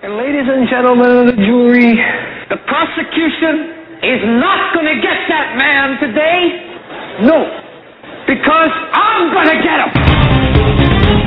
And ladies and gentlemen of the jury, the prosecution is not going to get that man today. No, because I'm going to get him.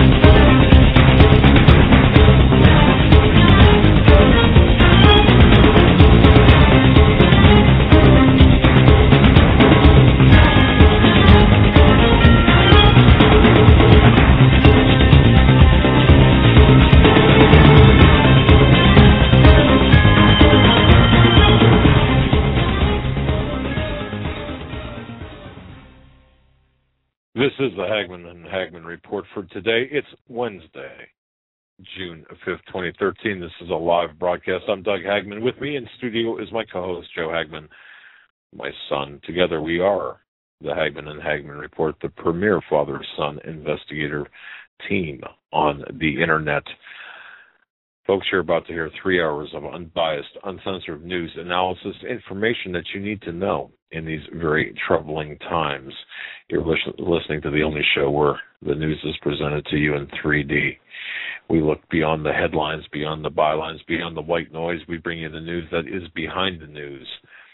This is the Hagmann and Hagmann Report for today. It's Wednesday, June 5th, 2013. This is a live broadcast. I'm Doug Hagmann. With me in studio is my co-host, Joe Hagmann, my son. Together we are the Hagmann and Hagmann Report, the premier father-son investigator team on the Internet. Folks, you're about to hear 3 hours of unbiased, uncensored news, analysis, information that you need to know in these very troubling times. You're listening to the only show where the news is presented to you in 3D. We look beyond the headlines, beyond the bylines, beyond the white noise. We bring you the news that is behind the news.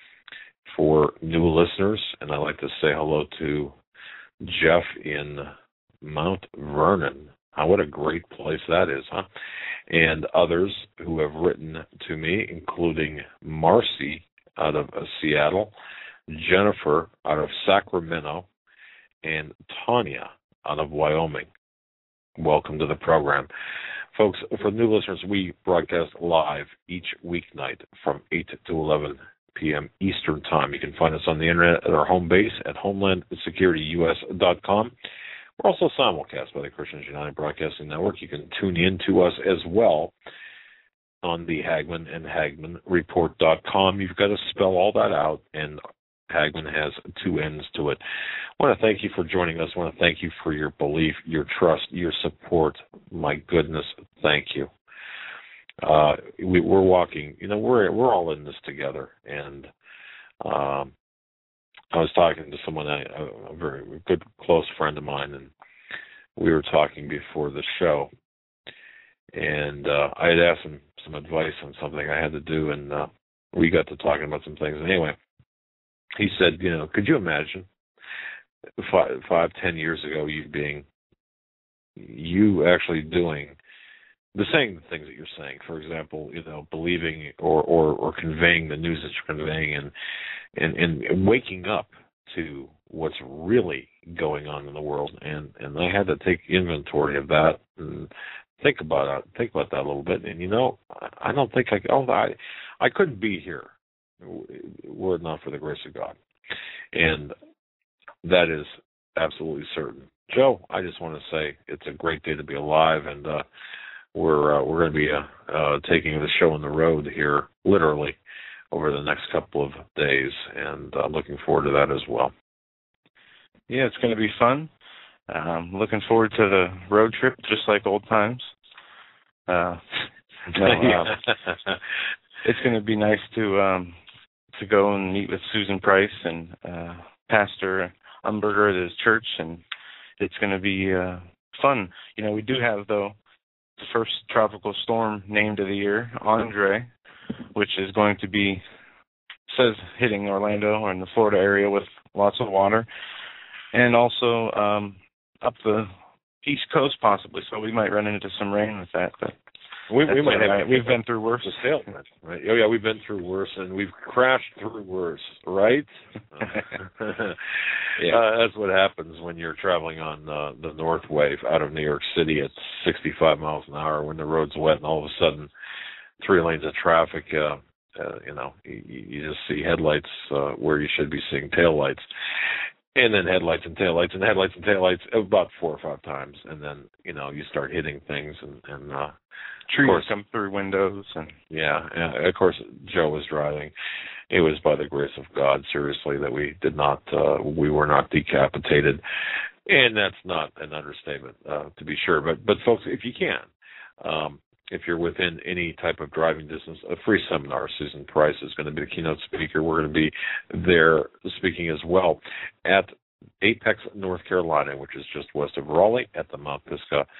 For new listeners, and I'd like to say hello to Jeff in Mount Vernon. What a great place that is, huh? And others who have written to me, including Marcy out of Seattle, Jennifer out of Sacramento, and Tanya out of Wyoming. Welcome to the program. Folks, for new listeners, we broadcast live each weeknight from 8 to 11 p.m. Eastern Time. You can find us on the Internet at our home base at homelandsecurityus.com. We're also simulcast by the Christians United Broadcasting Network. You can tune in to us as well on the Hagmann and HagmannReport.com. You've got to spell all that out, and Hagmann has two ends to it. I want to thank you for joining us. I want to thank you for your belief, your trust, your support. My goodness, thank you. We're walking, we're all in this together, and I was talking to someone, a very good, close friend of mine, and we were talking before the show. And I had asked him some advice on something I had to do, and we got to talking about some things. And anyway, he said, could you imagine 5-10 years ago you actually doing saying the things that you're saying, for example, believing or conveying the news that you're conveying and waking up to what's really going on in the world. And I had to take inventory of that and think about that a little bit. And I don't think I couldn't be here were it not for the grace of God. And that is absolutely certain. Joe, I just want to say it's a great day to be alive, and we're going to be taking the show on the road here, literally, over the next couple of days, and looking forward to that as well. Yeah, it's going to be fun. Looking forward to the road trip, just like old times. It's going to be nice to go and meet with Susan Price and Pastor Umberger at his church, and it's going to be fun. We do have, though, the first tropical storm named of the year, Andre, which is going to be, says, hitting Orlando or in the Florida area with lots of water, and also up the East Coast possibly. So we might run into some rain with that. But we've been through worse. Right? Oh yeah, we've been through worse, and we've crashed through worse, right? That's what happens when you're traveling on the Northway out of New York City at 65 miles an hour when the road's wet, and all of a sudden 3 lanes of traffic. You just see headlights where you should be seeing taillights, and then headlights and taillights and headlights and taillights about 4 or 5 times, and then you start hitting things and trees come through windows and of course Joe was driving. It was by the grace of God, seriously, that we were not decapitated, and that's not an understatement, to be sure. But folks, if you can. If you're within any type of driving distance, a free seminar. Susan Price is going to be the keynote speaker. We're going to be there speaking as well at Apex, North Carolina, which is just west of Raleigh, at the Mount Pisgah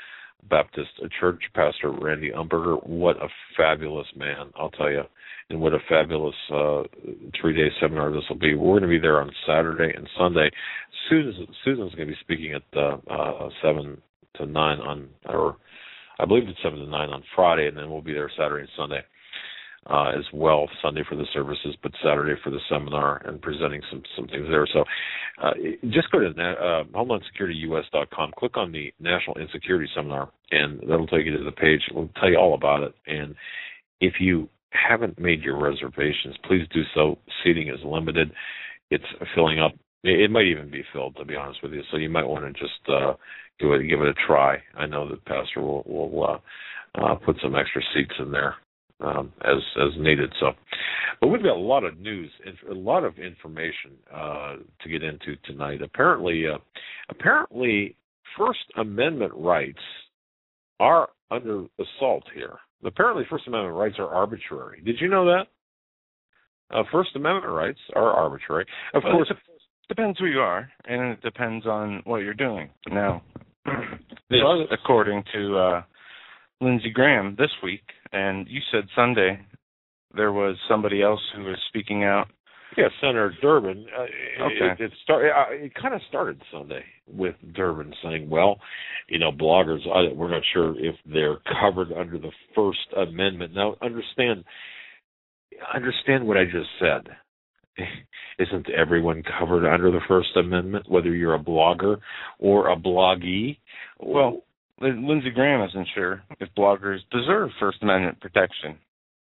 Baptist Church, Pastor Randy Umberger. What a fabulous man, I'll tell you, and what a fabulous 3-day seminar this will be. We're going to be there on Saturday and Sunday. Susan's going to be speaking at 7 to 9 or I believe it's 7 to 9 on Friday, and then we'll be there Saturday and Sunday as well. Sunday for the services, but Saturday for the seminar and presenting some things there. So just go to HomelandSecurityUS.com, click on the National Insecurity Seminar, and that'll take you to the page. We'll tell you all about it. And if you haven't made your reservations, please do so. Seating is limited. It's filling up. It might even be filled, to be honest with you. So you might want to just give it a try. I know that Pastor will put some extra seats in there as needed. So, but we've got a lot of news and a lot of information to get into tonight. Apparently, First Amendment rights are under assault here. Apparently, First Amendment rights are arbitrary. Did you know that? First Amendment rights are arbitrary. Of course, it depends who you are, and it depends on what you're doing. Now, according to Lindsey Graham this week, and you said Sunday, there was somebody else who was speaking out. Yeah, Senator Durbin. Okay. It kind of started Sunday with Durbin saying, well, bloggers, we're not sure if they're covered under the First Amendment. Now, understand what I just said. Isn't everyone covered under the First Amendment, whether you're a blogger or a bloggee? Well, Lindsey Graham isn't sure if bloggers deserve First Amendment protection.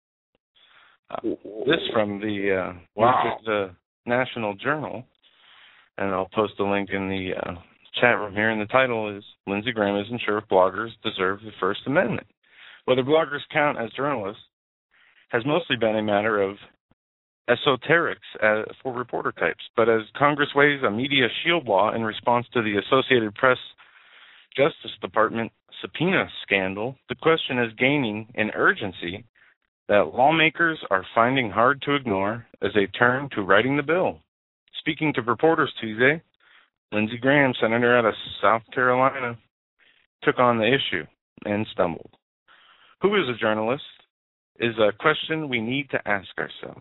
This from the National Journal, and I'll post a link in the chat room here, and the title is, Lindsey Graham isn't sure if bloggers deserve the First Amendment. Whether bloggers count as journalists has mostly been a matter of esoterics for reporter types, but as Congress weighs a media shield law in response to the Associated Press Justice Department subpoena scandal, the question is gaining in urgency that lawmakers are finding hard to ignore as they turn to writing the bill. Speaking to reporters Tuesday, Lindsey Graham, senator out of South Carolina, took on the issue and stumbled. Who is a journalist is a question we need to ask ourselves.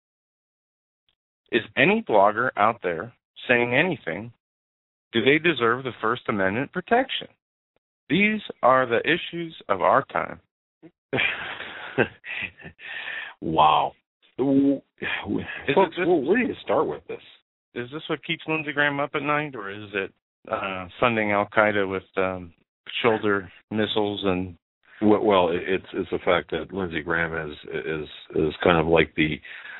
Is any blogger out there saying anything? Do they deserve the First Amendment protection? These are the issues of our time. Wow. Folks, where do you start with this? Is this what keeps Lindsey Graham up at night, or is it funding Al-Qaeda with shoulder missiles and? Well, it's the fact that Lindsey Graham is kind of like the.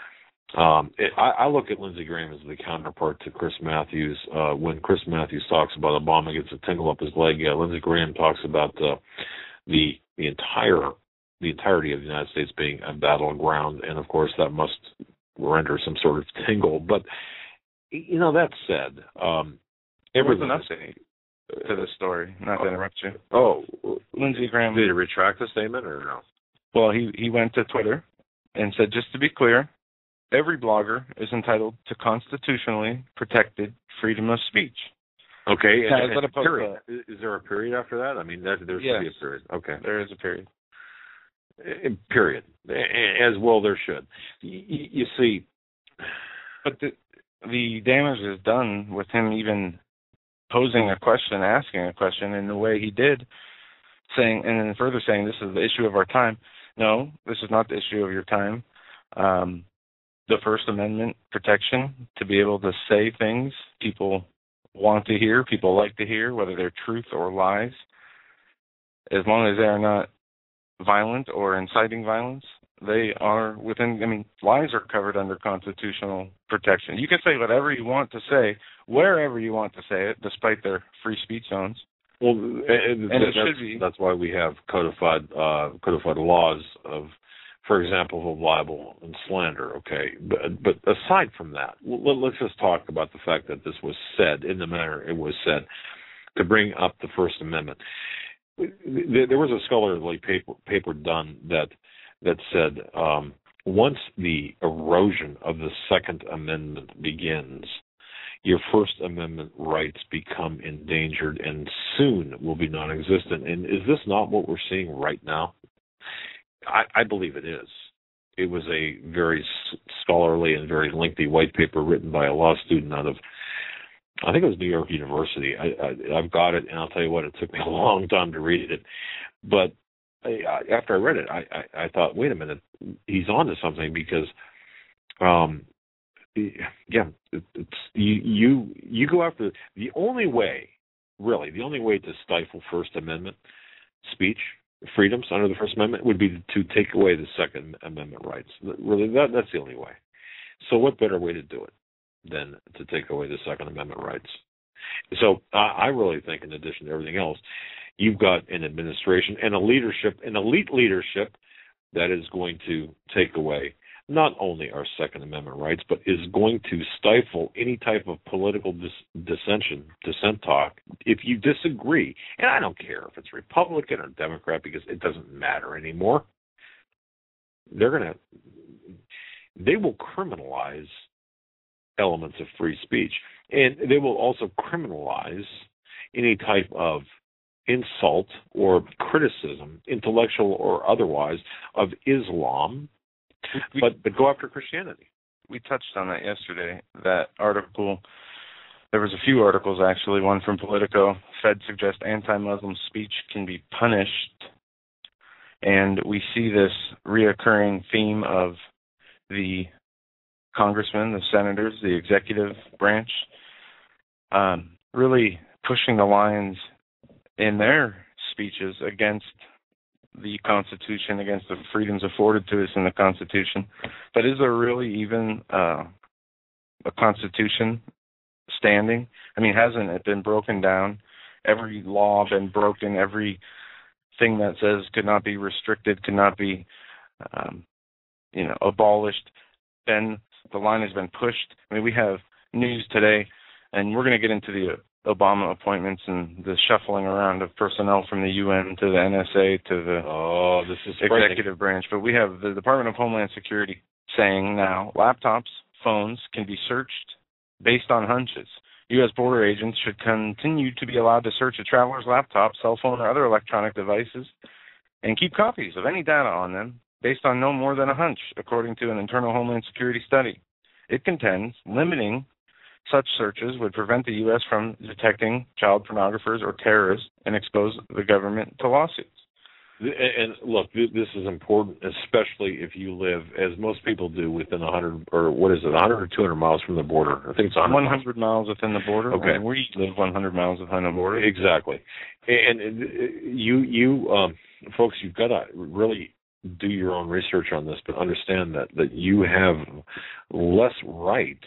I look at Lindsey Graham as the counterpart to Chris Matthews. When Chris Matthews talks about Obama gets a tingle up his leg, Lindsey Graham talks about the entirety of the United States being a battleground, and of course that must render some sort of tingle. But that said, everything an update to the story. Not to interrupt you. Oh, Lindsey Graham, did he retract the statement or no? Well, he went to Twitter and said, just to be clear, every blogger is entitled to constitutionally protected freedom of speech. Okay, period. Is there a period after that? I mean, there should be a period. Okay. There is a period. Period. As well there should. You see. But the damage is done with him even posing a question, asking a question in the way he did, saying, and then further saying, this is the issue of our time. No, this is not the issue of your time. The First Amendment protection to be able to say things people want to hear, people like to hear, whether they're truth or lies, as long as they are not violent or inciting violence, they are within, lies are covered under constitutional protection. You can say whatever you want to say, wherever you want to say it, despite their free speech zones. Well, that's why we have codified laws of, for example, of libel and slander, okay? But aside from that, let's just talk about the fact that this was said in the manner it was said to bring up the First Amendment. There was a scholarly paper done that said once the erosion of the Second Amendment begins, your First Amendment rights become endangered and soon will be non-existent. And is this not what we're seeing right now? I believe it is. It was a very scholarly and very lengthy white paper written by a law student out of, I think it was New York University. I've got it, and I'll tell you what, it took me a long time to read it. But after I read it, I thought, wait a minute, he's on to something, because, it's you go after the only way to stifle First Amendment speech freedoms under the First Amendment would be to take away the Second Amendment rights. Really, that's the only way. So what better way to do it than to take away the Second Amendment rights? So I really think, in addition to everything else, you've got an administration and a leadership, an elite leadership, that is going to take away not only our Second Amendment rights, but is going to stifle any type of political dissent talk. If you disagree, and I don't care if it's Republican or Democrat, because it doesn't matter anymore, they will criminalize elements of free speech. And they will also criminalize any type of insult or criticism, intellectual or otherwise, of Islam, but go after Christianity. We touched on that yesterday, that article. There was a few articles, actually. One from Politico. Fed suggests anti-Muslim speech can be punished. And we see this reoccurring theme of the congressmen, the senators, the executive branch, really pushing the lines in their speeches against the Constitution, against the freedoms afforded to us in the Constitution. But is there really even a Constitution standing? I mean, hasn't it been broken down? Every law been broken, every thing that says could not be restricted, could not be abolished, then the line has been pushed. I mean, we have news today, and we're going to get into the Obama appointments and the shuffling around of personnel from the UN to the NSA to the executive branch. But we have the Department of Homeland Security saying now laptops, phones can be searched based on hunches. U.S. border agents should continue to be allowed to search a traveler's laptop, cell phone, or other electronic devices and keep copies of any data on them based on no more than a hunch, according to an internal Homeland Security study. It contends limiting such searches would prevent the U.S. from detecting child pornographers or terrorists and expose the government to lawsuits. And look, this is important, especially if you live, as most people do, within 100 or 200 miles from the border. I think it's 100 miles within the border. Okay, I mean, we live 100 miles within the border. Exactly. And you folks, you've got to really do your own research on this, but understand that you have less rights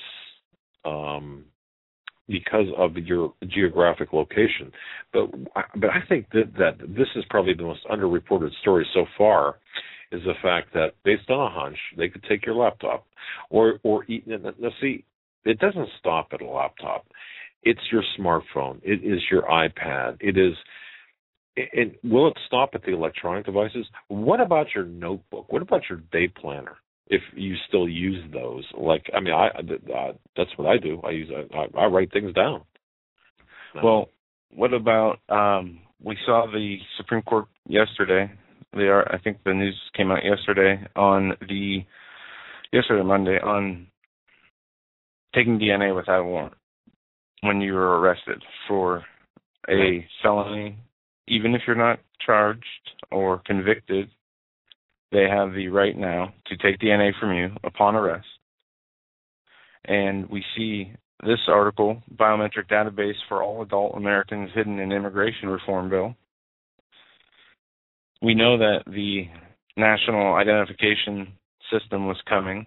because of your geographic location. But I think that this is probably the most underreported story so far, is the fact that based on a hunch, they could take your laptop or eat. Now, see, it doesn't stop at a laptop. It's your smartphone. It is your iPad. It is. And will it stop at the electronic devices? What about your notebook? What about your day planner? If you still use those, that's what I do. I write things down. Well, what about we saw the Supreme Court yesterday. I think the news came out yesterday Monday, on taking DNA without a warrant when you were arrested for a felony. Even if you're not charged or convicted, they have the right now to take DNA from you upon arrest. And we see this article, Biometric Database for All Adult Americans Hidden in Immigration Reform Bill. We know that the National Identification System was coming,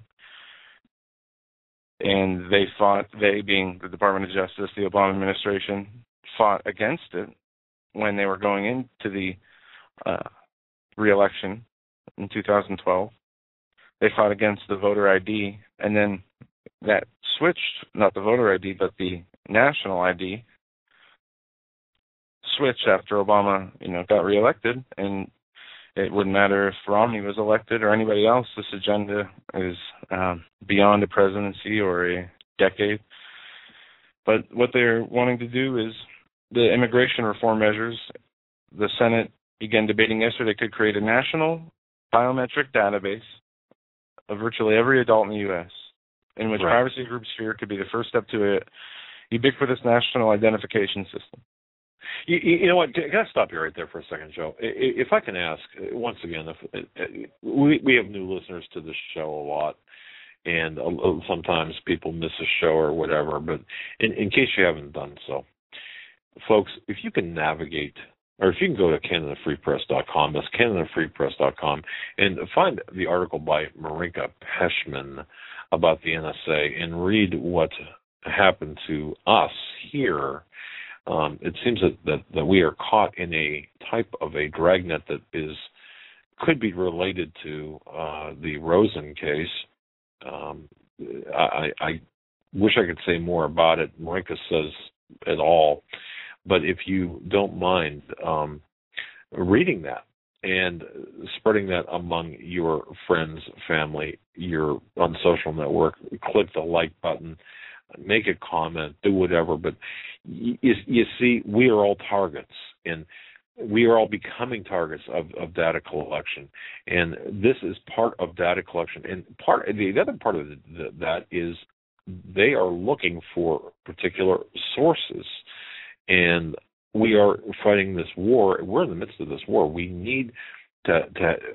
and they being the Department of Justice, the Obama administration, fought against it when they were going into the re-election in 2012. They fought against the voter ID, and then that switched, not the voter ID, but the national ID switched after Obama, got reelected, and it wouldn't matter if Romney was elected or anybody else. This agenda is beyond a presidency or a decade. But what they're wanting to do is the immigration reform measures. The Senate began debating yesterday could create a national biometric database of virtually every adult in the U.S., in which privacy groups fear could be the first step to a ubiquitous national identification system. You know what? Can I stop you right there for a second, Joe? If I can ask, once again, if we have new listeners to this show a lot, and sometimes people miss a show or whatever, but in case you haven't done so, folks, if you can navigate, or if you can go to CanadaFreePress.com, that's CanadaFreePress.com, and find the article by Marinka Peshman about the NSA and read what happened to us here, it seems that we are caught in a type of a dragnet that could be related to the Rosen case. I wish I could say more about it. Marinka says it all, but if you don't mind reading that and spreading that among your friends, family, your on social network, click the like button, make a comment, do whatever. But you see, we are all targets, and we are all becoming targets of data collection, and this is part of data collection. And the other part of that is they are looking for particular sources, and we are fighting this war. We're in the midst of this war. We need to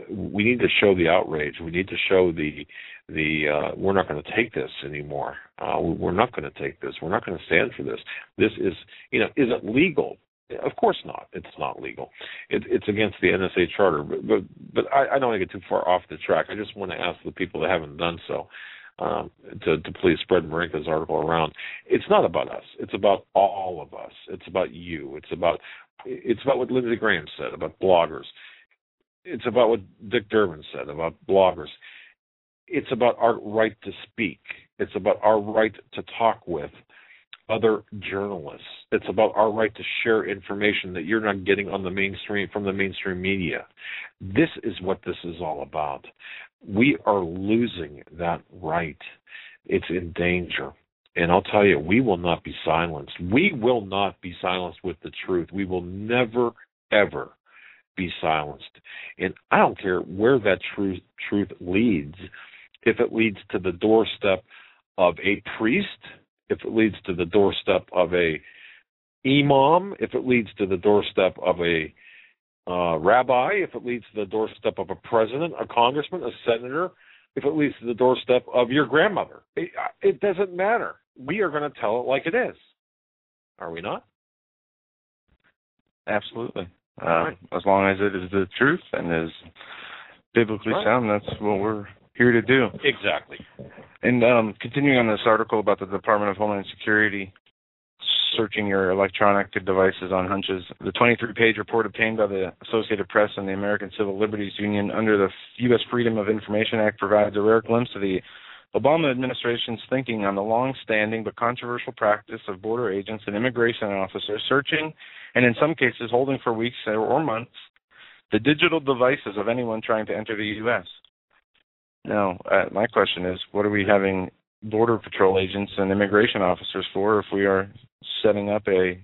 show the outrage. We need to show the we're not going to take this anymore. We're not going to take this. We're not going to stand for this. This is, is it legal? Of course not. It's not legal. It's against the NSA charter. But I don't want to get too far off the track. I just want to ask the people that haven't done so to please spread Marinka's article around. It's not about us. It's about all of us. It's about you. It's about what Lindsey Graham said about bloggers. It's about what Dick Durbin said about bloggers. It's about our right to speak. It's about our right to talk with other journalists. It's about our right to share information that you're not getting on the mainstream from the mainstream media. This is what this is all about. We are losing that right. It's in danger. And I'll tell you, we will not be silenced. We will not be silenced with the truth. We will never, ever be silenced. And I don't care where that truth leads. If it leads to the doorstep of a priest, if it leads to the doorstep of a imam, if it leads to the doorstep of a rabbi, if it leads to the doorstep of a president, a congressman, a senator, if it leads to the doorstep of your grandmother, it doesn't matter. We are going to tell it like it is. Are we not? Absolutely. As long as it is the truth and is biblically sound, that's what we're here to do. Exactly. And continuing on this article about the Department of Homeland Security searching your electronic devices on hunches, the 23-page report obtained by the Associated Press and the American Civil Liberties Union under the U.S. Freedom of Information Act provides a rare glimpse of the Obama administration's thinking on the long-standing but controversial practice of border agents and immigration officers searching and in some cases holding for weeks or months the digital devices of anyone trying to enter the U.S. Now, my question is, what are we having Border Patrol agents and immigration officers for if we are setting up a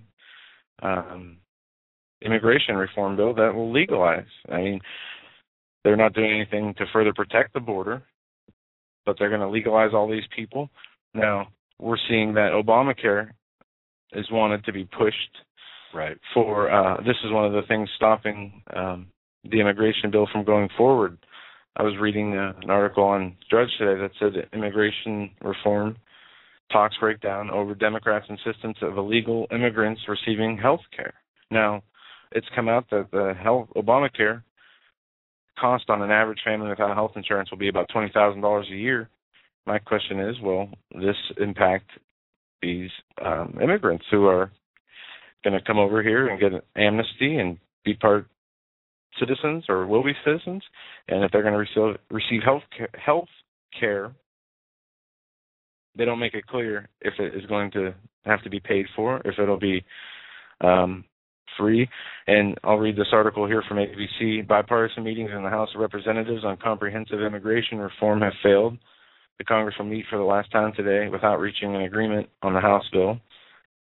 immigration reform bill that will legalize? I mean, they're not doing anything to further protect the border, but they're going to legalize all these people. Now, we're seeing that Obamacare is wanted to be pushed. Right. For this is one of the things stopping the immigration bill from going forward. I was reading an article on Drudge today that said that immigration reform talks break down over Democrats' insistence of illegal immigrants receiving health care. Now, it's come out that the Obamacare cost on an average family without health insurance will be about $20,000 a year. My question is, will this impact these immigrants who are going to come over here and get an amnesty and be part citizens or will be citizens, and if they're going to receive health care, they don't make it clear if it is going to have to be paid for, if it'll be free. And I'll read this article here from ABC. Bipartisan meetings in the House of Representatives on comprehensive immigration reform have failed. The Congress will meet for the last time today without reaching an agreement on the House bill.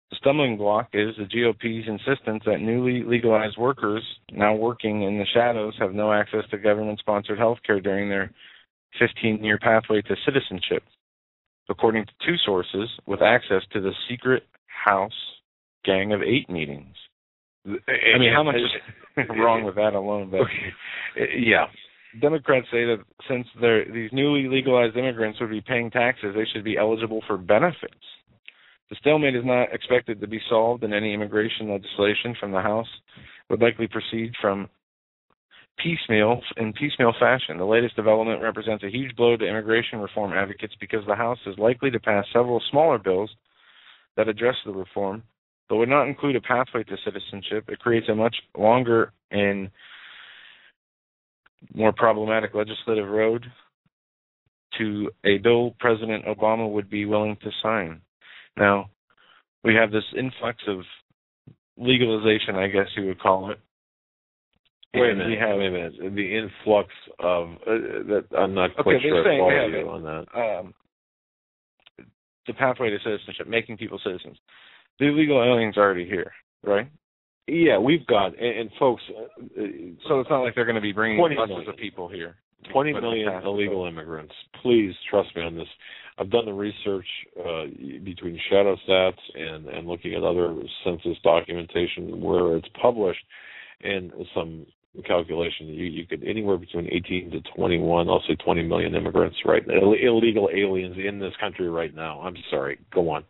The stumbling block is the GOP's insistence that newly legalized workers now working in the shadows have no access to government-sponsored health care during their 15-year pathway to citizenship, according to two sources with access to the secret House Gang of Eight meetings. I mean, how much is wrong with that alone? But yeah. Democrats say that since these newly legalized immigrants would be paying taxes, they should be eligible for benefits. The stalemate is not expected to be solved in any immigration legislation from the House. It would likely proceed in piecemeal fashion. The latest development represents a huge blow to immigration reform advocates because the House is likely to pass several smaller bills that address the reform, but would not include a pathway to citizenship. It creates a much longer and more problematic legislative road to a bill President Obama would be willing to sign. Now, we have this influx of legalization, I guess you would call it. Wait a minute. The influx of that, I'm not quite sure I follow you on that. The pathway to citizenship, making people citizens. The illegal aliens are already here, right? Yeah, we've got, and folks. So it's not like they're going to be bringing buses of people here. 20 million illegal immigrants. Please trust me on this. I've done the research between shadow stats and looking at other census documentation where it's published, and some calculation. You could anywhere between 18 to 21, I'll say 20 million immigrants, right? Illegal aliens in this country right now. I'm sorry. Go on.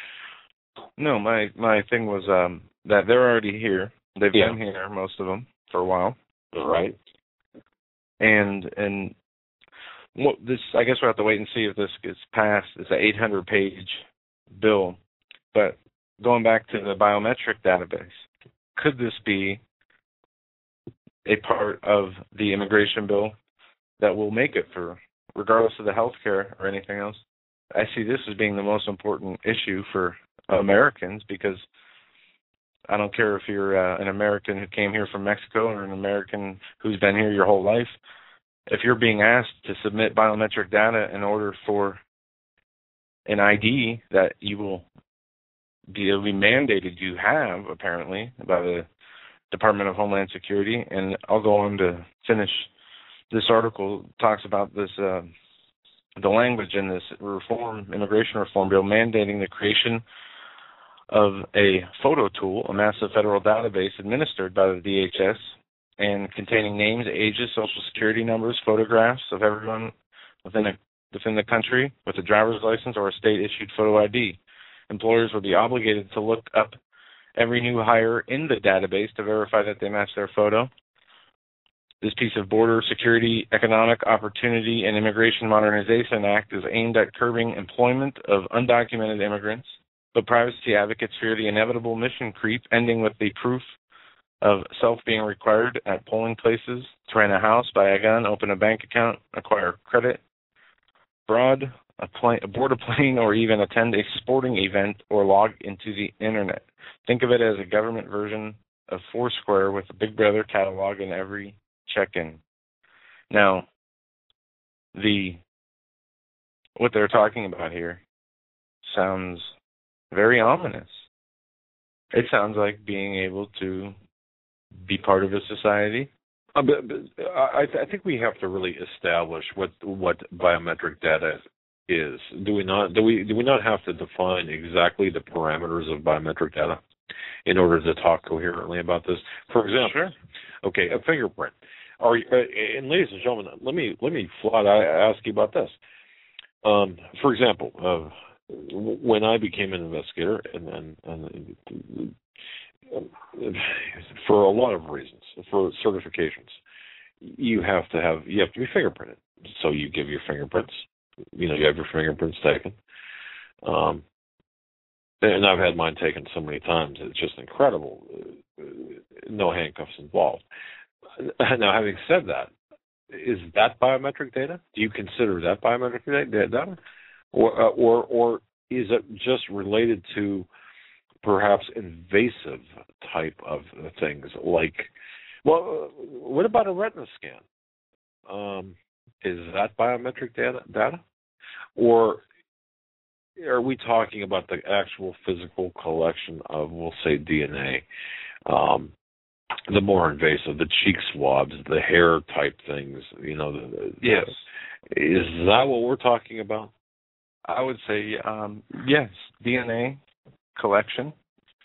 No, my thing was that they're already here. They've been here, most of them, for a while. Right. And what this, I guess we'll have to wait and see if this gets passed. It's an 800-page bill. But going back to the biometric database, could this be a part of the immigration bill that will make it for, regardless of the health care or anything else? I see this as being the most important issue for Americans, because I don't care if you're an American who came here from Mexico or an American who's been here your whole life. If you're being asked to submit biometric data in order for an ID that you will be mandated you have, apparently, by the Department of Homeland Security, and I'll go on to finish this article, talks about this, the language in this immigration reform bill mandating the creation of a photo tool, a massive federal database administered by the DHS, and containing names, ages, social security numbers, photographs of everyone within the country with a driver's license or a state-issued photo ID. Employers would be obligated to look up every new hire in the database to verify that they match their photo. This piece of Border Security, Economic Opportunity, and Immigration Modernization Act is aimed at curbing employment of undocumented immigrants, but privacy advocates fear the inevitable mission creep, ending with the proof of self being required at polling places to rent a house, buy a gun, open a bank account, acquire credit, board a plane, or even attend a sporting event or log into the internet. Think of it as a government version of Foursquare with a Big Brother catalog in every check-in. Now, what they're talking about here sounds very ominous. It sounds like being able to be part of a society. But I think we have to really establish what biometric data is. Do we not have to define exactly the parameters of biometric data in order to talk coherently about this? For example, sure. Okay, a fingerprint. And ladies and gentlemen, let me flat ask you about this. For example, when I became an investigator, and for a lot of reasons, for certifications, you have to be fingerprinted. So you give your fingerprints. You have your fingerprints taken. And I've had mine taken so many times. It's just incredible. No handcuffs involved. Now, having said that, is that biometric data? Do you consider that biometric data? Or is it just related to perhaps invasive type of things like, what about a retina scan? Is that biometric data? Or are we talking about the actual physical collection of, we'll say, DNA? The more invasive, the cheek swabs, the hair type things, Yes. Is that what we're talking about? I would say yes, DNA collection,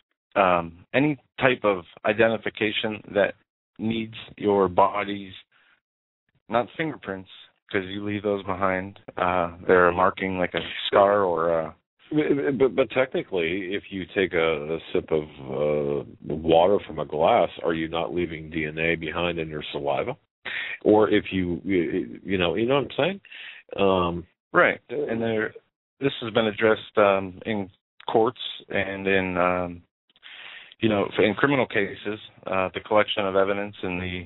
any type of identification that needs your body's, not fingerprints, because you leave those behind. They're marking like a scar or a... But technically, if you take a sip of water from a glass, are you not leaving DNA behind in your saliva? Or if you know what I'm saying? Right. And this has been addressed in courts and in, in criminal cases, the collection of evidence and the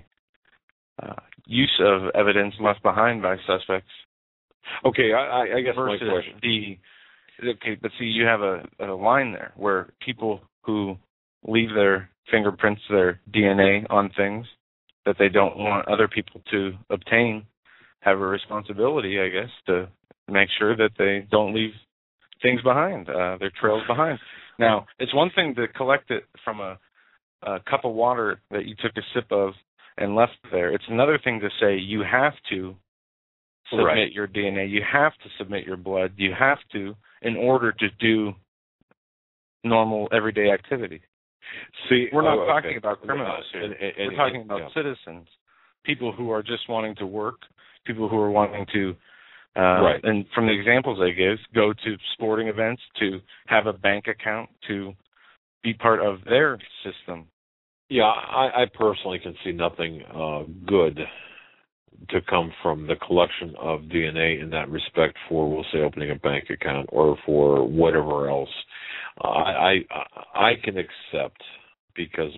use of evidence left behind by suspects. Okay, I guess my question. Okay, but see, you have a line there where people who leave their fingerprints, their DNA on things that they don't want other people to obtain have a responsibility, I guess, to make sure that they don't leave things behind, their trails behind. Now, it's one thing to collect it from a cup of water that you took a sip of and left there. It's another thing to say you have to submit your DNA, you have to submit your blood, you have to, in order to do normal everyday activity. See, we're not talking about criminals here. We're talking about citizens, people who are just wanting to work, people who are wanting to, and from the examples I give, go to sporting events, to have a bank account, to be part of their system. Yeah, I personally can see nothing good to come from the collection of DNA in that respect for, we'll say, opening a bank account or for whatever else. I can accept because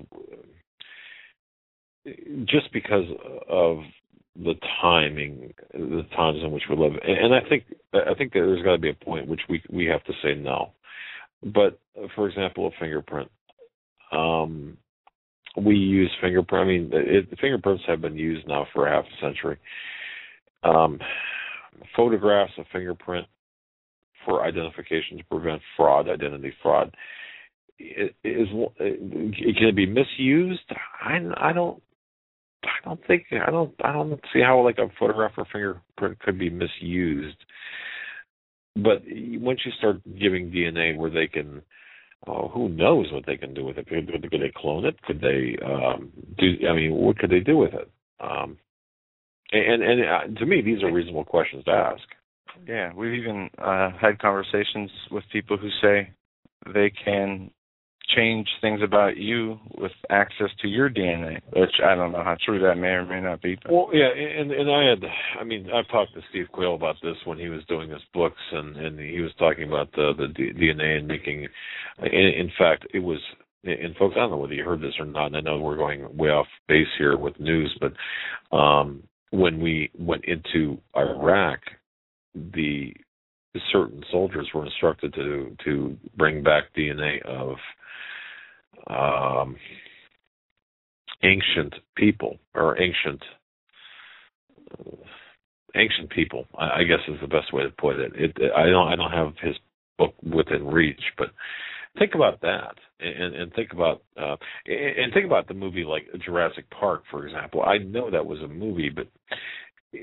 of the timing, the times in which we live, and I think that there's got to be a point at which we have to say no. But for example, a fingerprint. We use fingerprint. I mean, fingerprints have been used now for half a century. Photographs of fingerprint for identification to prevent fraud, identity fraud. Can it be misused? I don't see how like a photograph or fingerprint could be misused. But once you start giving DNA where they can, who knows what they can do with it? Could they clone it? Could they what could they do with it? And to me, these are reasonable questions to ask. Yeah, we've even had conversations with people who say they can change things about you with access to your DNA, which I don't know how true that may or may not be. But. Well, yeah, and I've talked to Steve Quayle about this when he was doing his books, and he was talking about the DNA and making. In fact, it was. And folks, I don't know whether you heard this or not, and I know we're going way off base here with news, but when we went into Iraq, the certain soldiers were instructed to bring back DNA of ancient people or ancient people. I guess is the best way to put it. I don't have his book within reach, but think about that, and think about the movie like Jurassic Park, for example. I know that was a movie, but is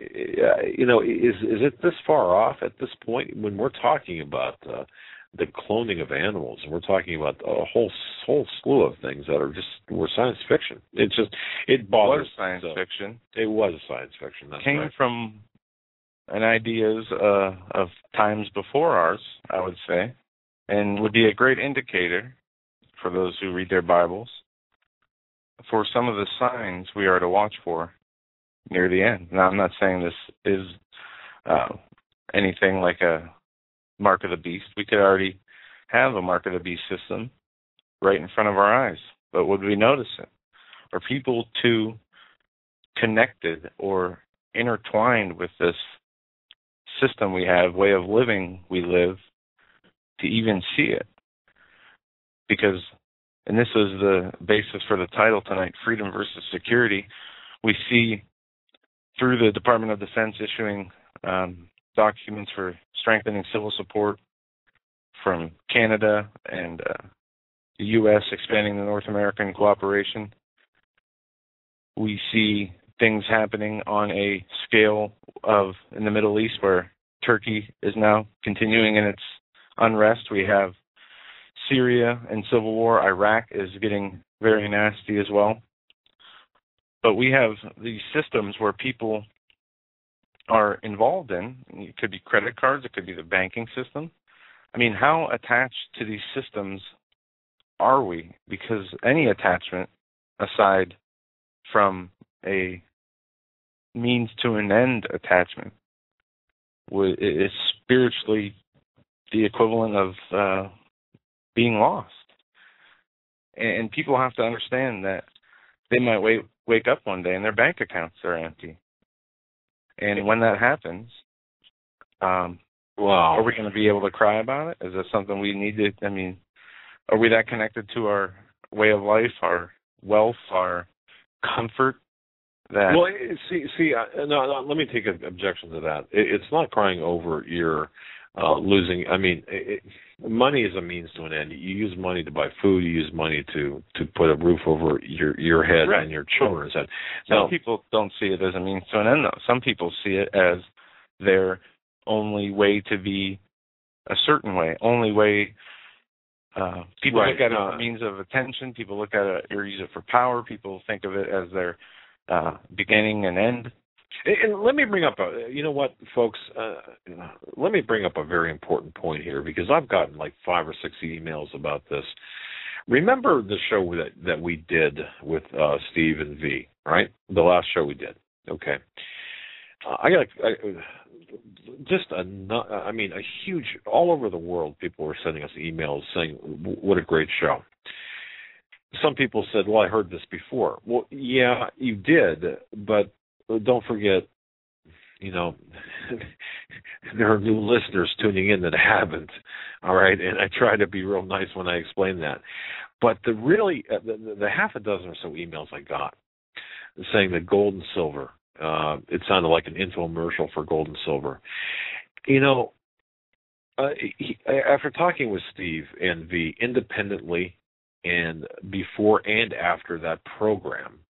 it this far off at this point when we're talking about the cloning of animals, and we're talking about a whole slew of things that were science fiction. It bothers. It was science fiction. It was science fiction. That's came right. from an ideas of times before ours, I would say, and would be a great indicator for those who read their Bibles for some of the signs we are to watch for near the end. Now, I'm not saying this is anything like a mark of the beast. We could already have a mark of the beast system right in front of our eyes, but would we notice it? Are people too connected or intertwined with this system we have, way of living we live, to even see it? Because, and this is the basis for the title tonight, Freedom versus Security, we see through the Department of Defense issuing documents for strengthening civil support from Canada and the U.S. expanding the North American cooperation. We see things happening on a scale of in the Middle East where Turkey is now continuing in its unrest. We have Syria and civil war. Iraq is getting very nasty as well. But we have these systems where people are involved in. It could be credit cards. It could be the banking system. I mean, how attached to these systems are we? Because any attachment, aside from a means to an end attachment, is spiritually the equivalent of being lost. And people have to understand that they might wake up one day and their bank accounts are empty. And when that happens, are we going to be able to cry about it? Is that something we need to, I mean, are we that connected to our way of life, our wealth, our comfort? That well, no, let me take an objection to that. It's not crying over your losing. I mean, money is a means to an end. You use money to buy food. You use money to put a roof over your head right. and your children's head. Some people don't see it as a means to an end, though. Some people see it as their only way to be a certain way, only way. People look at it as a means of attention. People look at it or use it for power. People think of it as their beginning and end. And let me bring up you know what, folks? Let me bring up a very important point here because I've gotten like 5 or 6 emails about this. Remember the show that we did with Steve and V, right? The last show we did. Okay. A huge, all over the world, people were sending us emails saying, what a great show. Some people said, well, I heard this before. Well, yeah, you did, but don't forget, you know, there are new listeners tuning in that haven't, all right? And I try to be real nice when I explain that. But the half a dozen or so emails I got saying that gold and silver, it sounded like an infomercial for gold and silver. You know, after talking with Steve and V independently and before and after that program,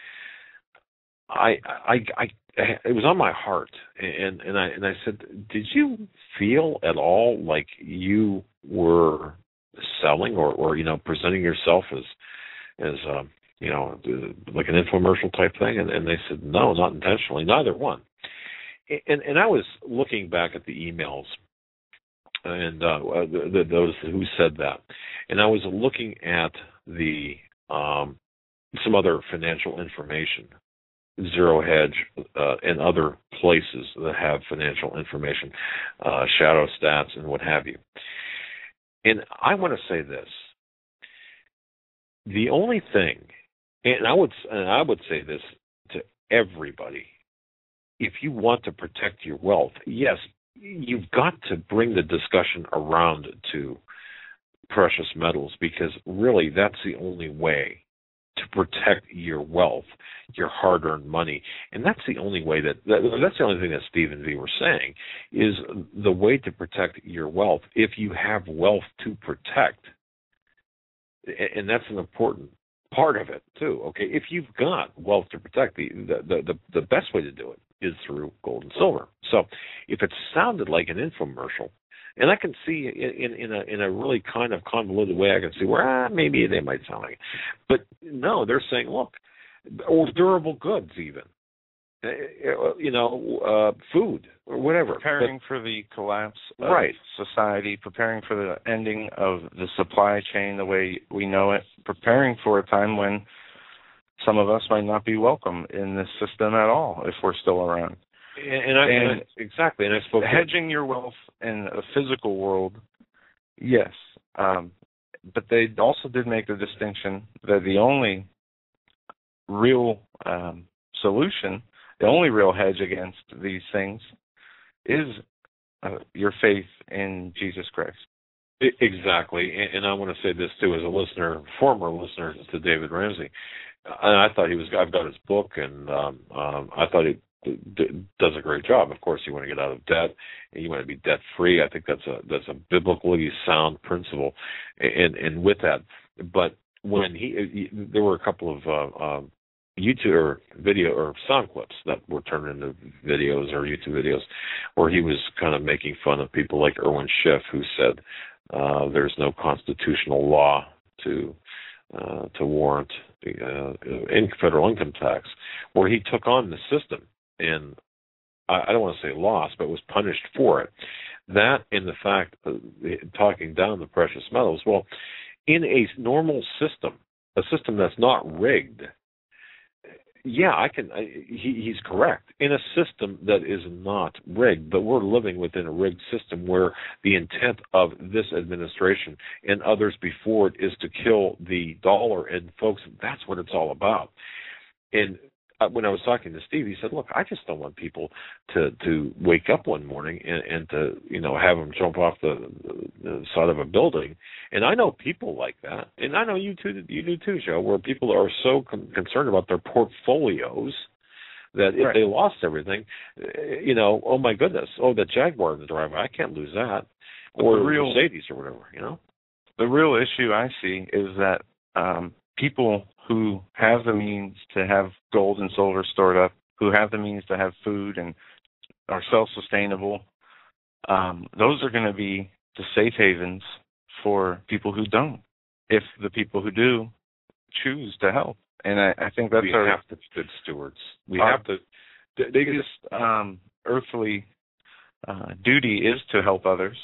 it was on my heart, and I said, did you feel at all like you were selling or you know, presenting yourself as you know, like an infomercial type thing? And they said, no, not intentionally, neither one. And I was looking back at the emails and those who said that, and I was looking at the some other financial information, Zero Hedge, and other places that have financial information, Shadow Stats and what have you. And I want to say this: the only thing, and I would say this to everybody, if you want to protect your wealth, yes, you've got to bring the discussion around to precious metals, because really that's the only way to protect your wealth, your hard-earned money. And that's the only way that's the only thing that Steve and V were saying, is the way to protect your wealth, if you have wealth to protect. And that's an important part of it too. Okay, if you've got wealth to protect, the best way to do it is through gold and silver. So if it sounded like an infomercial, and I can see in a really kind of convoluted way, I can see where maybe they might sound like it. But no, they're saying, look, or durable goods even, you know, food or whatever. Preparing for the collapse of society, preparing for the ending of the supply chain the way we know it, preparing for a time when some of us might not be welcome in this system at all if we're still around. Exactly. And I spoke hedging your wealth in a physical world, yes. But they also did make the distinction that the only real solution, the only real hedge against these things is your faith in Jesus Christ. Exactly. And I want to say this too, as a listener, former listener to David Ramsey. And I thought I've got his book, and I thought does a great job. Of course, you want to get out of debt, and you want to be debt free. I think that's a biblically sound principle, and with that, but when there were a couple of YouTube or video or sound clips that were turned into videos or YouTube videos where he was kind of making fun of people like Irwin Schiff, who said there's no constitutional law to warrant federal income tax, where he took on the system and I don't want to say lost, but was punished for it. That and the fact of talking down the precious metals. Well, in a normal system, a system that's not rigged, yeah, he's correct. In a system that is not rigged, but we're living within a rigged system where the intent of this administration and others before it is to kill the dollar. And folks, that's what it's all about. And when I was talking to Steve, he said, look, I just don't want people to wake up one morning and to, have them jump off the side of a building. And I know people like that. And I know you do too, Joe, where people are so concerned about their portfolios that if they lost everything, oh my goodness, the Jaguar in the driveway, I can't lose that. Or the Mercedes or whatever, The real issue I see is that people who have the means to have gold and silver stored up, who have the means to have food and are self-sustainable, those are going to be the safe havens for people who don't, if the people who do choose to help. And I think that's we have to be good stewards. We have to. The biggest earthly duty is to help others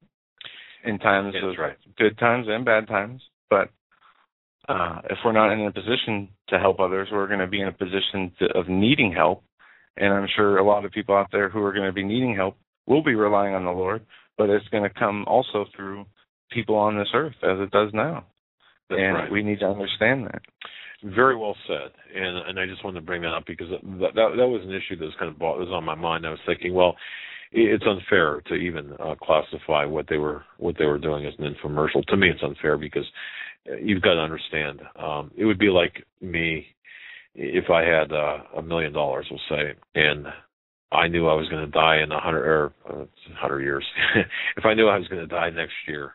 in times of good times and bad times, but if we're not in a position to help others, we're going to be in a position of needing help. And I'm sure a lot of people out there who are going to be needing help will be relying on the Lord, but it's going to come also through people on this earth as it does now. That's and right. We need to understand that. Very well said. And I just wanted to bring that up because that was an issue that was on my mind. I was thinking, well, it's unfair to even classify what they were doing as an infomercial. To me, it's unfair because you've got to understand. It would be like me if I had $1 million, we'll say, and I knew I was going to die in 100 years. If I knew I was going to die next year,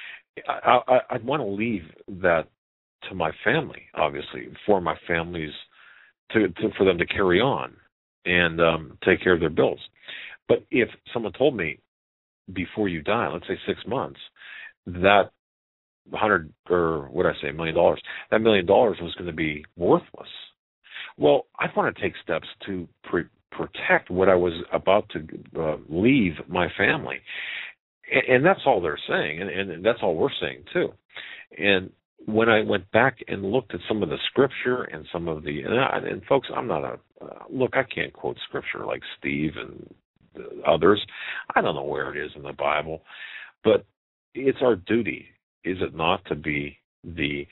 I'd want to leave that to my family, obviously, for my families for them to carry on and take care of their bills. But if someone told me before you die, let's say 6 months, that $100 or what did I say, $1 million, that $1 million was going to be worthless. Well, I'd want to take steps to protect what I was about to leave my family. And that's all they're saying, and that's all we're saying too. And when I went back and looked at some of the scripture and some of the, and folks, I'm not look, I can't quote scripture like Steve and others. I don't know where it is in the Bible, but it's our duty, is it not, to be the,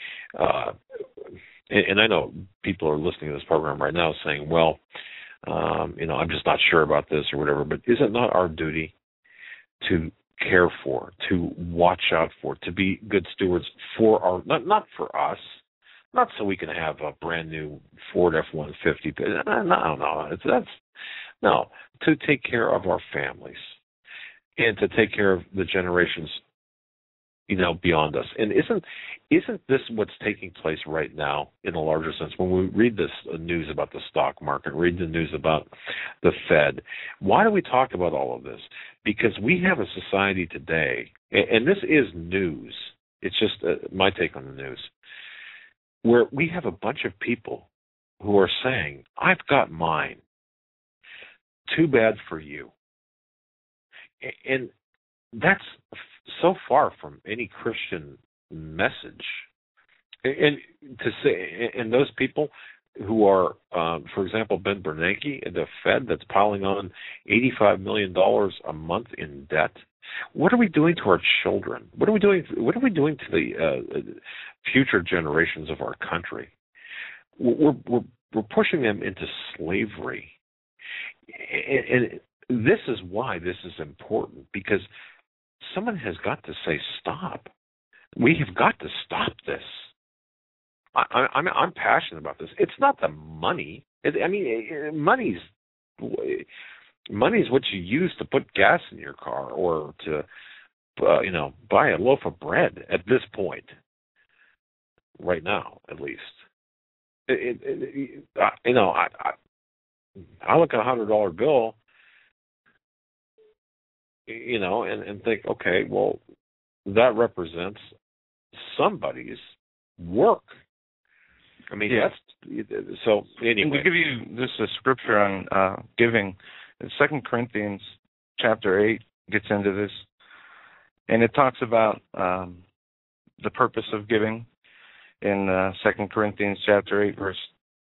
and I know people are listening to this program right now saying, well, I'm just not sure about this or whatever, but is it not our duty to care for, to watch out for, to be good stewards for our, not for us, not so we can have a brand new Ford F-150. No, to take care of our families and to take care of the generations, beyond us. And isn't this what's taking place right now in a larger sense? When we read this news about the stock market, read the news about the Fed, why do we talk about all of this? Because we have a society today, and this is news, it's just my take on the news, where we have a bunch of people who are saying, I've got mine. Too bad for you. And that's so far from any Christian message. And to say, and those people who are, for example, Ben Bernanke at the Fed, that's piling on $85 million a month in debt. What are we doing to our children? What are we doing to the future generations of our country? We're pushing them into slavery, and this is why this is important, because someone has got to say stop. We have got to stop this. I'm passionate about this. It's not the money. Money's money is what you use to put gas in your car or to, buy a loaf of bread at this point. Right now, at least. I look at $100 bill, and think, okay, well, that represents somebody's work. I mean, that's so. Anyway, to give you just a scripture on giving, 2 Corinthians chapter 8 gets into this, and it talks about the purpose of giving in 2 Corinthians chapter 8 verse.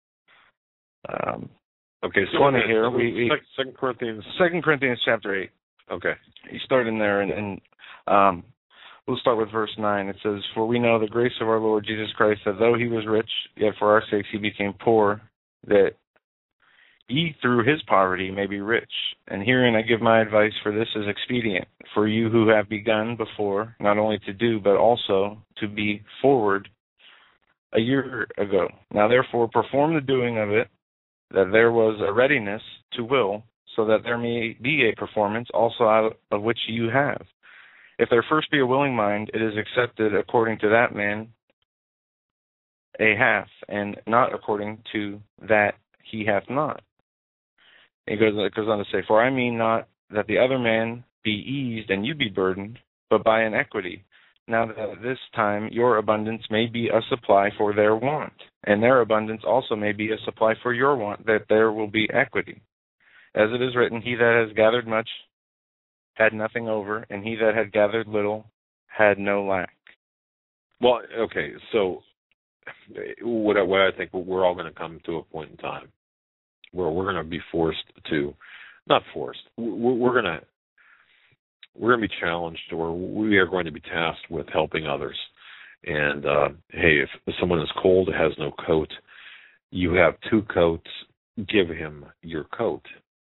Okay, so 20 here. 2 Corinthians. 2 Corinthians chapter 8. Okay. You start in there, and we'll start with verse 9. It says, "For we know the grace of our Lord Jesus Christ, that though he was rich, yet for our sakes he became poor, that ye through his poverty may be rich. And herein I give my advice, for this is expedient, for you who have begun before, not only to do, but also to be forward a year ago. Now therefore perform the doing of it, that there was a readiness to will, so that there may be a performance also out of which you have. If there first be a willing mind, it is accepted according to that man a half, and not according to that he hath not." It goes on to say, "For I mean not that the other man be eased and you be burdened, but by an equity. Now that at this time your abundance may be a supply for their want, and their abundance also may be a supply for your want, that there will be equity. As it is written, he that has gathered much had nothing over, and he that had gathered little had no lack." Well, okay, so what I think we're all going to come to a point in time where we're going to be not forced, we're going to be challenged, or we are going to be tasked with helping others. And, hey, if someone is cold, has no coat, you have 2 coats, give him your coat.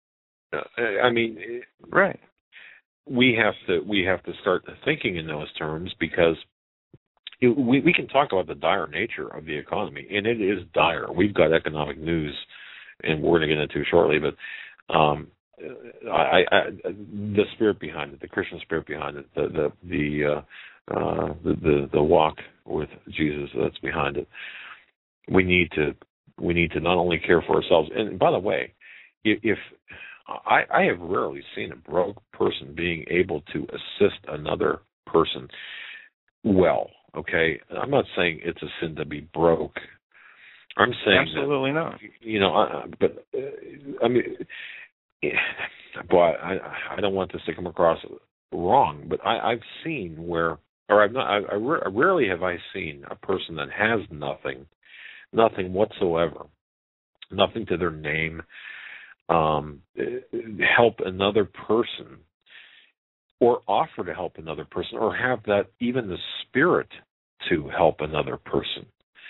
Right. We have to start thinking in those terms, because we can talk about the dire nature of the economy, and it is dire. We've got economic news, and we're going to get into it shortly, but the spirit behind it, the Christian spirit behind it, the walk with Jesus that's behind it. We need to not only care for ourselves. And by the way, if I have rarely seen a broke person being able to assist another person well. Okay, I'm not saying it's a sin to be broke. I'm saying absolutely not. Boy, I don't want this to come across wrong, but I've seen where, or rarely have I seen a person that has nothing whatsoever, nothing to their name, help another person, or offer to help another person, or have that even the spirit to help another person.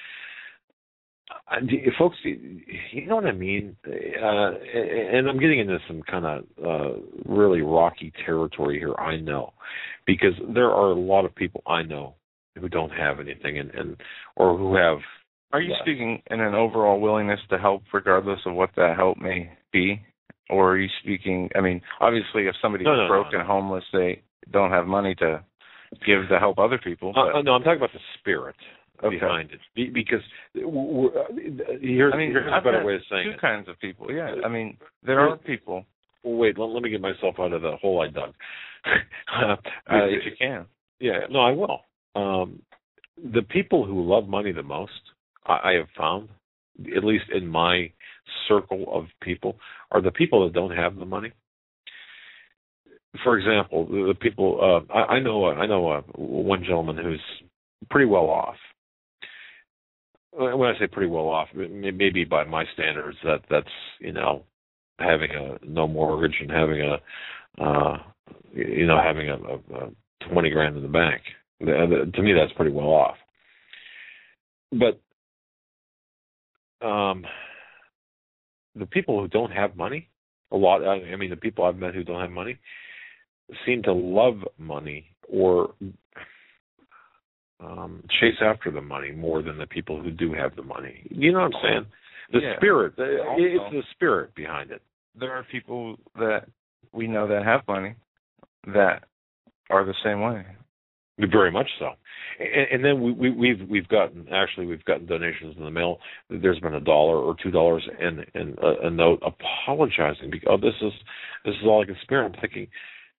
Folks, you know what I mean? And I'm getting into some kind of really rocky territory here, I know, because there are a lot of people I know who don't have anything, or who have. Are you speaking in an overall willingness to help, regardless of what that help may be, or are you speaking? I mean, obviously, if somebody's broke and homeless, they don't have money to give to help other people. No, I'm talking about the spirit behind it, because here's a better way of saying it. 2 kinds of people. Yeah, I mean, there are people. Wait, let me get myself out of the hole I dug. If you can. Yeah, no, I will. The people who love money the most, I have found, at least in my circle of people, are the people that don't have the money. For example, the people I know one gentleman who's pretty well off. When I say pretty well off, maybe by my standards, that's having no mortgage and having having a $20,000 in the bank. To me, that's pretty well off. But the people who don't have money, the people I've met who don't have money, seem to love money, or chase after the money more than the people who do have the money. You know what I'm saying? The spirit, it's the spirit behind it. there are people that we know that have money that are the same way. Very much so. And then we've gotten donations in the mail. There's been $1 or $2 and a note apologizing because this is all I can spare. I'm thinking,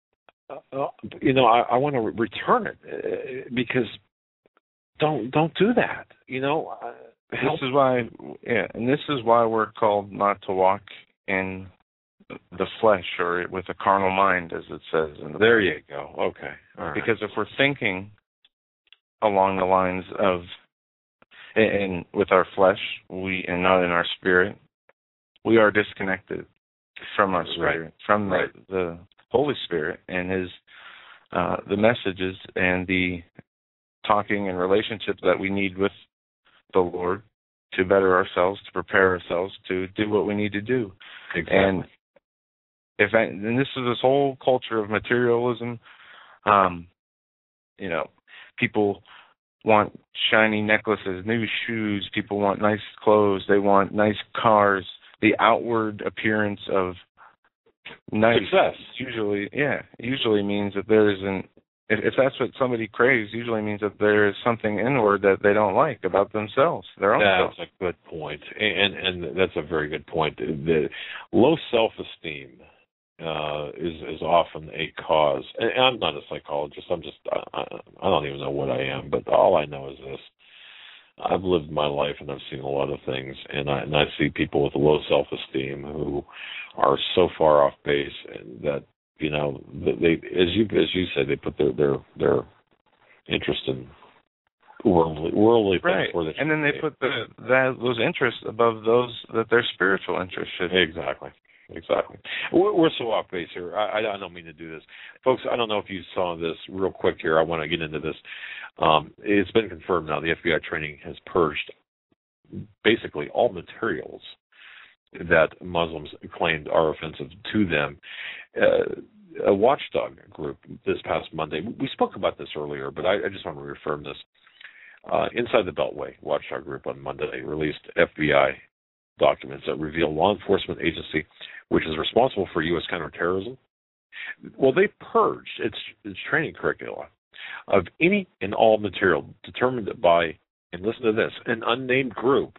I want to return it because don't do that. This is why, and this is why we're called not to walk in the flesh or with a carnal mind, as it says. There you go. Okay. All right. Because if we're thinking along the lines of, and with our flesh, and not in our spirit, we are disconnected from our spirit, from the Holy Spirit and His, the messages and the talking and relationships that we need with the Lord to better ourselves, to prepare ourselves to do what we need to do. Exactly. And this is this whole culture of materialism. People want shiny necklaces, new shoes. People want nice clothes. They want nice cars. The outward appearance of nice success usually means that there isn't. If that's what somebody craves, usually means that there is something inward that they don't like about themselves, their own self. That's a good point, and that's a very good point. The low self-esteem is often a cause. And I'm not a psychologist. I don't even know what I am, but all I know is this. I've lived my life and I've seen a lot of things, and I see people with low self-esteem who are so far off base that they, as you said, they put their interest in worldly things, and then they put those interests above those that their spiritual interests should. Exactly. We're so off base here. I don't mean to do this, folks. I don't know if you saw this real quick here. I want to get into this. It's been confirmed now. The FBI training has purged basically all materials that Muslims claimed are offensive to them. A watchdog group this past Monday, we spoke about this earlier, but I just want to reaffirm this. Inside the Beltway watchdog group on Monday released FBI documents that reveal law enforcement agency, which is responsible for U.S. counterterrorism. Well, they purged its training curricula of any and all material determined by, and listen to this, an unnamed group.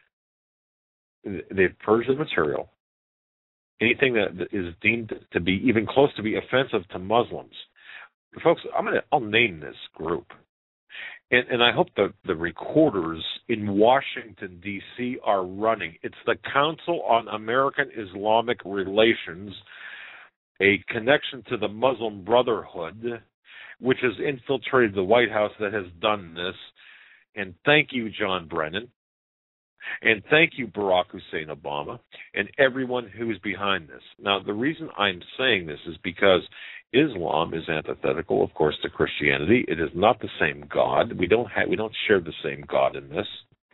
They've purged the material. Anything that is deemed to be even close to be offensive to Muslims. Folks, I'll name this group. And I hope the recorders in Washington, D.C. are running. It's the Council on American Islamic Relations, a connection to the Muslim Brotherhood, which has infiltrated the White House that has done this. And thank you, John Brennan. And thank you, Barack Hussein Obama, and everyone who is behind this. Now, the reason I'm saying this is because Islam is antithetical, of course, to Christianity. It is not the same God. We don't share the same God in this.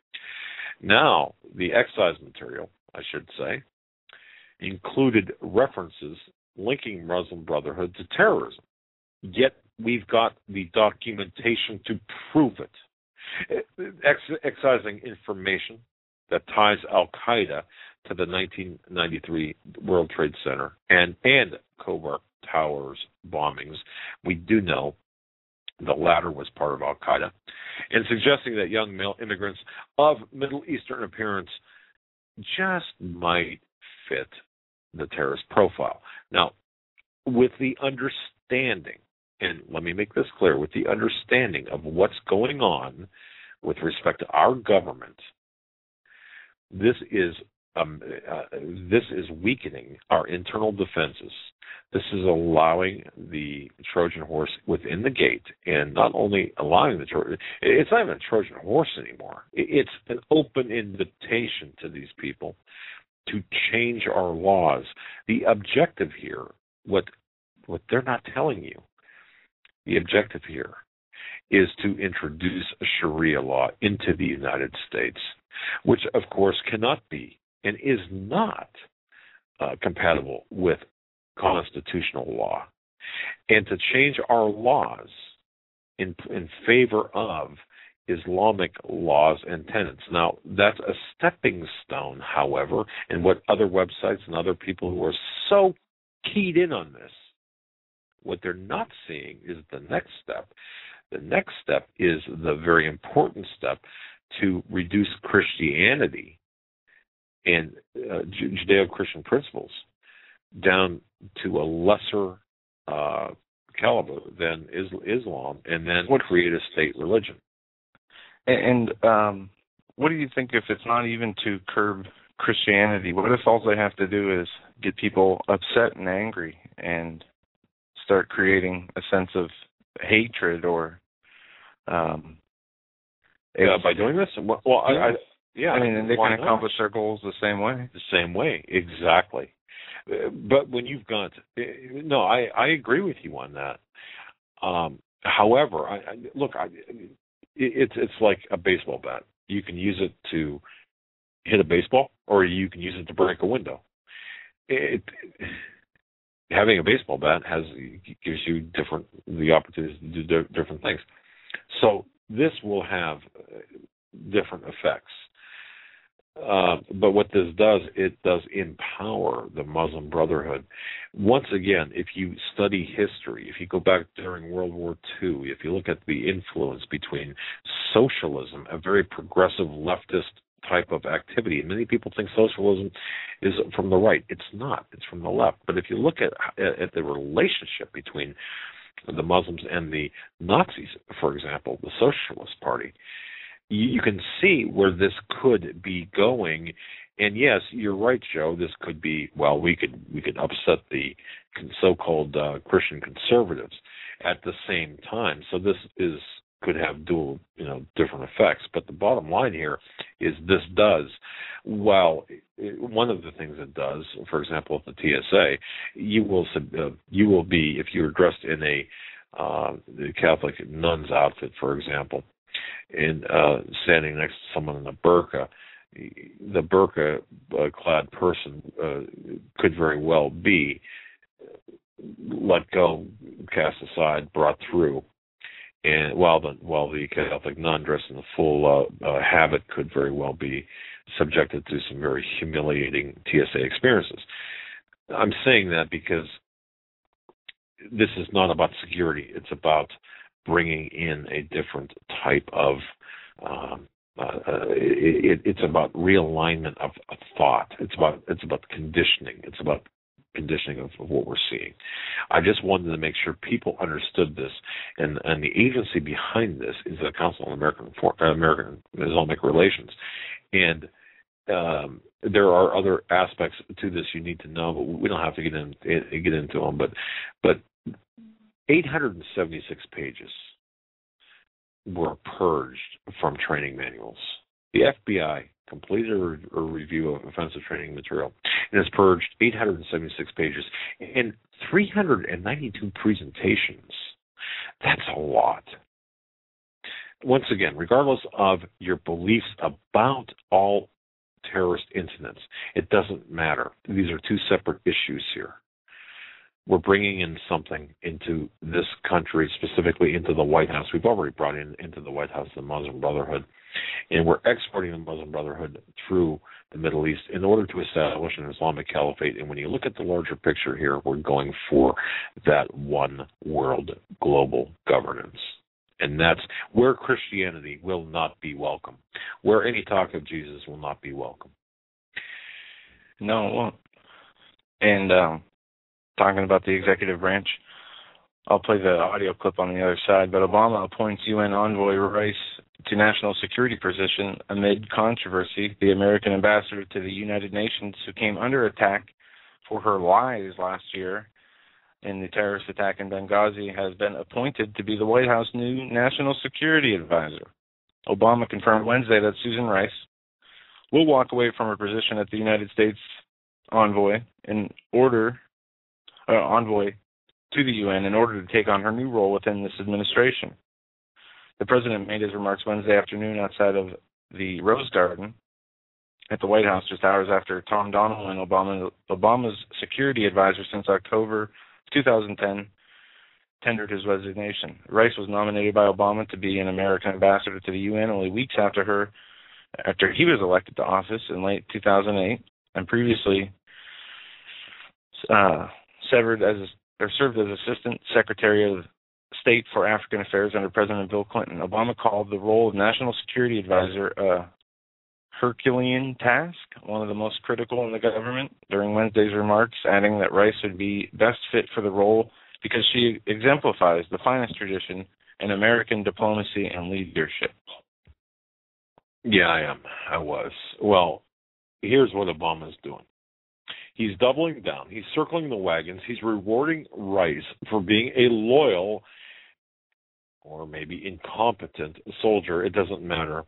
Now, the excise material, I should say, included references linking Muslim Brotherhood to terrorism. Yet we've got the documentation to prove it. Excising information that ties Al-Qaeda to the 1993 World Trade Center and Khobar Towers bombings. We do know the latter was part of Al-Qaeda, and suggesting that young male immigrants of Middle Eastern appearance just might fit the terrorist profile. Now, with the understanding, and let me make this clear, with the understanding of what's going on with respect to our government, this is weakening our internal defenses. This is allowing the Trojan horse within the gate, and not only allowing the Trojan, it's not even a Trojan horse anymore. It's an open invitation to these people to change our laws. The objective here, what they're not telling you, the objective here is to introduce a Sharia law into the United States, which, of course, cannot be and is not compatible with constitutional law. And to change our laws in favor of Islamic laws and tenets. Now, that's a stepping stone, however, and what other websites and other people who are so keyed in on this, what they're not seeing is the next step. The next step is the very important step to reduce Christianity and Judeo-Christian principles down to a lesser caliber than Islam, and then create a state religion. And what do you think if it's not even to curb Christianity? What if all they have to do is get people upset and angry and start creating a sense of hatred or by doing this? Well, yeah. I mean, and they can accomplish their goals the same way. The same way, exactly. But when you've got I agree with you on that. However, it's like a baseball bat. You can use it to hit a baseball, or you can use it to break a window. Having a baseball bat gives you the opportunity to do different things. So this will have different effects. But what this does, it does empower the Muslim Brotherhood. Once again, if you study history, if you go back during World War II, if you look at the influence between socialism, a very progressive leftist type of activity, and many people think socialism is from the right. It's not. It's from the left. But if you look at the relationship between the Muslims and the Nazis, for example, the Socialist Party, you can see where this could be going. And yes, you're right, Joe. This could be, we could upset the so-called Christian conservatives at the same time. So this could have dual, different effects. But the bottom line here is this does, one of the things it does, for example, at the TSA, you will be, if you're dressed in a Catholic nun's outfit, for example, and standing next to someone in a burqa, the burqa-clad person could very well be let go, cast aside, brought through, and while the Catholic nun dressed in the full habit could very well be subjected to some very humiliating TSA experiences. I'm saying that because this is not about security; it's about bringing in a different type of it's about realignment of thought. It's about conditioning. It's about conditioning of what we're seeing. I just wanted to make sure people understood this, and the agency behind this is the Council on American Islamic Relations, and there are other aspects to this you need to know, but we don't have to get into them. But 876 pages were purged from training manuals. The FBI completed a review of offensive training material and has purged 876 pages and 392 presentations. That's a lot. Once again, regardless of your beliefs about all terrorist incidents, it doesn't matter. These are two separate issues here. We're bringing in something into this country, specifically into the White House. We've already brought into the White House the Muslim Brotherhood, and we're exporting the Muslim Brotherhood through the Middle East in order to establish an Islamic caliphate. And when you look at the larger picture here, we're going for that one world global governance. And that's where Christianity will not be welcome, where any talk of Jesus will not be welcome. No, it won't. And talking about the executive branch, I'll play the audio clip on the other side, but Obama appoints UN envoy Rice to national security position amid controversy. The American ambassador to the United Nations, who came under attack for her lies last year in the terrorist attack in Benghazi, has been appointed to be the White House new national security advisor. Obama confirmed Wednesday that Susan Rice will walk away from her position at the United States envoy to the UN in order to take on her new role within this administration. The president made his remarks Wednesday afternoon outside of the Rose Garden at the White House, just hours after Tom Donilon, Obama's security advisor since October 2010, tendered his resignation. Rice was nominated by Obama to be an American ambassador to the UN only weeks after he was elected to office in late 2008, and previously served as Assistant Secretary of State for African Affairs under President Bill Clinton. Obama called the role of National Security Advisor a Herculean task, one of the most critical in the government, during Wednesday's remarks, adding that Rice would be best fit for the role because she exemplifies the finest tradition in American diplomacy and leadership. Yeah, I was. Well, here's what Obama's doing. He's doubling down. He's circling the wagons. He's rewarding Rice for being a loyal or maybe incompetent soldier. It doesn't matter.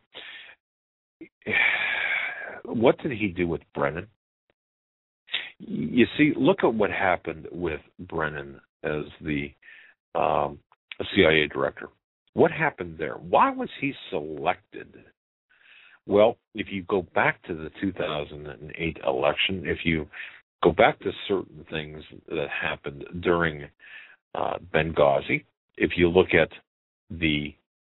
What did he do with Brennan? You see, look at what happened with Brennan as the CIA director. What happened there? Why was he selected? Well, if you go back to the 2008 election, if you go back to certain things that happened during Benghazi, if you look at the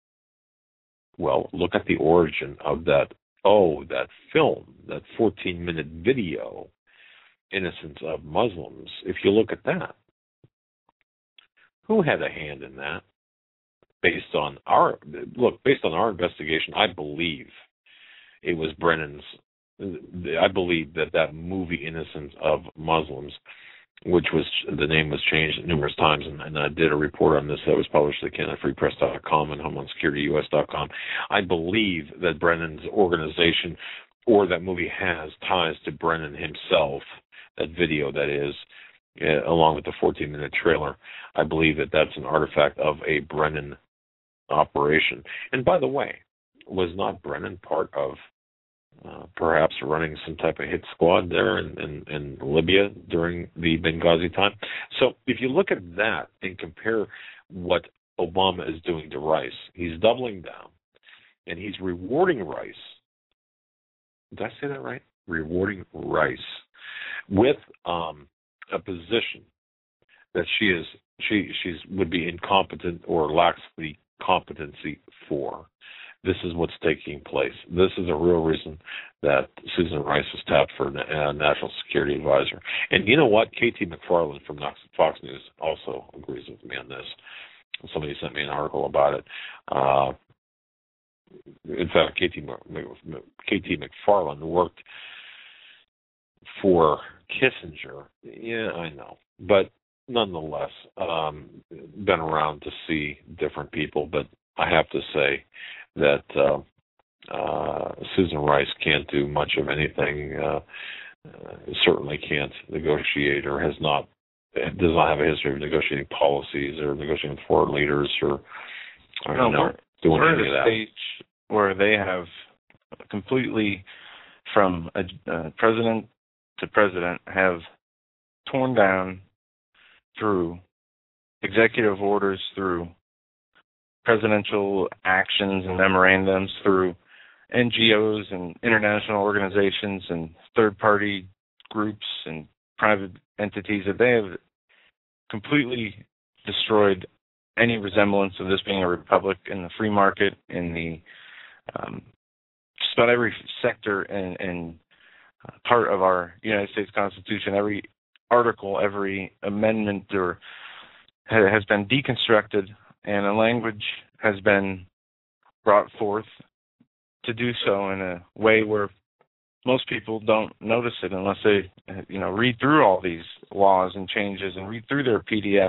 origin of that film, that 14-minute video, Innocence of Muslims, if you look at that, who had a hand in that? Based on our investigation, I believe it was Brennan's. I believe that movie, Innocence of Muslims, which was, the name was changed numerous times, and I did a report on this that was published at CanadaFreePress.com and HomelandSecurityUS.com. I believe that Brennan's organization or that movie has ties to Brennan himself, that video that is, along with the 14-minute trailer. I believe that that's an artifact of a Brennan operation. And by the way, was not Brennan part of perhaps running some type of hit squad there in Libya during the Benghazi time? So if you look at that and compare what Obama is doing to Rice, he's doubling down and he's rewarding Rice. Did I say that right? Rewarding Rice with a position that she would be incompetent or lacks the competency for. This is what's taking place. This is a real reason that Susan Rice was tapped for a national security advisor. And you know what? KT McFarland from Fox News also agrees with me on this. Somebody sent me an article about it. In fact, KT McFarland worked for Kissinger. Yeah, I know. But nonetheless, been around to see different people. But I have to say that Susan Rice can't do much of anything. Certainly can't negotiate, or does not have a history of negotiating policies or negotiating with foreign leaders or doing any of that. Stage where they have completely, from president to president, have torn down through executive orders, through presidential actions and memorandums, through NGOs and international organizations and third-party groups and private entities, that they have completely destroyed any resemblance of this being a republic in the free market, in the just about every sector and part of our United States Constitution. Every article, every amendment has been deconstructed, and a language has been brought forth to do so in a way where most people don't notice it unless they, read through all these laws and changes and read through their PDFs.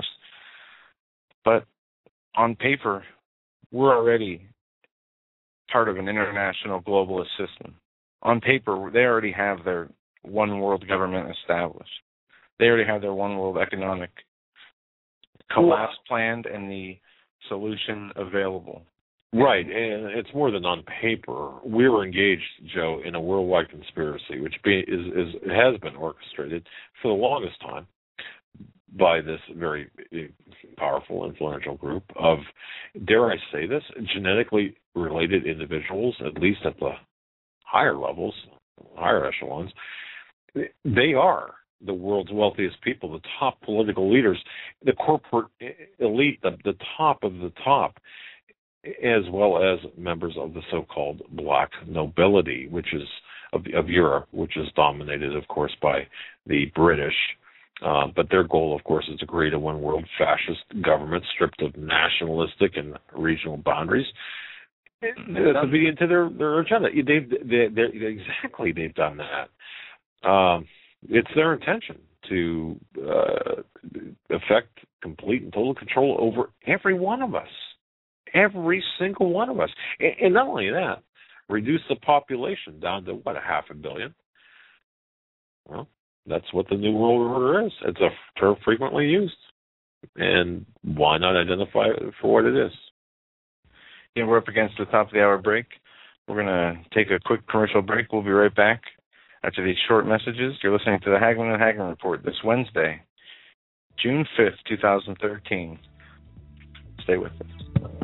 But on paper, we're already part of an international globalist system. On paper, they already have their one world government established. They already have their one world economic collapse planned and the solution available. Right, and it's more than on paper. We were engaged, Joe, in a worldwide conspiracy, which has been orchestrated for the longest time by this very powerful, influential group of, dare I say this, genetically related individuals, at least at the higher levels, higher echelons. They are the world's wealthiest people, the top political leaders, the corporate elite, the top of the top, as well as members of the so-called black nobility, which is of Europe, which is dominated, of course, by the British. But their goal, of course, is to create a one-world fascist government stripped of nationalistic and regional boundaries. That's obedient to their agenda. They've done that. It's their intention to effect complete and total control over every one of us. Every single one of us. And not only that, reduce the population down to, what, 500 million? Well, that's what the New World Order is. It's a term frequently used. And why not identify it for what it is? Yeah, we're up against the top of the hour break. We're going to take a quick commercial break. We'll be right back after these short messages. You're listening to the Hagmann and Hagmann Report this Wednesday, June 5th, 2013. Stay with us.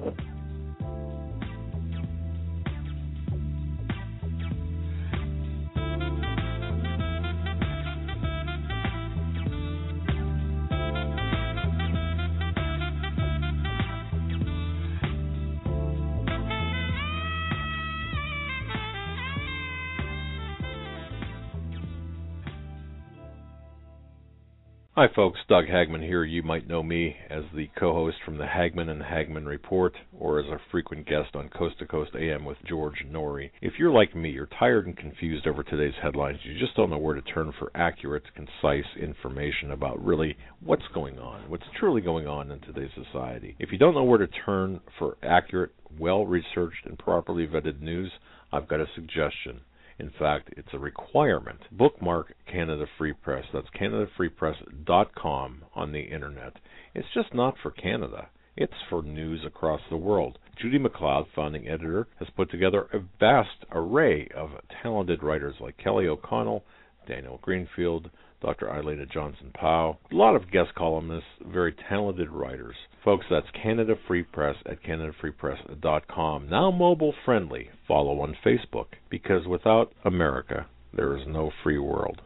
Hi folks, Doug Hagmann here. You might know me as the co-host from the Hagmann and Hagmann Report, or as a frequent guest on Coast to Coast AM with George Noory. If you're like me, you're tired and confused over today's headlines. You just don't know where to turn for accurate, concise information about really what's going on, what's truly going on in today's society. If you don't know where to turn for accurate, well-researched, and properly vetted news, I've got a suggestion. In fact, it's a requirement. Bookmark Canada Free Press. That's CanadaFreePress.com on the internet. It's just not for Canada. It's for news across the world. Judy McLeod, founding editor, has put together a vast array of talented writers like Kelly O'Connell, Daniel Greenfield, Dr. Eilena Johnson-Powell, a lot of guest columnists, very talented writers. Folks, that's Canada Free Press at CanadaFreePress.com. Now mobile friendly. Follow on Facebook, because without America, there is no free world.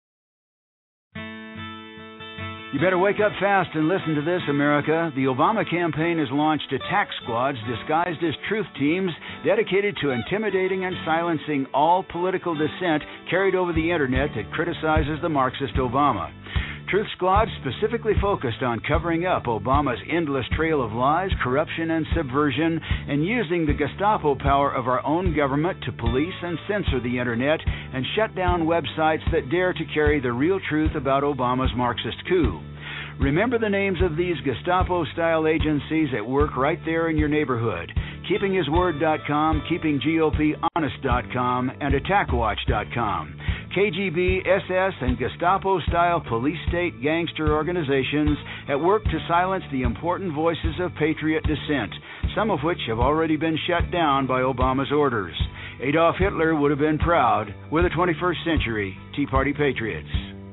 You better wake up fast and listen to this, America. The Obama campaign has launched attack squads disguised as truth teams dedicated to intimidating and silencing all political dissent carried over the internet that criticizes the Marxist Obama. Truth squads specifically focused on covering up Obama's endless trail of lies, corruption, and subversion, and using the Gestapo power of our own government to police and censor the internet and shut down websites that dare to carry the real truth about Obama's Marxist coup. Remember the names of these Gestapo-style agencies at work right there in your neighborhood: KeepingHisWord.com, KeepingGOPHonest.com, and AttackWatch.com. KGB, SS, and Gestapo-style police-state gangster organizations at work to silence the important voices of patriot dissent, some of which have already been shut down by Obama's orders. Adolf Hitler would have been proud. We're the 21st century Tea Party patriots.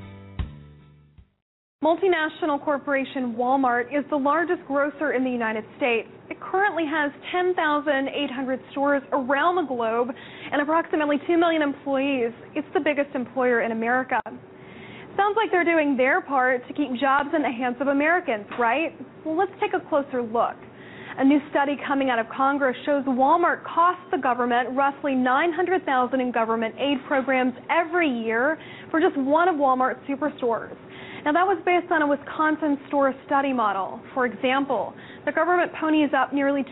Multinational corporation Walmart is the largest grocer in the United States. It currently has 10,800 stores around the globe and approximately 2 million employees. It's the biggest employer in America. Sounds like they're doing their part to keep jobs in the hands of Americans, right? Well, let's take a closer look. A new study coming out of Congress shows Walmart costs the government roughly $900,000 in government aid programs every year for just one of Walmart's superstores. Now, that was based on a Wisconsin store study model. For example, the government ponies up nearly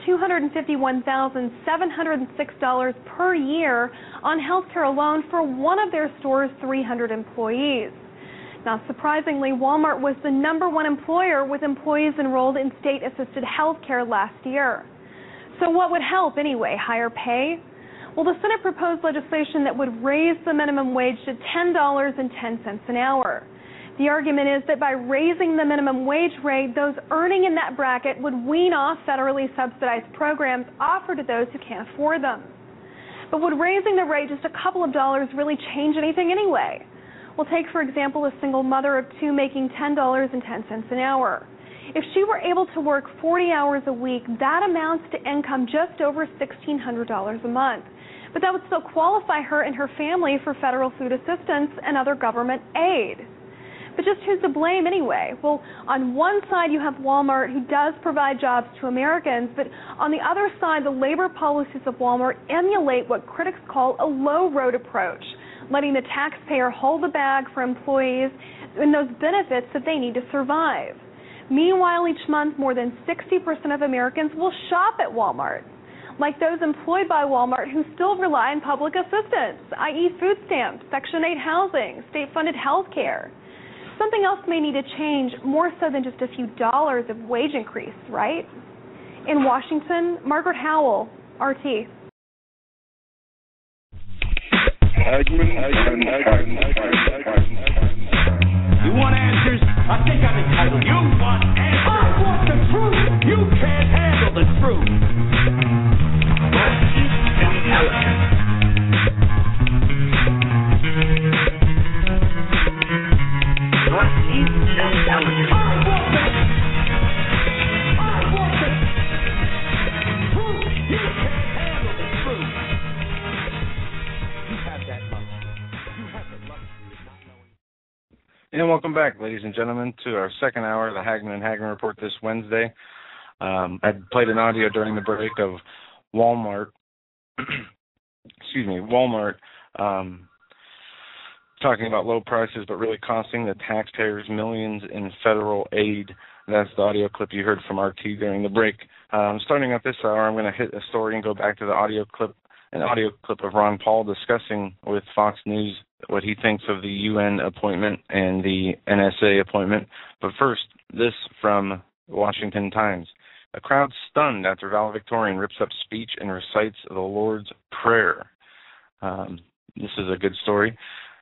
$251,706 per year on health care alone for one of their store's 300 employees. Not surprisingly, Walmart was the #1 employer with employees enrolled in state-assisted health care last year. So what would help anyway? Higher pay? Well, the Senate proposed legislation that would raise the minimum wage to $10.10 an hour. The argument is that by raising the minimum wage rate, those earning in that bracket would wean off federally subsidized programs offered to those who can't afford them. But would raising the rate just a couple of dollars really change anything anyway? Well, take, for example, a single mother of two making $10.10 an hour. If she were able to work 40 hours a week, that amounts to income just over $1,600 a month. But that would still qualify her and her family for federal food assistance and other government aid. But just who's to blame anyway? Well, on one side you have Walmart, who does provide jobs to Americans, but on the other side, the labor policies of Walmart emulate what critics call a low-road approach, letting the taxpayer hold the bag for employees and those benefits that they need to survive. Meanwhile, each month, more than 60% of Americans will shop at Walmart, like those employed by Walmart who still rely on public assistance, i.e. food stamps, Section 8 housing, state-funded health care. Something else may need to change, more so than just a few dollars of wage increase, right? In Washington, Margaret Howell, RT. You want answers? I think I'm entitled. You want answers? I want the truth. You can't handle the truth. What is intelligence? What is intelligence? I want the truth. You can't handle the truth. You have that luxury. You have the luxury of not knowing. And welcome back, ladies and gentlemen, to our second hour of the Hagman and Hagman Report this Wednesday. I played an audio during the break of Walmart, talking about low prices but really costing the taxpayers millions in federal aid. That's the audio clip you heard from RT during the break. Starting out this hour, I'm going to hit a story and go back to the audio clip of Ron Paul discussing with Fox News what he thinks of the UN appointment and the NSA appointment. But first, this from the Washington Times. A crowd stunned after valedictorian rips up speech and recites the Lord's Prayer. This is a good story.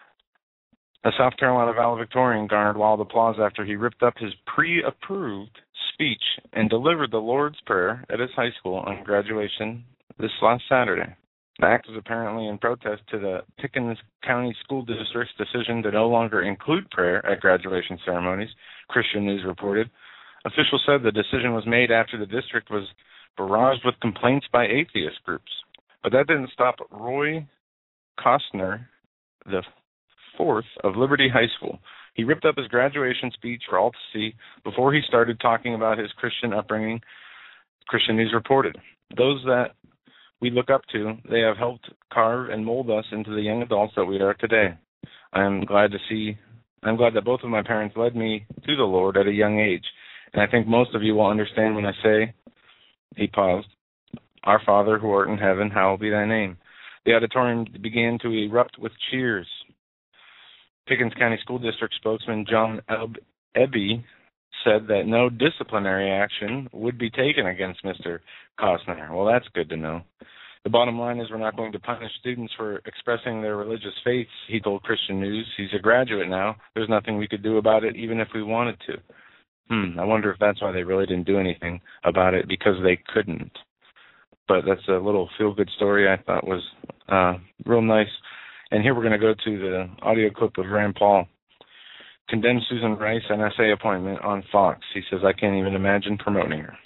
A South Carolina valedictorian garnered wild applause after he ripped up his pre-approved speech and delivered the Lord's Prayer at his high school on graduation this last Saturday. The act was apparently in protest to the Pickens County School District's decision to no longer include prayer at graduation ceremonies, Christian News reported. Officials said the decision was made after the district was barraged with complaints by atheist groups. But that didn't stop Roy Costner, the fourth of Liberty High School. He ripped up his graduation speech for all to see before he started talking about his Christian upbringing, Christian News reported. Those that we look up to, they have helped carve and mold us into the young adults that we are today. I'm glad that both of my parents led me to the Lord at a young age. And I think most of you will understand when I say, he paused, Our Father who art in heaven, hallowed be thy name. The auditorium began to erupt with cheers. Pickens County School District spokesman John Ebby said that no disciplinary action would be taken against Mr. Costner. Well, that's good to know. The bottom line is we're not going to punish students for expressing their religious faiths, he told Christian News. He's a graduate now. There's nothing we could do about it, even if we wanted to. I wonder if that's why they really didn't do anything about it, because they couldn't. But that's a little feel-good story I thought was real nice. And here we're going to go to the audio clip of Rand Paul. Condemns Susan Rice NSA appointment on Fox. He says, I can't even imagine promoting her.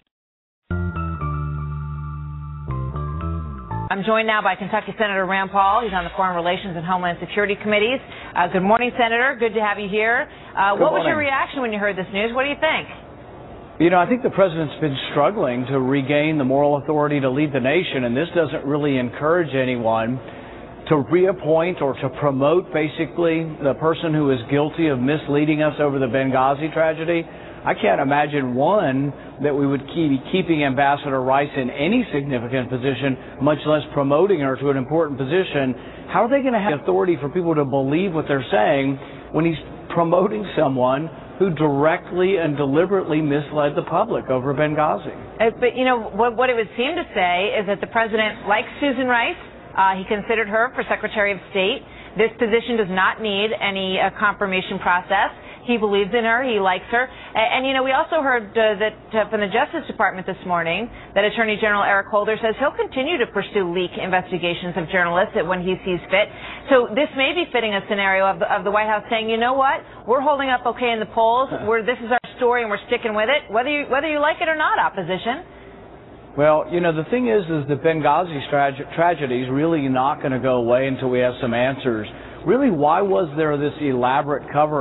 I'm joined now by Kentucky Senator Rand Paul. He's on the Foreign Relations and Homeland Security Committees. Good morning, Senator. Good to have you here. What was your reaction when you heard this news? What do you think? You know, I think the president's been struggling to regain the moral authority to lead the nation, and this doesn't really encourage anyone to reappoint or to promote, basically, the person who is guilty of misleading us over the Benghazi tragedy. I can't imagine, one, that we would be keeping Ambassador Rice in any significant position, much less promoting her to an important position. How are they going to have authority for people to believe what they're saying when he's promoting someone who directly and deliberately misled the public over Benghazi? But, you know, what it would seem to say is that the president likes Susan Rice. He considered her for Secretary of State. This position does not need any confirmation process. He believes in her. He likes her. And, you know, we also heard that from the Justice Department this morning that Attorney General Eric Holder says he'll continue to pursue leak investigations of journalists when he sees fit. So this may be fitting a scenario of the White House saying, you know what, we're holding up okay in the polls. This is our story and we're sticking with it, whether you like it or not, opposition. Well, you know, the thing is the Benghazi tragedy is really not going to go away until we have some answers. Really, why was there this elaborate cover-up?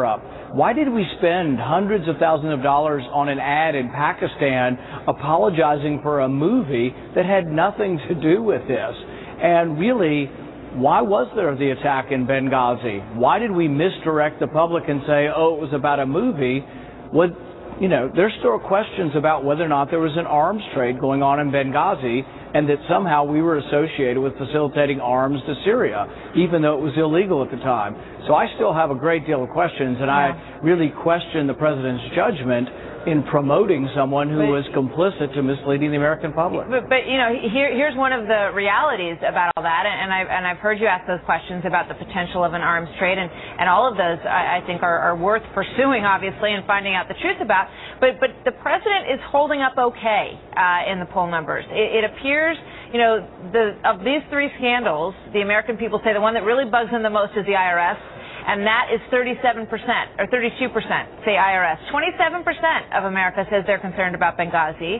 Why did we spend hundreds of thousands of dollars on an ad in Pakistan apologizing for a movie that had nothing to do with this? And really, why was there the attack in Benghazi? Why did we misdirect the public and say, oh, it was about a movie? There's still questions about whether or not there was an arms trade going on in Benghazi and that somehow we were associated with facilitating arms to Syria, even though it was illegal at the time. So I still have a great deal of questions, and I really question the president's judgment in promoting someone who was complicit to misleading the American public. But here's one of the realities about all that, and I've heard you ask those questions about the potential of an arms trade, and all of those I think are worth pursuing, obviously, and finding out the truth about. But the president is holding up okay in the poll numbers. It appears, of these three scandals, the American people say the one that really bugs them the most is the IRS. And that is 37% or 32%, say IRS. 27% of America says they're concerned about Benghazi.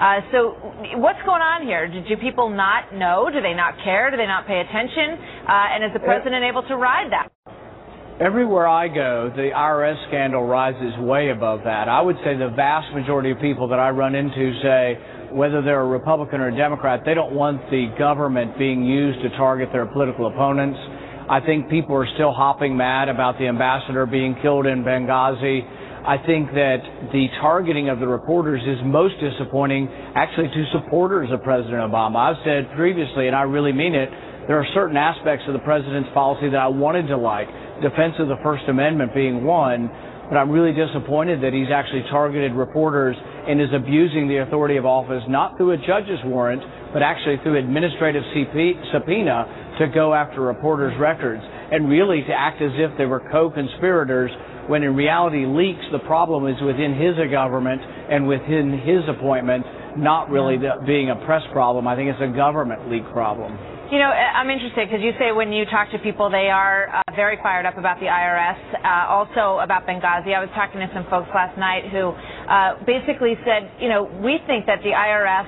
So what's going on here? Do people not know? Do they not care? Do they not pay attention? And is the president able to ride that? Everywhere I go, the IRS scandal rises way above that. I would say the vast majority of people that I run into say, whether they're a Republican or a Democrat, they don't want the government being used to target their political opponents. I think people are still hopping mad about the ambassador being killed in Benghazi. I think that the targeting of the reporters is most disappointing actually to supporters of President Obama. I've said previously, and I really mean it, there are certain aspects of the president's policy that I wanted to like, defense of the First Amendment being one, but I'm really disappointed that he's actually targeted reporters and is abusing the authority of office, not through a judge's warrant, but actually through administrative subpoena to go after reporters' records and really to act as if they were co-conspirators when in reality leaks, the problem is within his government and within his appointment, not really being a press problem. I think it's a government leak problem. I'm interested because you say when you talk to people, they are very fired up about the IRS, also about Benghazi. I was talking to some folks last night who basically said, we think that the IRS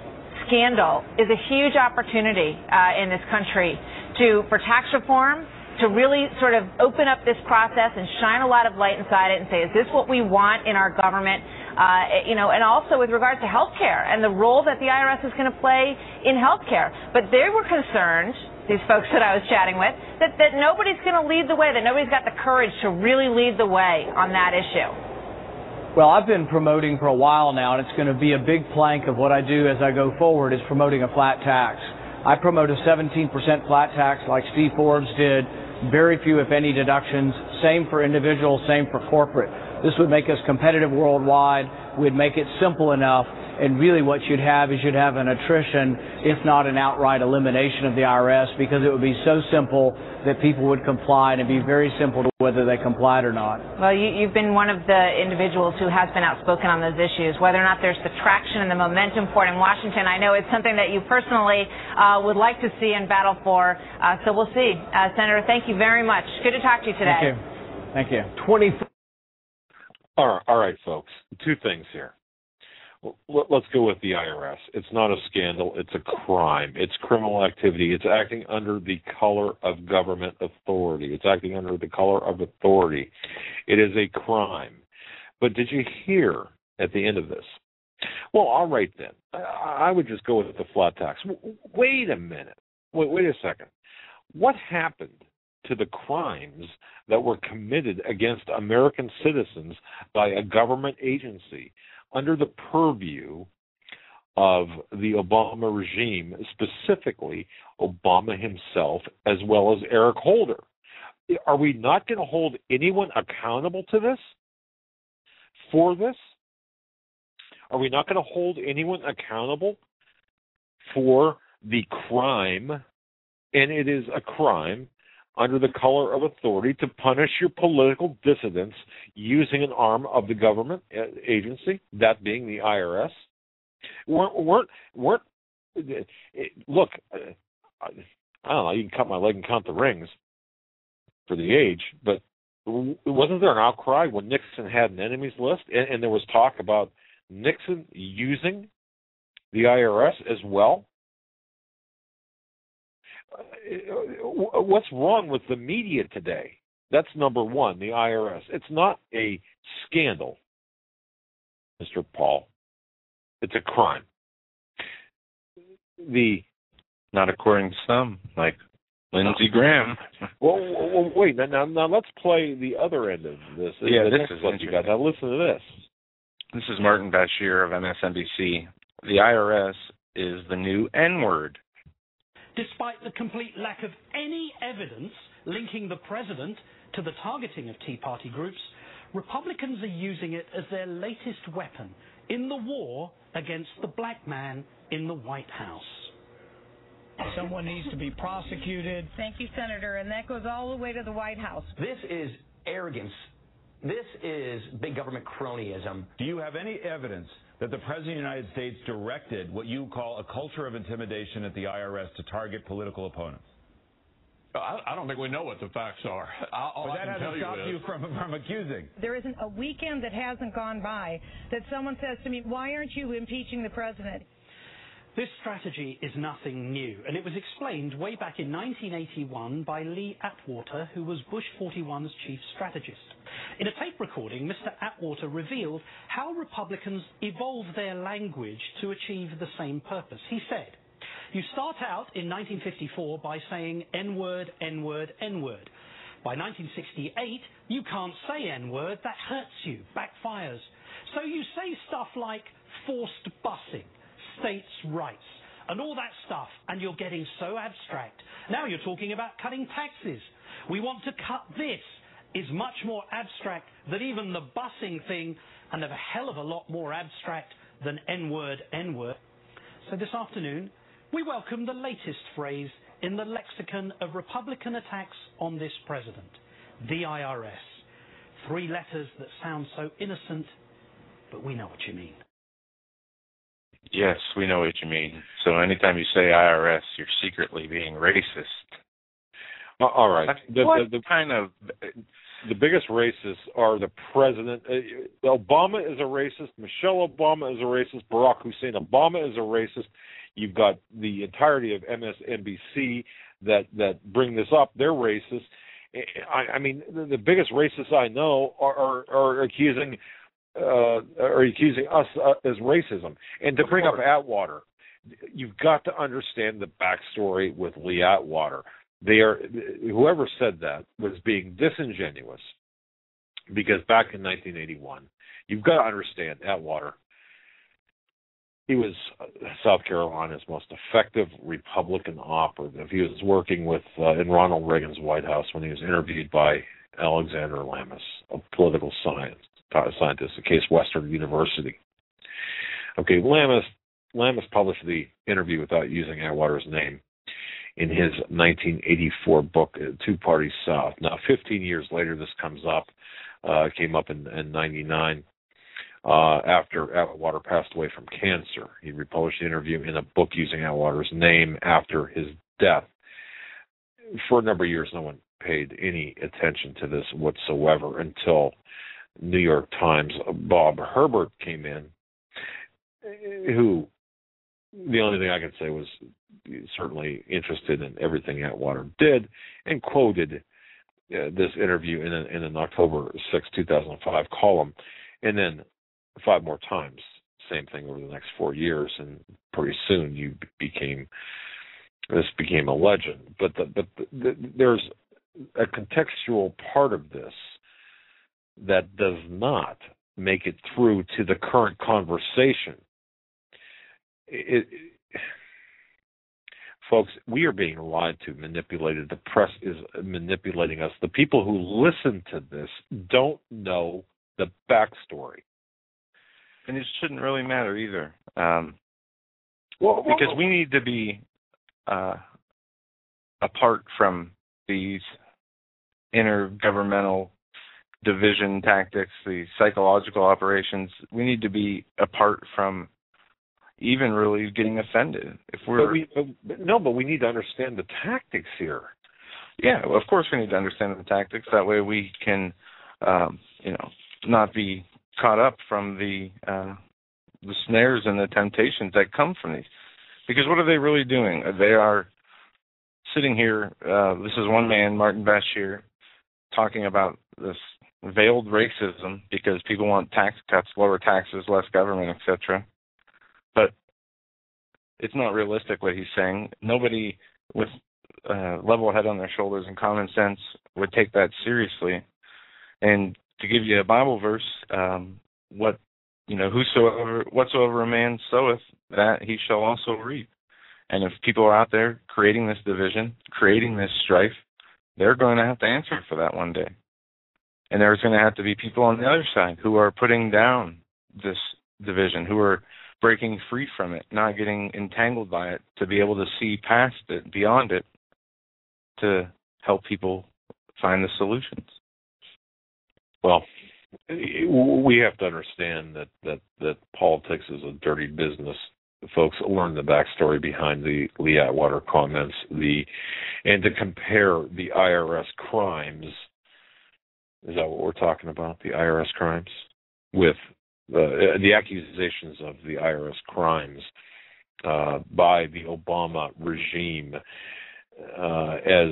scandal is a huge opportunity in this country for tax reform, to really sort of open up this process and shine a lot of light inside it and say, is this what we want in our government? And also with regards to health care and the role that the IRS is going to play in health care. But they were concerned, these folks that I was chatting with, that nobody's going to lead the way, that nobody's got the courage to really lead the way on that issue. Well, I've been promoting for a while now, and it's going to be a big plank of what I do as I go forward is promoting a flat tax. I promote a 17% flat tax like Steve Forbes did, very few, if any, deductions, same for individuals, same for corporate. This would make us competitive worldwide, would make it simple enough, and really what you'd have is you'd have an attrition, if not an outright elimination of the IRS, because it would be so simple that people would comply, and it'd be very simple to whether they complied or not. Well, you've been one of the individuals who has been outspoken on those issues, whether or not there's the traction and the momentum for it in Washington. I know it's something that you personally would like to see and battle for, so we'll see. Senator, thank you very much. Good to talk to you today. Thank you. All right, folks. Two things here. Let's go with the IRS. It's not a scandal. It's a crime. It's criminal activity. It's acting under the color of government authority. It's acting under the color of authority. It is a crime. But did you hear at the end of this? Well, all right then. I would just go with the flat tax. Wait a minute. Wait a second. What happened to the crimes that were committed against American citizens by a government agency under the purview of the Obama regime, specifically Obama himself, as well as Eric Holder? Are we not going to hold anyone accountable to this? For this? Are we not going to hold anyone accountable for the crime? And it is a crime under the color of authority to punish your political dissidents using an arm of the government agency, that being the IRS. Look, I don't know, you can cut my leg and count the rings for the age, but wasn't there an outcry when Nixon had an enemies list, and there was talk about Nixon using the IRS as well? What's wrong with the media today? That's number one, the IRS. It's not a scandal, Mr. Paul. It's a crime. Not according to some, like Lindsey Graham. Well, wait. Now let's play the other end of this. Yeah, this is what you got. Now listen to this. This is Martin Bashir of MSNBC. The IRS is the new N-word. Despite the complete lack of any evidence linking the president to the targeting of Tea Party groups, Republicans are using it as their latest weapon in the war against the black man in the White House. Someone needs to be prosecuted. Thank you, Senator. And that goes all the way to the White House. This is arrogance. This is big government cronyism. Do you have any evidence that the President of the United States directed what you call a culture of intimidation at the IRS to target political opponents? I don't think we know what the facts are. All but that hasn't stopped you from accusing. There isn't a weekend that hasn't gone by that someone says to me, why aren't you impeaching the president? This strategy is nothing new, and it was explained way back in 1981 by Lee Atwater, who was Bush 41's chief strategist. In a tape recording, Mr. Atwater revealed how Republicans evolve their language to achieve the same purpose. He said, you start out in 1954 by saying N-word, N-word, N-word. By 1968, you can't say N-word, that hurts you, backfires. So you say stuff like forced busing, states' rights, and all that stuff, and you're getting so abstract. Now you're talking about cutting taxes. We want to cut this. Is much more abstract than even the busing thing, and a hell of a lot more abstract than N-word, N-word. So this afternoon, we welcome the latest phrase in the lexicon of Republican attacks on this president, the IRS. 3 letters that sound so innocent, but we know what you mean. Yes, we know what you mean. So anytime you say IRS, you're secretly being racist. All right. The biggest racists are the president. Obama is a racist. Michelle Obama is a racist. Barack Hussein Obama is a racist. You've got the entirety of MSNBC that bring this up. They're racist. I mean, the biggest racists I know are accusing us as racism. And to bring up Atwater, you've got to understand the backstory with Lee Atwater. Whoever said that was being disingenuous, because back in 1981, you've got to understand Atwater. He was South Carolina's most effective Republican operative. He was working in Ronald Reagan's White House when he was interviewed by Alexander Lamis, a political scientist at Case Western University. Okay, Lamis published the interview without using Atwater's name in his 1984 book, Two Parties South. Now, 15 years later, this came up in 99, after Atwater passed away from cancer. He republished the interview in a book using Atwater's name after his death. For a number of years, no one paid any attention to this whatsoever until New York Times' Bob Herbert came in, who, the only thing I could say was certainly interested in everything Atwater did, and quoted this interview in an October 6, 2005 column, and then 5 more times, same thing over the next 4 years, and pretty soon this became a legend. But there's a contextual part of this that does not make it through to the current conversation. Folks, we are being lied to, manipulated. The press is manipulating us. The people who listen to this don't know the backstory. And it shouldn't really matter either. Because we need to be apart from these intergovernmental division tactics, the psychological operations. We need to be apart from even really getting offended. But we need to understand the tactics here. Yeah, well, of course we need to understand the tactics. That way we can, not be caught up from the snares and the temptations that come from these. Because what are they really doing? They are sitting here. This is one man, Martin Bashir, talking about this veiled racism because people want tax cuts, lower taxes, less government, etc. But it's not realistic what he's saying. Nobody with level head on their shoulders and common sense would take that seriously. And to give you a Bible verse, whatsoever a man soweth, that he shall also reap. And if people are out there creating this division, creating this strife, they're going to have to answer for that one day. And there's going to have to be people on the other side who are putting down this division, who are breaking free from it, not getting entangled by it, to be able to see past it, beyond it, to help people find the solutions. Well, we have to understand that politics is a dirty business. Folks, learn the backstory behind the Lee Atwater comments, and to compare the IRS crimes. Is that what we're talking about? The IRS crimes with the accusations of the IRS crimes by the Obama regime, as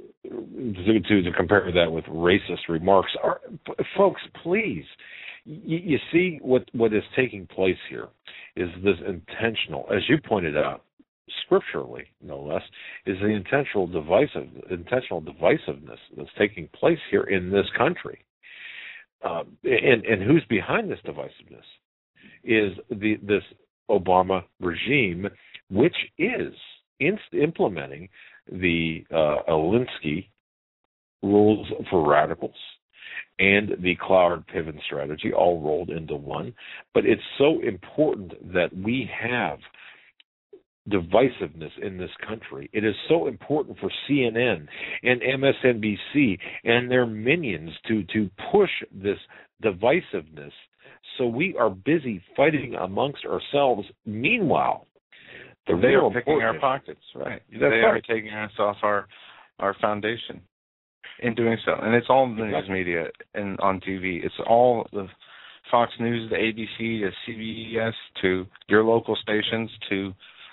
to compare that with racist remarks. Folks, please, you see what is taking place here is this intentional, as you pointed out, scripturally no less, is the intentional divisiveness that's taking place here in this country. And who's behind this divisiveness is this Obama regime, which is implementing the Alinsky rules for radicals and the Cloward-Piven strategy all rolled into one. But it's so important that we have divisiveness in this country. It is so important for CNN and MSNBC and their minions to push this divisiveness, so we are busy fighting amongst ourselves. Meanwhile, they are picking our pockets, right? They are taking us off our foundation in doing so. And it's all the news media and on TV. It's all the Fox News, the ABC, the CBS, to your local stations, to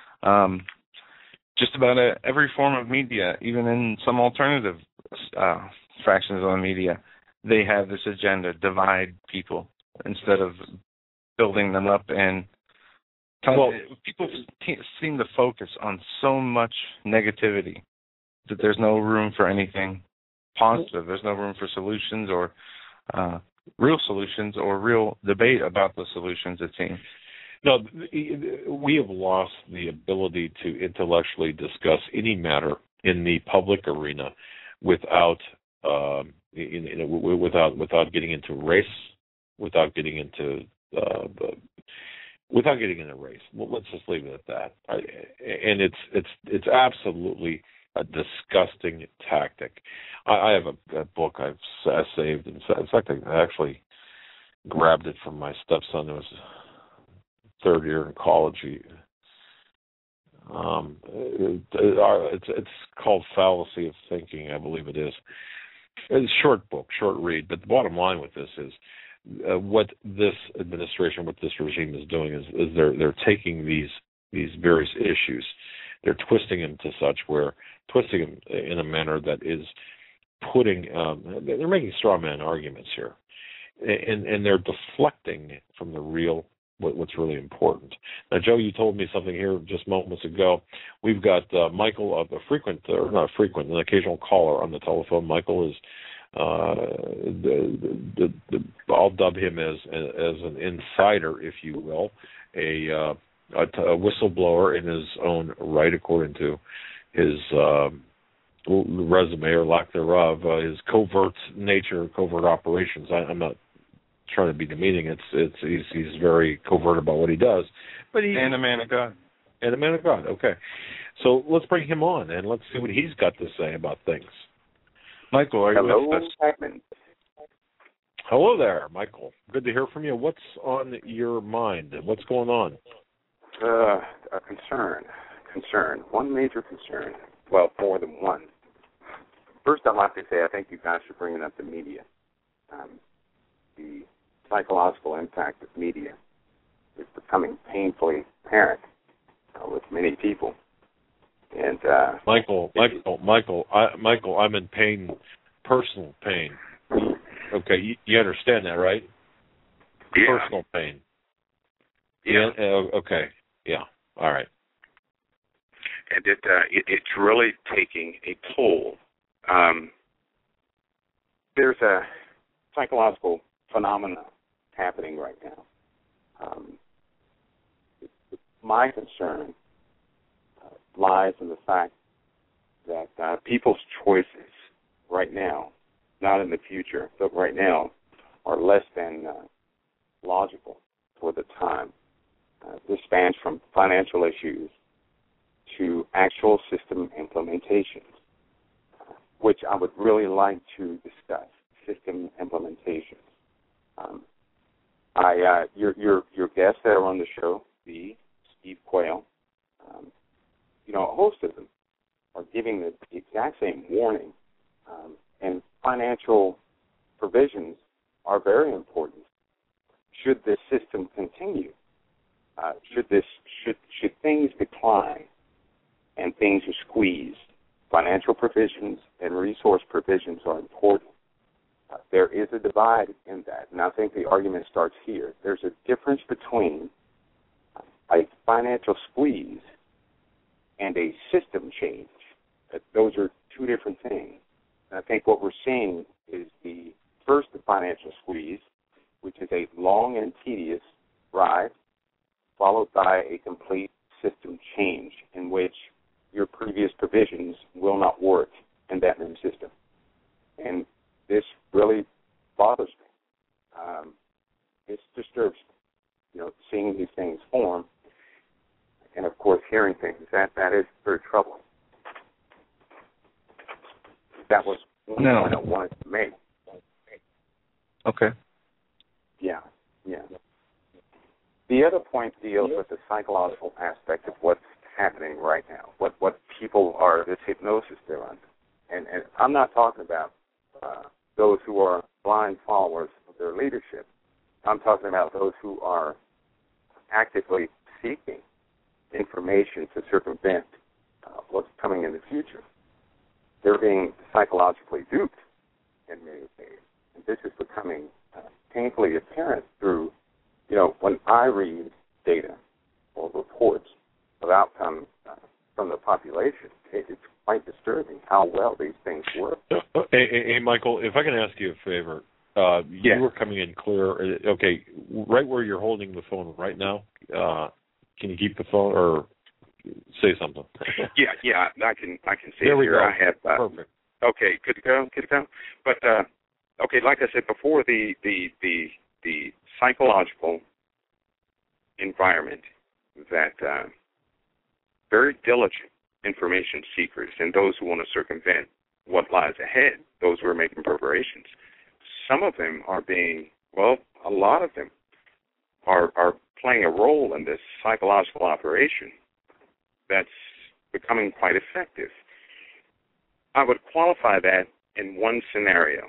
just about every form of media, even in some alternative fractions of the media. They have this agenda: divide people instead of building them up. And people seem to focus on so much negativity that there's no room for anything positive. There's no room for solutions or real solutions or real debate about the solutions, it seems. No, we have lost the ability to intellectually discuss any matter in the public arena without without getting into race, without getting into race. Well, let's just leave it at that. And it's absolutely a disgusting tactic. I have a book I've saved, and in fact, I actually grabbed it from my stepson who was third year in college. It's called Fallacy of Thinking, I believe it is. It's a short book, short read, but the bottom line with this is what this administration, what this regime is doing is they're taking these various issues, they're twisting them in a manner that is putting they're making straw man arguments here, and they're deflecting from the real what's really important. Now, Joe, you told me something here just moments ago. We've got Michael, an occasional caller on the telephone. Michael is, I'll dub him as an insider, if you will, a whistleblower in his own right, according to his resume or lack thereof, his covert nature, covert operations. I'm not trying to be demeaning. He's very covert about what he does, but he's and a man of God. And a man of God. Okay, so let's bring him on and let's see what he's got to say about things. Michael, are you with us? Hello there, Michael. Good to hear from you. What's on your mind? What's going on? A concern. One major concern. Well, more than one. First, I'd like to say I think you guys should bring up the media. The psychological impact of media is becoming painfully apparent with many people. And Michael, I'm in pain personal pain. Okay, you understand that, right? Yeah. Personal pain. Yeah. Okay. Yeah. All right. And it's really taking a toll. There's a psychological phenomenon happening right now. My concern lies in the fact that people's choices right now, not in the future, but right now, are less than logical for the time. This spans from financial issues to actual system implementations, which I would really like to discuss. System implementations. Your guests that are on the show, Steve Quayle, a host of them are giving the exact same warning. And financial provisions are very important. Should this system continue, should things decline and things are squeezed, financial provisions and resource provisions are important. There is a divide in that, and I think the argument starts here. There's a difference between a financial squeeze and a system change. Those are two different things. And I think what we're seeing is the financial squeeze, which is a long and tedious ride, followed by a complete system change in which your previous provisions will not work in that new system. And this really bothers me. It disturbs me, seeing these things form, and of course hearing things. That is very troubling. That was one point I wanted to make. Okay. Yeah. The other point deals with the psychological aspect of what's happening right now, what people are, this hypnosis they're under. And I'm not talking about those who are blind followers of their leadership. I'm talking about those who are actively seeking information to circumvent what's coming in the future. They're being psychologically duped in many ways. And this is becoming painfully apparent through, when I read data or reports of outcomes from the population, it's quite disturbing how well these things work. Hey, Michael, if I can ask you a favor. You were coming in clear. Okay, right where you're holding the phone right now, can you keep the phone or say something? Yeah, I can see there it we here. go. I have, perfect. Okay, good to go. But okay, like I said before, the psychological environment that very diligent information seekers and those who want to circumvent what lies ahead, those who are making preparations, some of them are a lot of them are playing a role in this psychological operation that's becoming quite effective. I would qualify that in one scenario.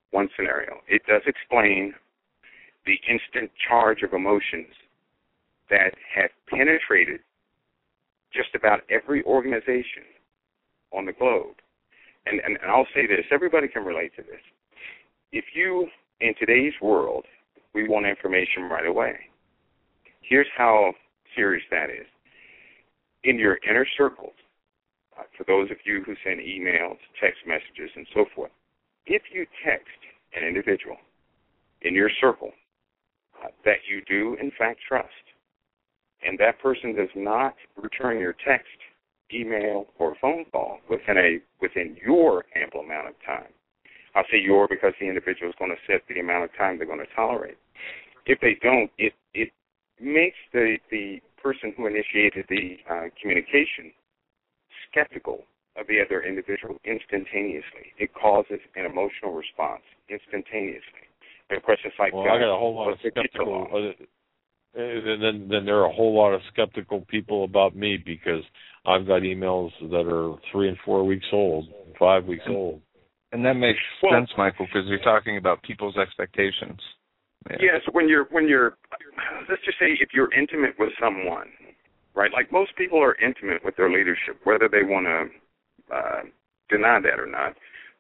It does explain the instant charge of emotions that have penetrated just about every organization on the globe. And I'll say this, everybody can relate to this. If you, in today's world, we want information right away. Here's how serious that is. In your inner circles, for those of you who send emails, text messages, and so forth, if you text an individual in your circle that you do, in fact, trust, and that person does not return your text, email, or phone call within your ample amount of time, I'll say your because the individual is going to set the amount of time they're going to tolerate. If they don't, it makes the person who initiated the communication skeptical of the other individual instantaneously. It causes an emotional response instantaneously. And of course, it's like, I got a whole lot of skeptical. Then there are a whole lot of skeptical people about me because I've got emails that are 3 and 4 weeks old, 5 weeks old. And that makes sense, Michael, because you're talking about people's expectations. Yes, when you're, let's just say if you're intimate with someone, right? Like most people are intimate with their leadership, whether they want to deny that or not.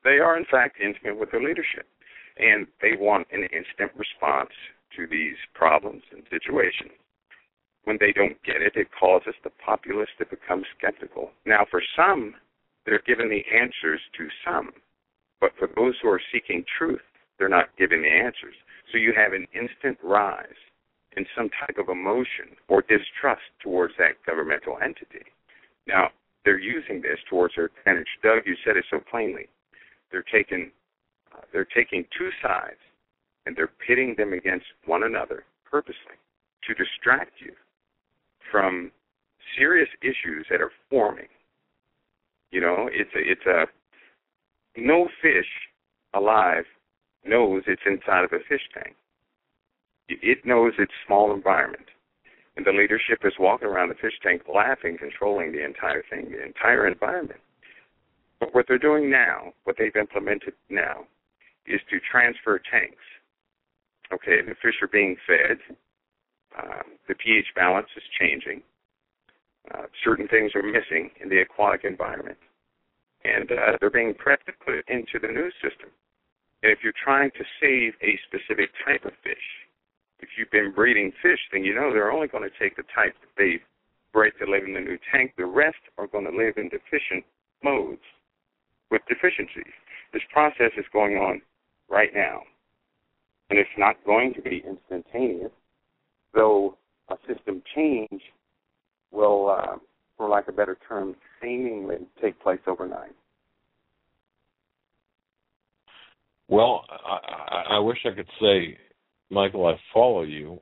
They are, in fact, intimate with their leadership, and they want an instant response to these problems and situations. When they don't get it, it causes the populace to become skeptical. Now, for some, they're given the answers to some, but for those who are seeking truth, they're not given the answers. So you have an instant rise in some type of emotion or distrust towards that governmental entity. Now, they're using this towards their advantage. Doug, you said it so plainly. They're taking two sides, and they're pitting them against one another purposely to distract you from serious issues that are forming. You know, it's a no fish alive knows it's inside of a fish tank. It knows its small environment. And the leadership is walking around the fish tank laughing, controlling the entire thing, the entire environment. But what they're doing now, what they've implemented now, is to transfer tanks. Okay, the fish are being fed. The pH balance is changing. Certain things are missing in the aquatic environment. And they're being prepped to put it into the new system. And if you're trying to save a specific type of fish, if you've been breeding fish, then you know they're only going to take the type that they've bred to live in the new tank. The rest are going to live in deficient modes with deficiencies. This process is going on right now. And it's not going to be instantaneous, though a system change will, for lack of a better term, seemingly take place overnight. Well, I wish I could say, Michael, I follow you,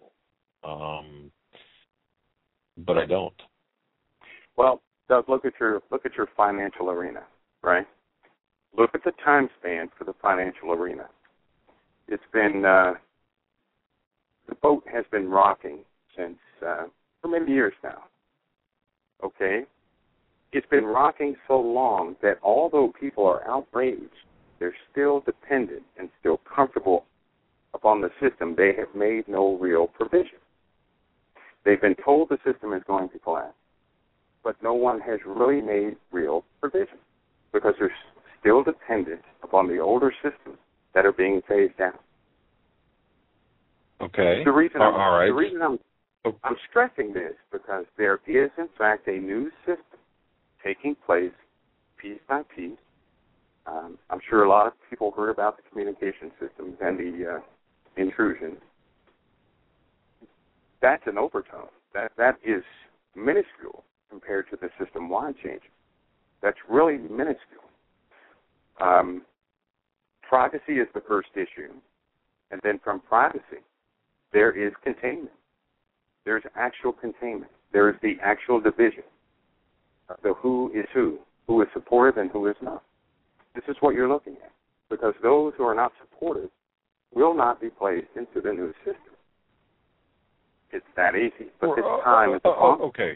but I don't. Well, Doug, look at your financial arena, right? Look at the time span for the financial arena. It's been the boat has been rocking since for many years now. Okay, it's been rocking so long that although people are outraged, they're still dependent and still comfortable upon the system. They have made no real provision. They've been told the system is going to collapse, but no one has really made real provision because they're still dependent upon the older systems that are being phased out. Okay. The reason I'm stressing this because there is, in fact, a new system taking place piece by piece. I'm sure a lot of people heard about the communication systems and the intrusion. That's an overtone. That is minuscule compared to the system-wide changes. That's really minuscule. Privacy is the first issue, and then from privacy, there is containment. There's actual containment. There is the actual division of the who is supportive and who is not. This is what you're looking at, because those who are not supportive will not be placed into the new system. It's that easy, but this time is okay.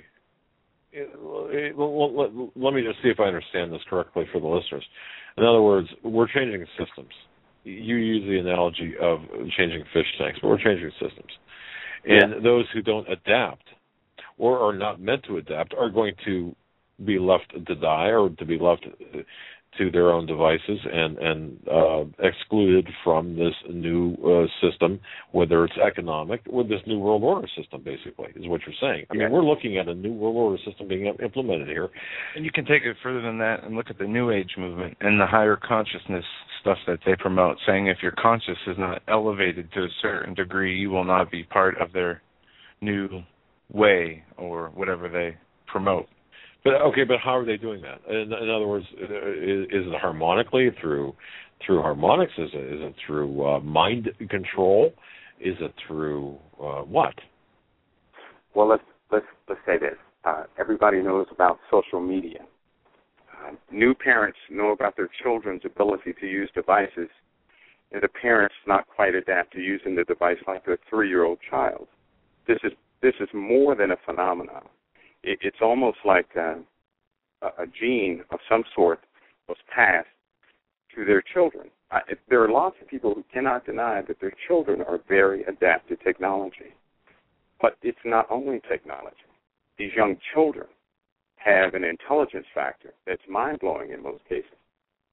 Let me just see if I understand this correctly for the listeners. In other words, we're changing systems. You use the analogy of changing fish tanks, but we're changing systems. And those who don't adapt or are not meant to adapt are going to be left to die or to be left to their own devices and excluded from this new system, whether it's economic, or this new world order system, basically, is what you're saying. I mean, we're looking at a new world order system being implemented here. And you can take it further than that and look at the New Age movement and the higher consciousness stuff that they promote, saying if your conscious is not elevated to a certain degree, you will not be part of their new way or whatever they promote. But how are they doing that? In other words, is it harmonically through harmonics? Is it through mind control? Is it through what? Well, let's say this. Everybody knows about social media. New parents know about their children's ability to use devices, and the parents not quite adapt to using the device like a 3-year-old child. This is more than a phenomenon. It's almost like a gene of some sort was passed to their children. There are lots of people who cannot deny that their children are very adept to technology. But it's not only technology. These young children have an intelligence factor that's mind-blowing in most cases.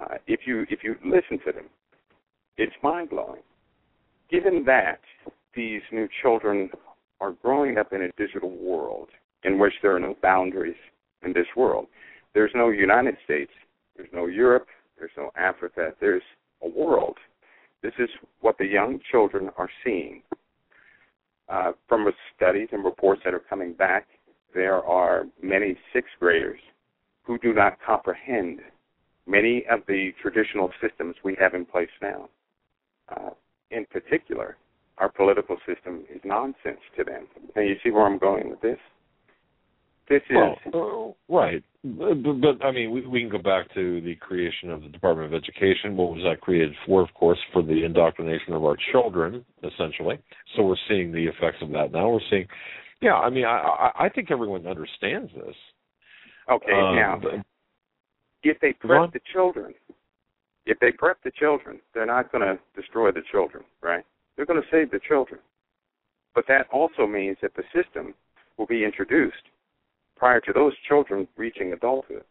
If you listen to them, it's mind-blowing. Given that these new children are growing up in a digital world in which there are no boundaries in this world. There's no United States, there's no Europe, there's no Africa, there's a world. This is what the young children are seeing. From studies and reports that are coming back, there are many sixth graders who do not comprehend many of the traditional systems we have in place now. In particular, our political system is nonsense to them. And you see where I'm going with this? This is... right. But I mean, we can go back to the creation of the Department of Education. What was that created for? Of course, for the indoctrination of our children, essentially. So we're seeing the effects of that now. We're seeing... Yeah, I mean, I think everyone understands this. Okay, now, if they prep the children, they're not going to destroy the children, right? They're going to save the children. But that also means that the system will be introduced prior to those children reaching adulthood.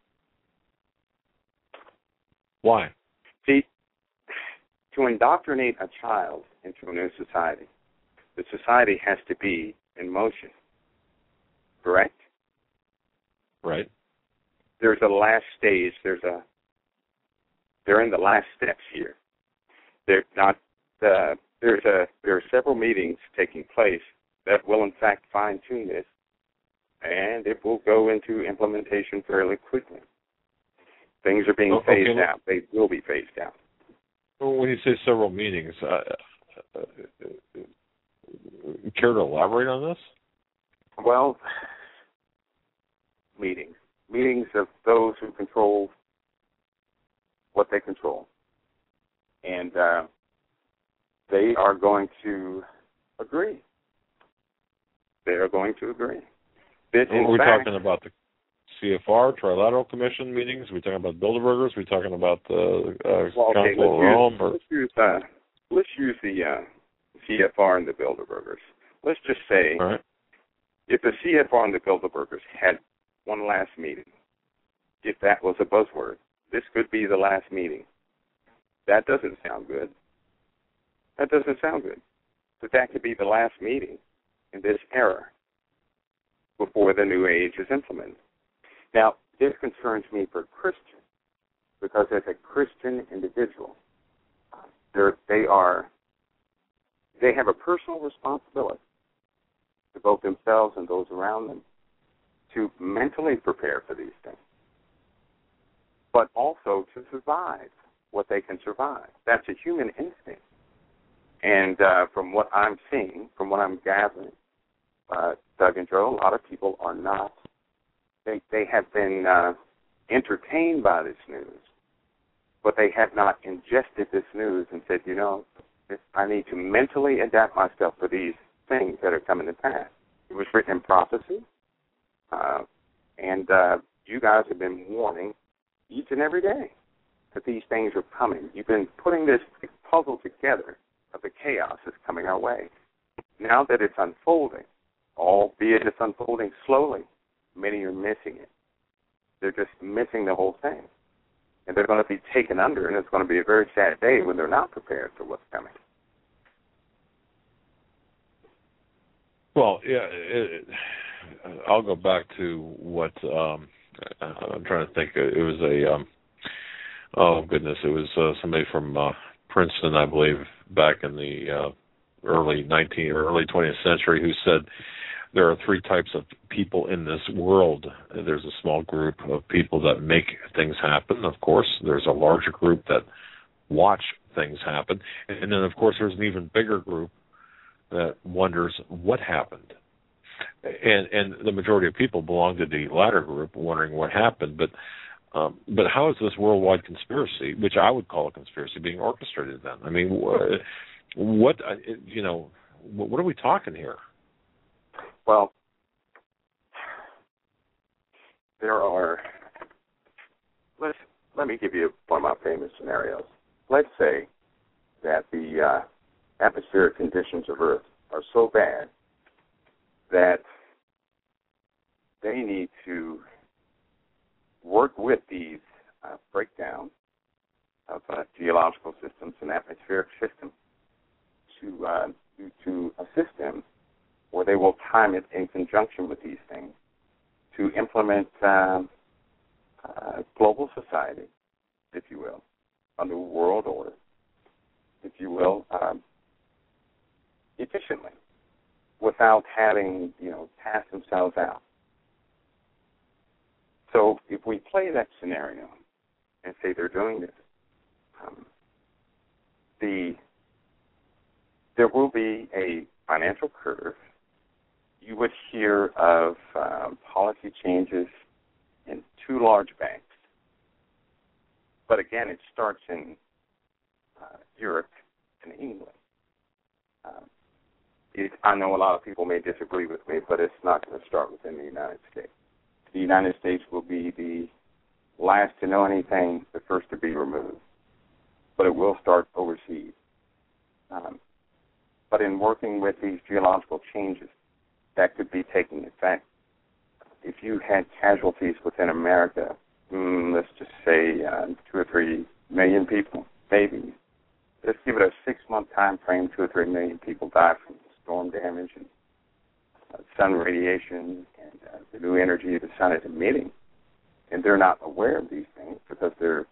Why? See, to indoctrinate a child into a new society, the society has to be in motion, correct? Right. There's a last stage. They're in the last steps here. They're not. There are several meetings taking place that will, in fact, fine-tune this, and it will go into implementation fairly quickly. Things are being phased out. They will be phased out. When you say several meetings, care to elaborate on this? Well, meetings of those who control what they control. And they are going to agree. They are going to agree. Are we talking about the CFR, Trilateral Commission meetings? Are we talking about Bilderbergers? Are we talking about the Council of Rome? Let's use the CFR and the Bilderbergers. Let's just say if the CFR and the Bilderbergers had one last meeting, if that was a buzzword, this could be the last meeting. That doesn't sound good. That doesn't sound good. But that could be the last meeting in this era before the new age is implemented. Now, this concerns me for Christians, because as a Christian individual, they have a personal responsibility to both themselves and those around them to mentally prepare for these things, but also to survive what they can survive. That's a human instinct. And from what I'm seeing, from what I'm gathering, Doug and Joe, a lot of people are not. They have been entertained by this news, but they have not ingested this news and said, I need to mentally adapt myself for these things that are coming to pass. It was written in prophecy, and you guys have been warning each and every day that these things are coming. You've been putting this puzzle together of the chaos that's coming our way. Now that it's unfolding, albeit it's unfolding slowly, many are missing it. They're just missing the whole thing. And they're going to be taken under, and it's going to be a very sad day when they're not prepared for what's coming. Well, yeah, I'll go back to what I'm trying to think. It was it was somebody from Princeton, I believe, back in the early 20th century, who said there are three types of people in this world. There's a small group of people that make things happen, of course. There's a larger group that watch things happen. And then, of course, there's an even bigger group that wonders what happened. And the majority of people belong to the latter group, wondering what happened. But how is this worldwide conspiracy, which I would call a conspiracy, being orchestrated then? I mean, what are we talking here? Well, there are. Let me give you one of my famous scenarios. Let's say that the atmospheric conditions of Earth are so bad that they need to work with these breakdown geological systems and atmospheric systems to assist them, or they will time it in conjunction with these things to implement global society, if you will, a new world order, if you will, efficiently, without having, pass themselves out. So if we play that scenario and say they're doing this, there will be a financial curve. You would hear of policy changes in 2 large banks. But again, it starts in Europe and England. I know a lot of people may disagree with me, but it's not going to start within the United States. The United States will be the last to know anything, the first to be removed. But it will start overseas. But in working with these geological changes that could be taking effect, if you had casualties within America, let's just say 2 or 3 million people, maybe. Let's give it a 6-month time frame, 2 or 3 million people die from storm damage and sun radiation and the new energy the sun is emitting. And they're not aware of these things because they're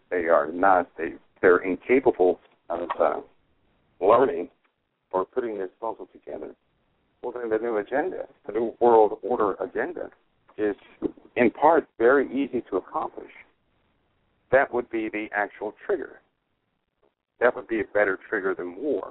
incapable of learning or putting this puzzle together. Well, then the new agenda, the new world order agenda, is in part very easy to accomplish. That would be the actual trigger. That would be a better trigger than war.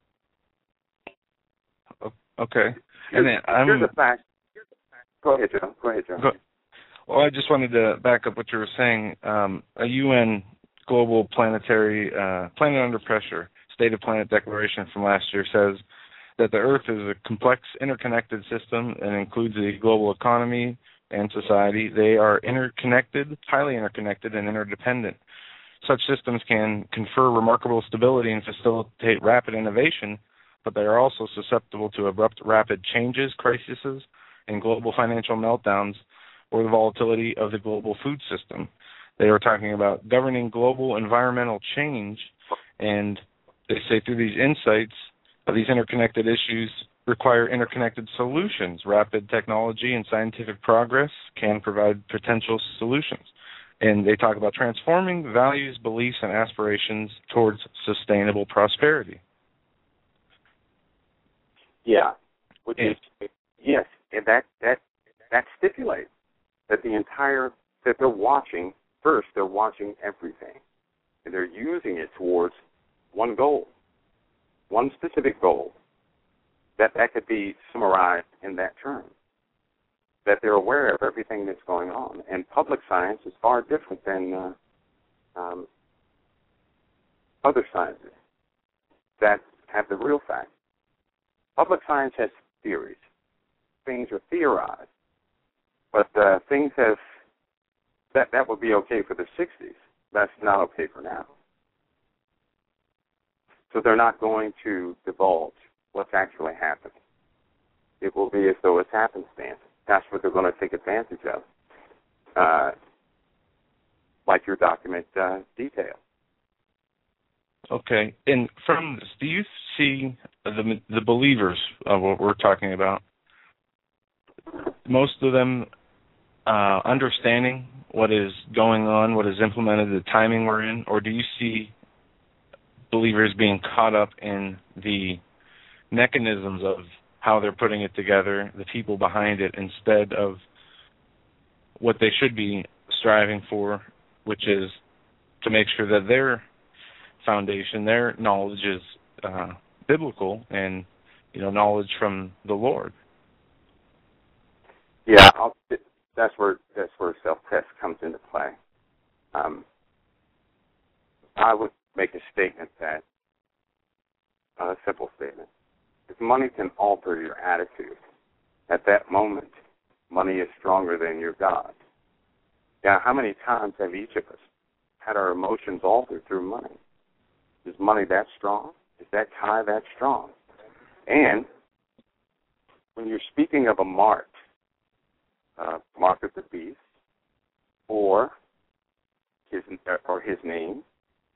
Okay. And then here's a fact. Go ahead, John. Well, I just wanted to back up what you were saying. A UN Global Planetary Planet Under Pressure State of Planet Declaration from last year says that the Earth is a complex, interconnected system and includes the global economy and society. They are interconnected, highly interconnected, and interdependent. Such systems can confer remarkable stability and facilitate rapid innovation, but they are also susceptible to abrupt, rapid changes, crises, and global financial meltdowns, or the volatility of the global food system. They are talking about governing global environmental change, and they say through these insights, these interconnected issues require interconnected solutions. Rapid technology and scientific progress can provide potential solutions. And they talk about transforming values, beliefs, and aspirations towards sustainable prosperity. Yeah, yes, and that stipulates that that they're watching. First, they're watching everything, and they're using it towards one goal, one specific goal. That could be summarized in that term. That they're aware of everything that's going on, and public science is far different than other sciences that have the real facts. Public science has theories. Things are theorized, but things have that would be okay for the 60s. That's not okay for now. So they're not going to divulge what's actually happening. It will be as though it's happenstance. That's what they're going to take advantage of, like your document detail. Okay. And from this, do you see the believers of what we're talking about, most of them understanding what is going on, what is implemented, the timing we're in, or do you see believers being caught up in the mechanisms of how they're putting it together, the people behind it, instead of what they should be striving for, which is to make sure that their foundation, their knowledge is biblical and, knowledge from the Lord? Yeah, that's where self-test comes into play. I would make a statement a simple statement. If money can alter your attitude, at that moment, money is stronger than your God. Now, how many times have each of us had our emotions altered through money? Is money that strong? Is that tie that strong? And when you're speaking of a mark of the beast, or his name,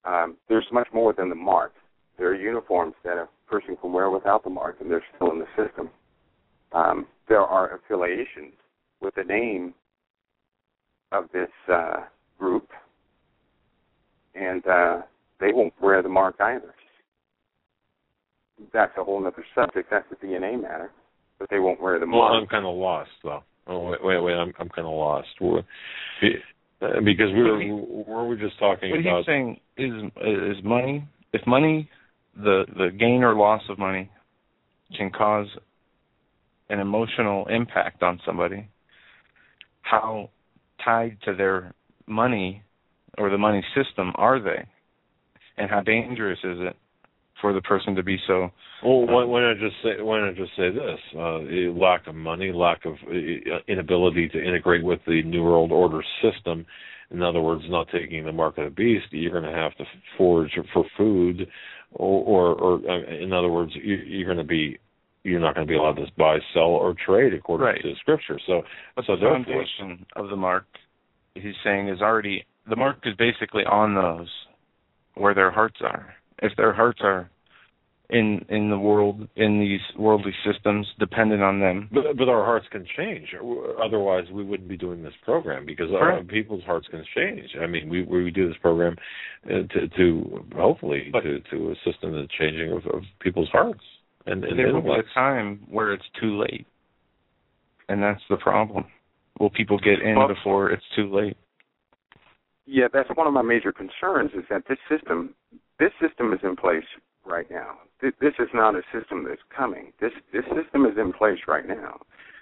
there's much more than the mark. There are uniforms that a person can wear without the mark, and they're still in the system. There are affiliations with the name of this group, and they won't wear the mark either. That's a whole other subject. That's the DNA matter, but they won't wear the mark. Well, I'm kind of lost, though. Oh, wait, I'm kind of lost. Because we were just talking what about... What he's saying is money. If money, the gain or loss of money can cause an emotional impact on somebody, how tied to their money or the money system are they? And how dangerous is it for the person to be so... Well, why not just say this? Lack of money, lack of inability to integrate with the New World Order system. In other words, not taking the mark of the beast, you're going to have to forage for food, or in other words, you're not going to be allowed to buy, sell, or trade according to Scripture. So the foundation of the mark, he's saying, is already, the mark is basically on those where their hearts are. If their hearts are in the world, in these worldly systems, dependent on them. But our hearts can change. Otherwise, we wouldn't be doing this program, because people's hearts can change. I mean, we do this program to hopefully to assist in the changing of people's hearts. And there will be a time where it's too late, and that's the problem. Will people get in before it's too late? Yeah, that's one of my major concerns, is that this system is in place right now. This is not a system that's coming. This system is in place right now.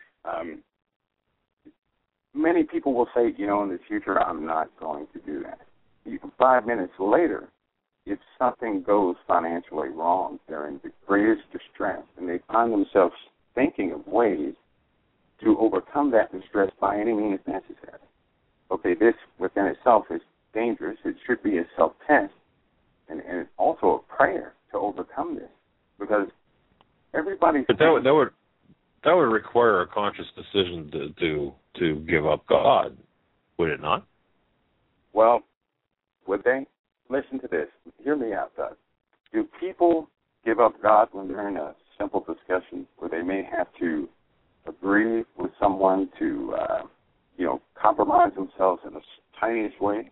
Many people will say, in the future, I'm not going to do that. 5 minutes later, if something goes financially wrong, they're in the greatest distress, and they find themselves thinking of ways to overcome that distress by any means necessary. Okay, this within itself is dangerous. It should be a self-test, and it's also a prayer to overcome this, because everybody. But that would require a conscious decision to give up God, would it not? Well, would they? Listen to this. Hear me out, Doug. Do people give up God when they're in a simple discussion where they may have to agree with someone to, compromise themselves in the tiniest way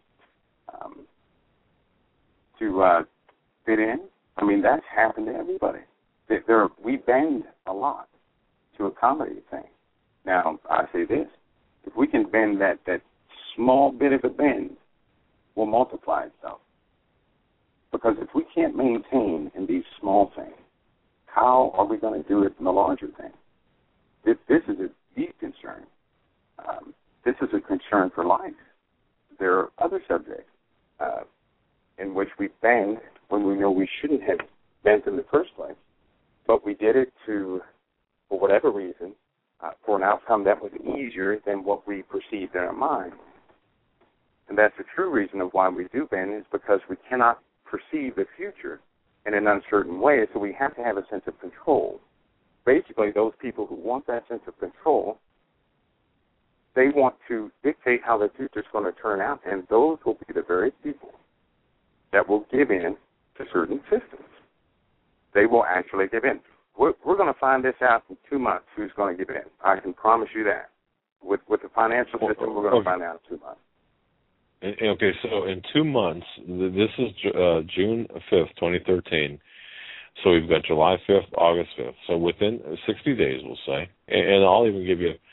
to fit in? I mean, that's happened to everybody. We bend a lot to accommodate things. Now, I say this. If we can bend that small bit of a bend, will multiply itself. Because if we can't maintain in these small things, how are we going to do it in the larger things? This is a deep concern. This is a concern for life. There are other subjects in which we bend when we know we shouldn't have bent in the first place, but we did it for whatever reason, for an outcome that was easier than what we perceived in our mind. And that's the true reason of why we do bend, is because we cannot perceive the future in an uncertain way, so we have to have a sense of control. Basically, those people who want that sense of control, they want to dictate how the future is going to turn out, and those will be the very people that will give in to certain systems. They will actually give in. We're going to find this out in 2 months, who's going to give in. I can promise you that. With the financial system, we're going to find out in 2 months. Okay, so in 2 months, this is June 5th, 2013. So we've got July 5th, August 5th. So within 60 days, we'll say, and I'll even give you,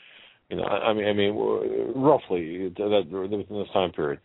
roughly within this time period.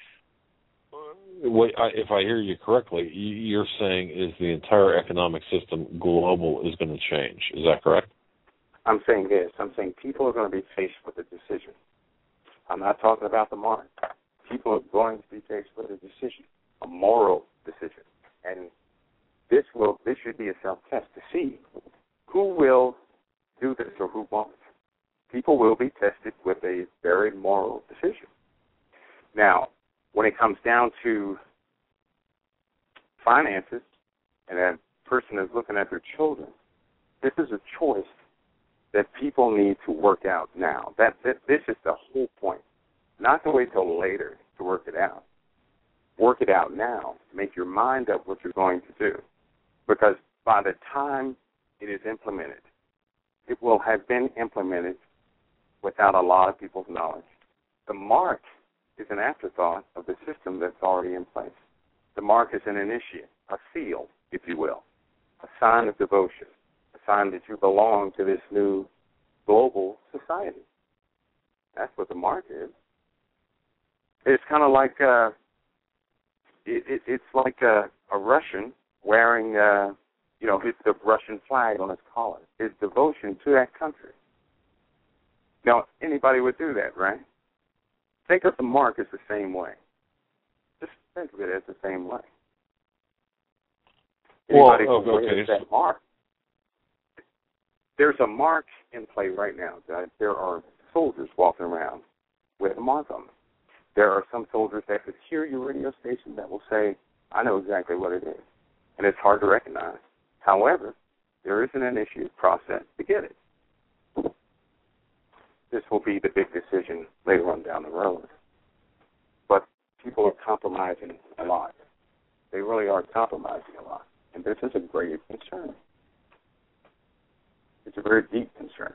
If I hear you correctly, you're saying is the entire economic system global is going to change. Is that correct? I'm saying this. I'm saying people are going to be faced with a decision. I'm not talking about the mark. People are going to be faced with a decision, a moral decision. And this should be a self-test to see who will do this or who won't. People will be tested with a very moral decision. Now, when it comes down to finances, and that person is looking at their children, this is a choice that people need to work out now. This is the whole point. Not to wait till later to work it out. Work it out now. Make your mind up what you're going to do. Because by the time it is implemented, it will have been implemented without a lot of people's knowledge. The mark is an afterthought of the system that's already in place. The mark is an initiate, a seal, if you will, a sign of devotion, a sign that you belong to this new global society. That's what the mark is. It's kind of like it's like a Russian wearing, the Russian flag on his collar. His devotion to that country. Now, anybody would do that, right? Think of the mark as the same way. Just think of it as the same way. Anybody who wears that mark. There's a mark in play right now. There are soldiers walking around with a mark on them. There are some soldiers that could hear your radio station that will say, I know exactly what it is. And it's hard to recognize. However, there is an initiative process to get it. This will be the big decision later on down the road. But people are compromising a lot. They really are compromising a lot. And this is a grave concern. It's a very deep concern.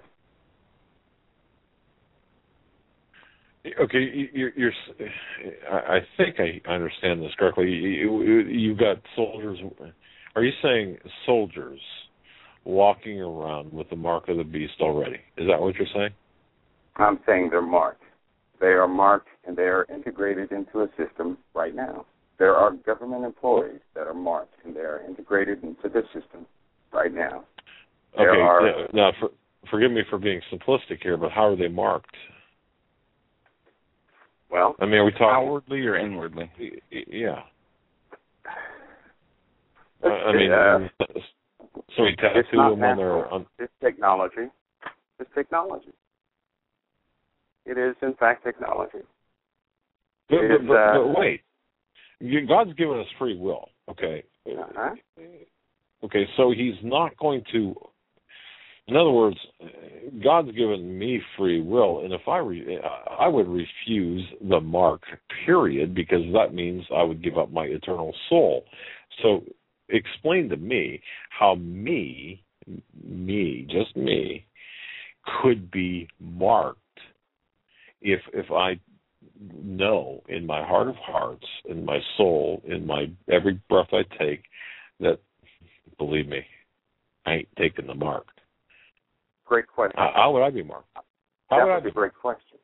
Okay, I think I understand this correctly. You've got soldiers. Are you saying soldiers walking around with the mark of the beast already? Is that what you're saying? I'm saying they're marked. They are marked, and they are integrated into a system right now. There are government employees that are marked, and they are integrated into this system right now. Now, forgive me for being simplistic here, but how are they marked? Well, I mean, are we talking outwardly or inwardly? Yeah. So we tattoo them on their... It's technology. It's technology. It is, in fact, technology. But wait. God's given us free will, okay? Uh-huh. Okay, so he's not going to... In other words, God's given me free will, and if I would refuse the mark, period, because that means I would give up my eternal soul. So explain to me how me, just me, could be marked if I know in my heart of hearts, in my soul, in my every breath I take, that, believe me, I ain't taking the mark. Great question. How would I be marked? That was a great question.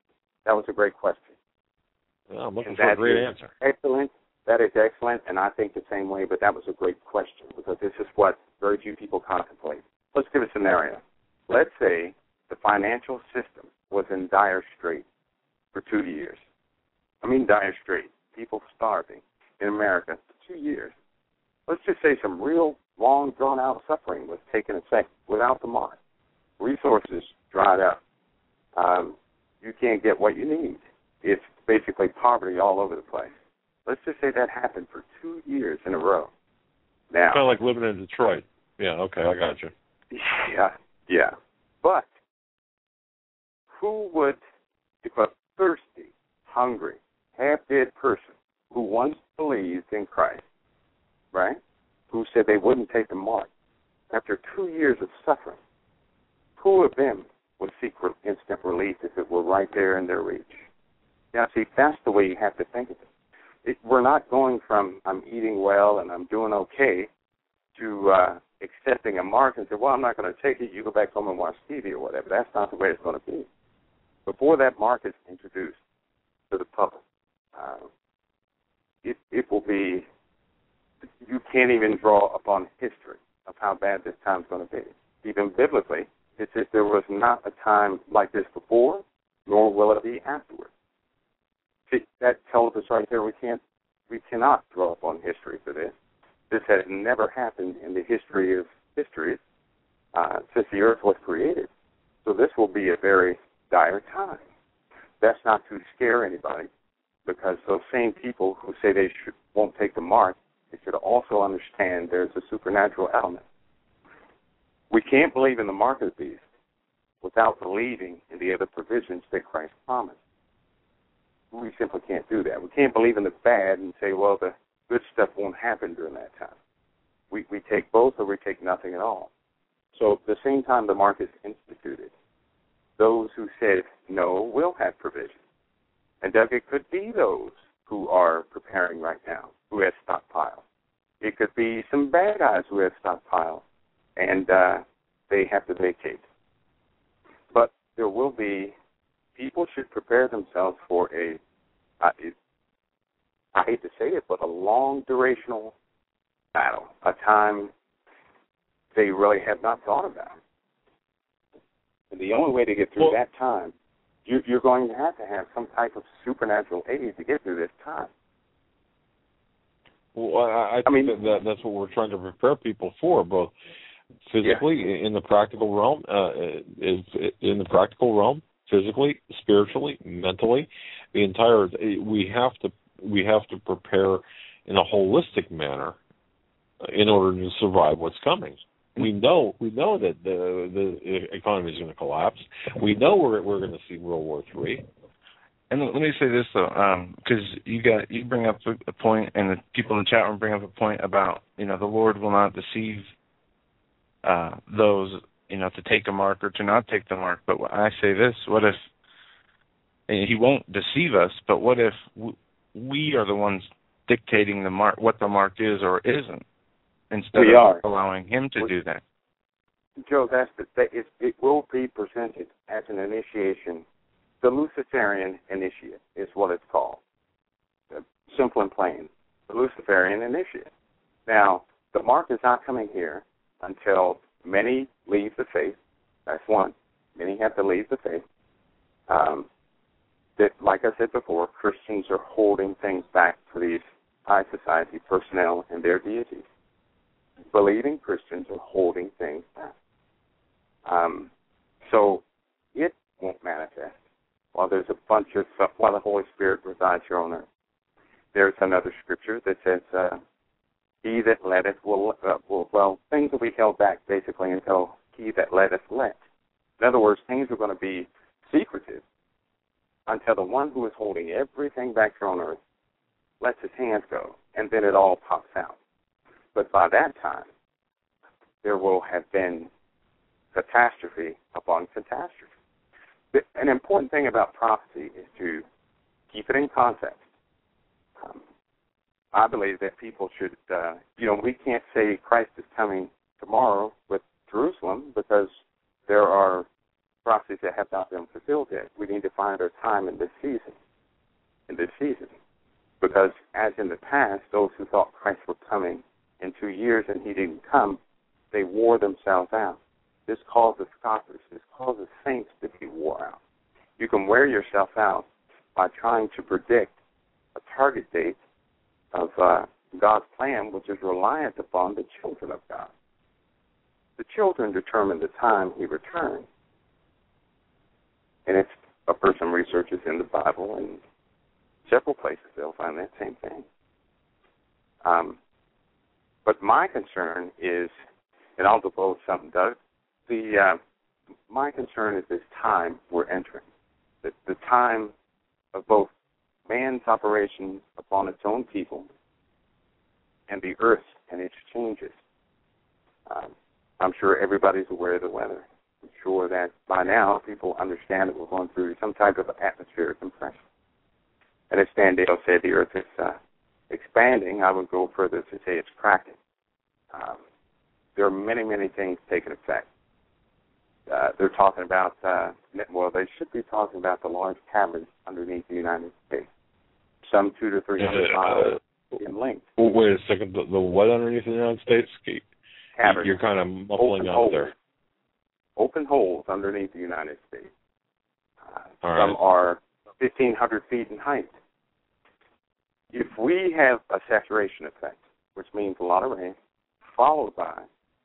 Well, I'm looking for a great answer. Excellent. That is excellent, and I think the same way, but that was a great question because this is what very few people contemplate. Let's give a scenario. Let's say the financial system was in dire straits for 2 years. I mean dire straits. People starving in America for 2 years. Let's just say some real long, drawn-out suffering was taking effect without the mark. Resources dried up. You can't get what you need. It's basically poverty all over the place. Let's just say that happened for 2 years in a row. Now, kind of like living in Detroit. Yeah, okay, I got you. Yeah. But who would, if a thirsty, hungry, half-dead person who once believed in Christ, right, who said they wouldn't take the mark, after 2 years of suffering, who of them would seek instant relief if it were right there in their reach? Now, see, that's the way you have to think of it. We're not going from I'm eating well and I'm doing okay to accepting a mark and say, well, I'm not going to take it. You go back home and watch TV or whatever. That's not the way it's going to be. Before that mark is introduced to the public, it will be, you can't even draw upon history of how bad this time's going to be. Even biblically, it says there was not a time like this before, nor will it be afterward. See, that tells us right there we cannot draw upon history for this. This has never happened in the history of histories since the earth was created. So this will be a very dire time. That's not to scare anybody, because those same people who say they won't take the mark, they should also understand there's a supernatural element. We can't believe in the mark of the beast without believing in the other provisions that Christ promised. we simply can't do that. We can't believe in the bad and say, well, the good stuff won't happen during that time. We take both or we take nothing at all. So at the same time the mark is instituted, those who said no will have provision. And Doug, it could be those who are preparing right now, who have stockpiled. It could be some bad guys who have stockpiled, and they have to vacate. But there will be, people should prepare themselves for I hate to say it, but a long durational battle, a time they really have not thought about. And the only way to get through that time, you're going to have some type of supernatural aid to get through this time. Well, I mean that's what we're trying to prepare people for, both physically in the practical realm, physically, spiritually, mentally, the entire. We have to prepare in a holistic manner in order to survive what's coming. We know that the economy is going to collapse. We know we're going to see World War III. And let me say this though, because you bring up a point, and the people in the chat room bring up a point about the Lord will not deceive those to take the mark or to not take the mark. But I say this: what if He won't deceive us? But what if we are the ones dictating the mark, what the mark is or isn't, instead of allowing Him to do that? Joe, it will be presented as an initiation. The Luciferian Initiate is what it's called. Simple and plain. The Luciferian Initiate. Now, the mark is not coming here until many leave the faith. That's one. Many have to leave the faith. That, like I said before, Christians are holding things back for these high society personnel and their deities. Believing Christians are holding things back. So it won't manifest. While there's while the Holy Spirit resides here on earth. There's another scripture that says, he that letteth things will be held back basically until he that letteth let. In other words, things are going to be secretive until the one who is holding everything back here on earth lets his hands go, and then it all pops out. But by that time, there will have been catastrophe upon catastrophe. An important thing about prophecy is to keep it in context. I believe that people should, we can't say Christ is coming tomorrow with Jerusalem because there are prophecies that have not been fulfilled yet. We need to find our time in this season. Because as in the past, those who thought Christ was coming in 2 years and He didn't come, they wore themselves out. This causes scoffers. This causes saints to be wore out. You can wear yourself out by trying to predict a target date of God's plan, which is reliant upon the children of God. The children determine the time He returns. And if a person researches in the Bible and several places, they'll find that same thing. But my concern is, and I'll divulge something, Doug, my concern is this time we're entering, the time of both man's operations upon its own people and the earth and its changes. I'm sure everybody's aware of the weather. I'm sure that by now people understand that we're going through some type of atmospheric compression. And as Stan Dale said, the earth is expanding. I would go further to say it's cracking. There are many, many things taking effect. They're talking about, they should be talking about the large caverns underneath the United States, some 200 to 300 miles in length. Well, wait a second. The what underneath the United States? Caverns. You're kind of muffling out there. Open holes underneath the United States. Some are 1,500 feet in height. If we have a saturation effect, which means a lot of rain, followed by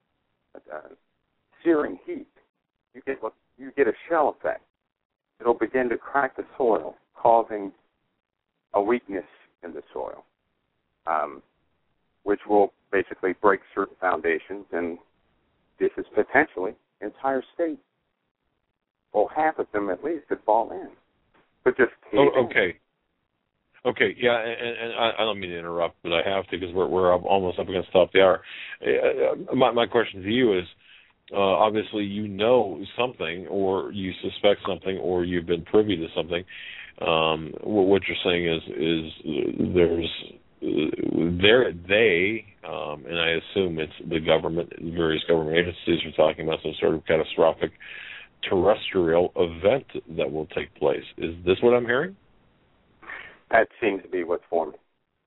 searing heat, you get a shell effect. It'll begin to crack the soil, causing a weakness in the soil, which will basically break certain foundations, and this is potentially entire states. Well, half of them at least could fall in. But just okay. Okay, yeah, and I don't mean to interrupt, but I have to because we're almost up against the top of the hour. My question to you is, obviously you know something, or you suspect something, or you've been privy to something. What you're saying is and I assume it's the government, various government agencies are talking about some sort of catastrophic terrestrial event that will take place. Is this what I'm hearing? That seems to be what's forming.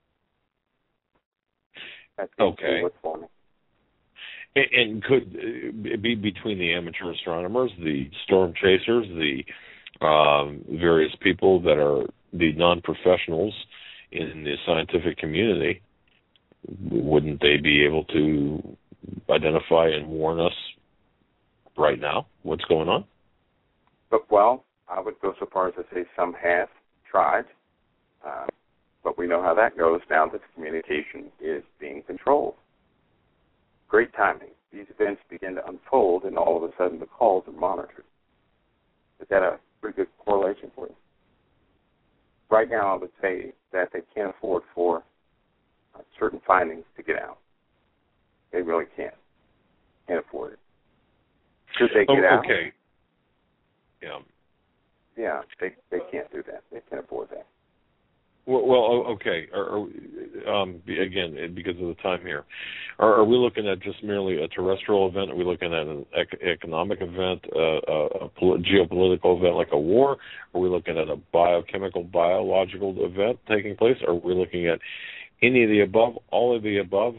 And could it be between the amateur astronomers, the storm chasers, the various people that are the non-professionals in the scientific community? Wouldn't they be able to identify and warn us right now what's going on? Well, I would go so far as to say some have tried. But we know how that goes now that the communication is being controlled. Great timing. These events begin to unfold, and all of a sudden the calls are monitored. Is that a pretty good correlation for you? Right now, I would say that they can't afford for certain findings to get out. They really can't. Can't afford it. Should they get out? Okay. Yeah. Yeah, they can't do that. They can't afford that. Well, okay. Again, because of the time here, are we looking at just merely a terrestrial event? Are we looking at an economic event, a geopolitical event like a war? Are we looking at a biological event taking place? Are we looking at any of the above, all of the above?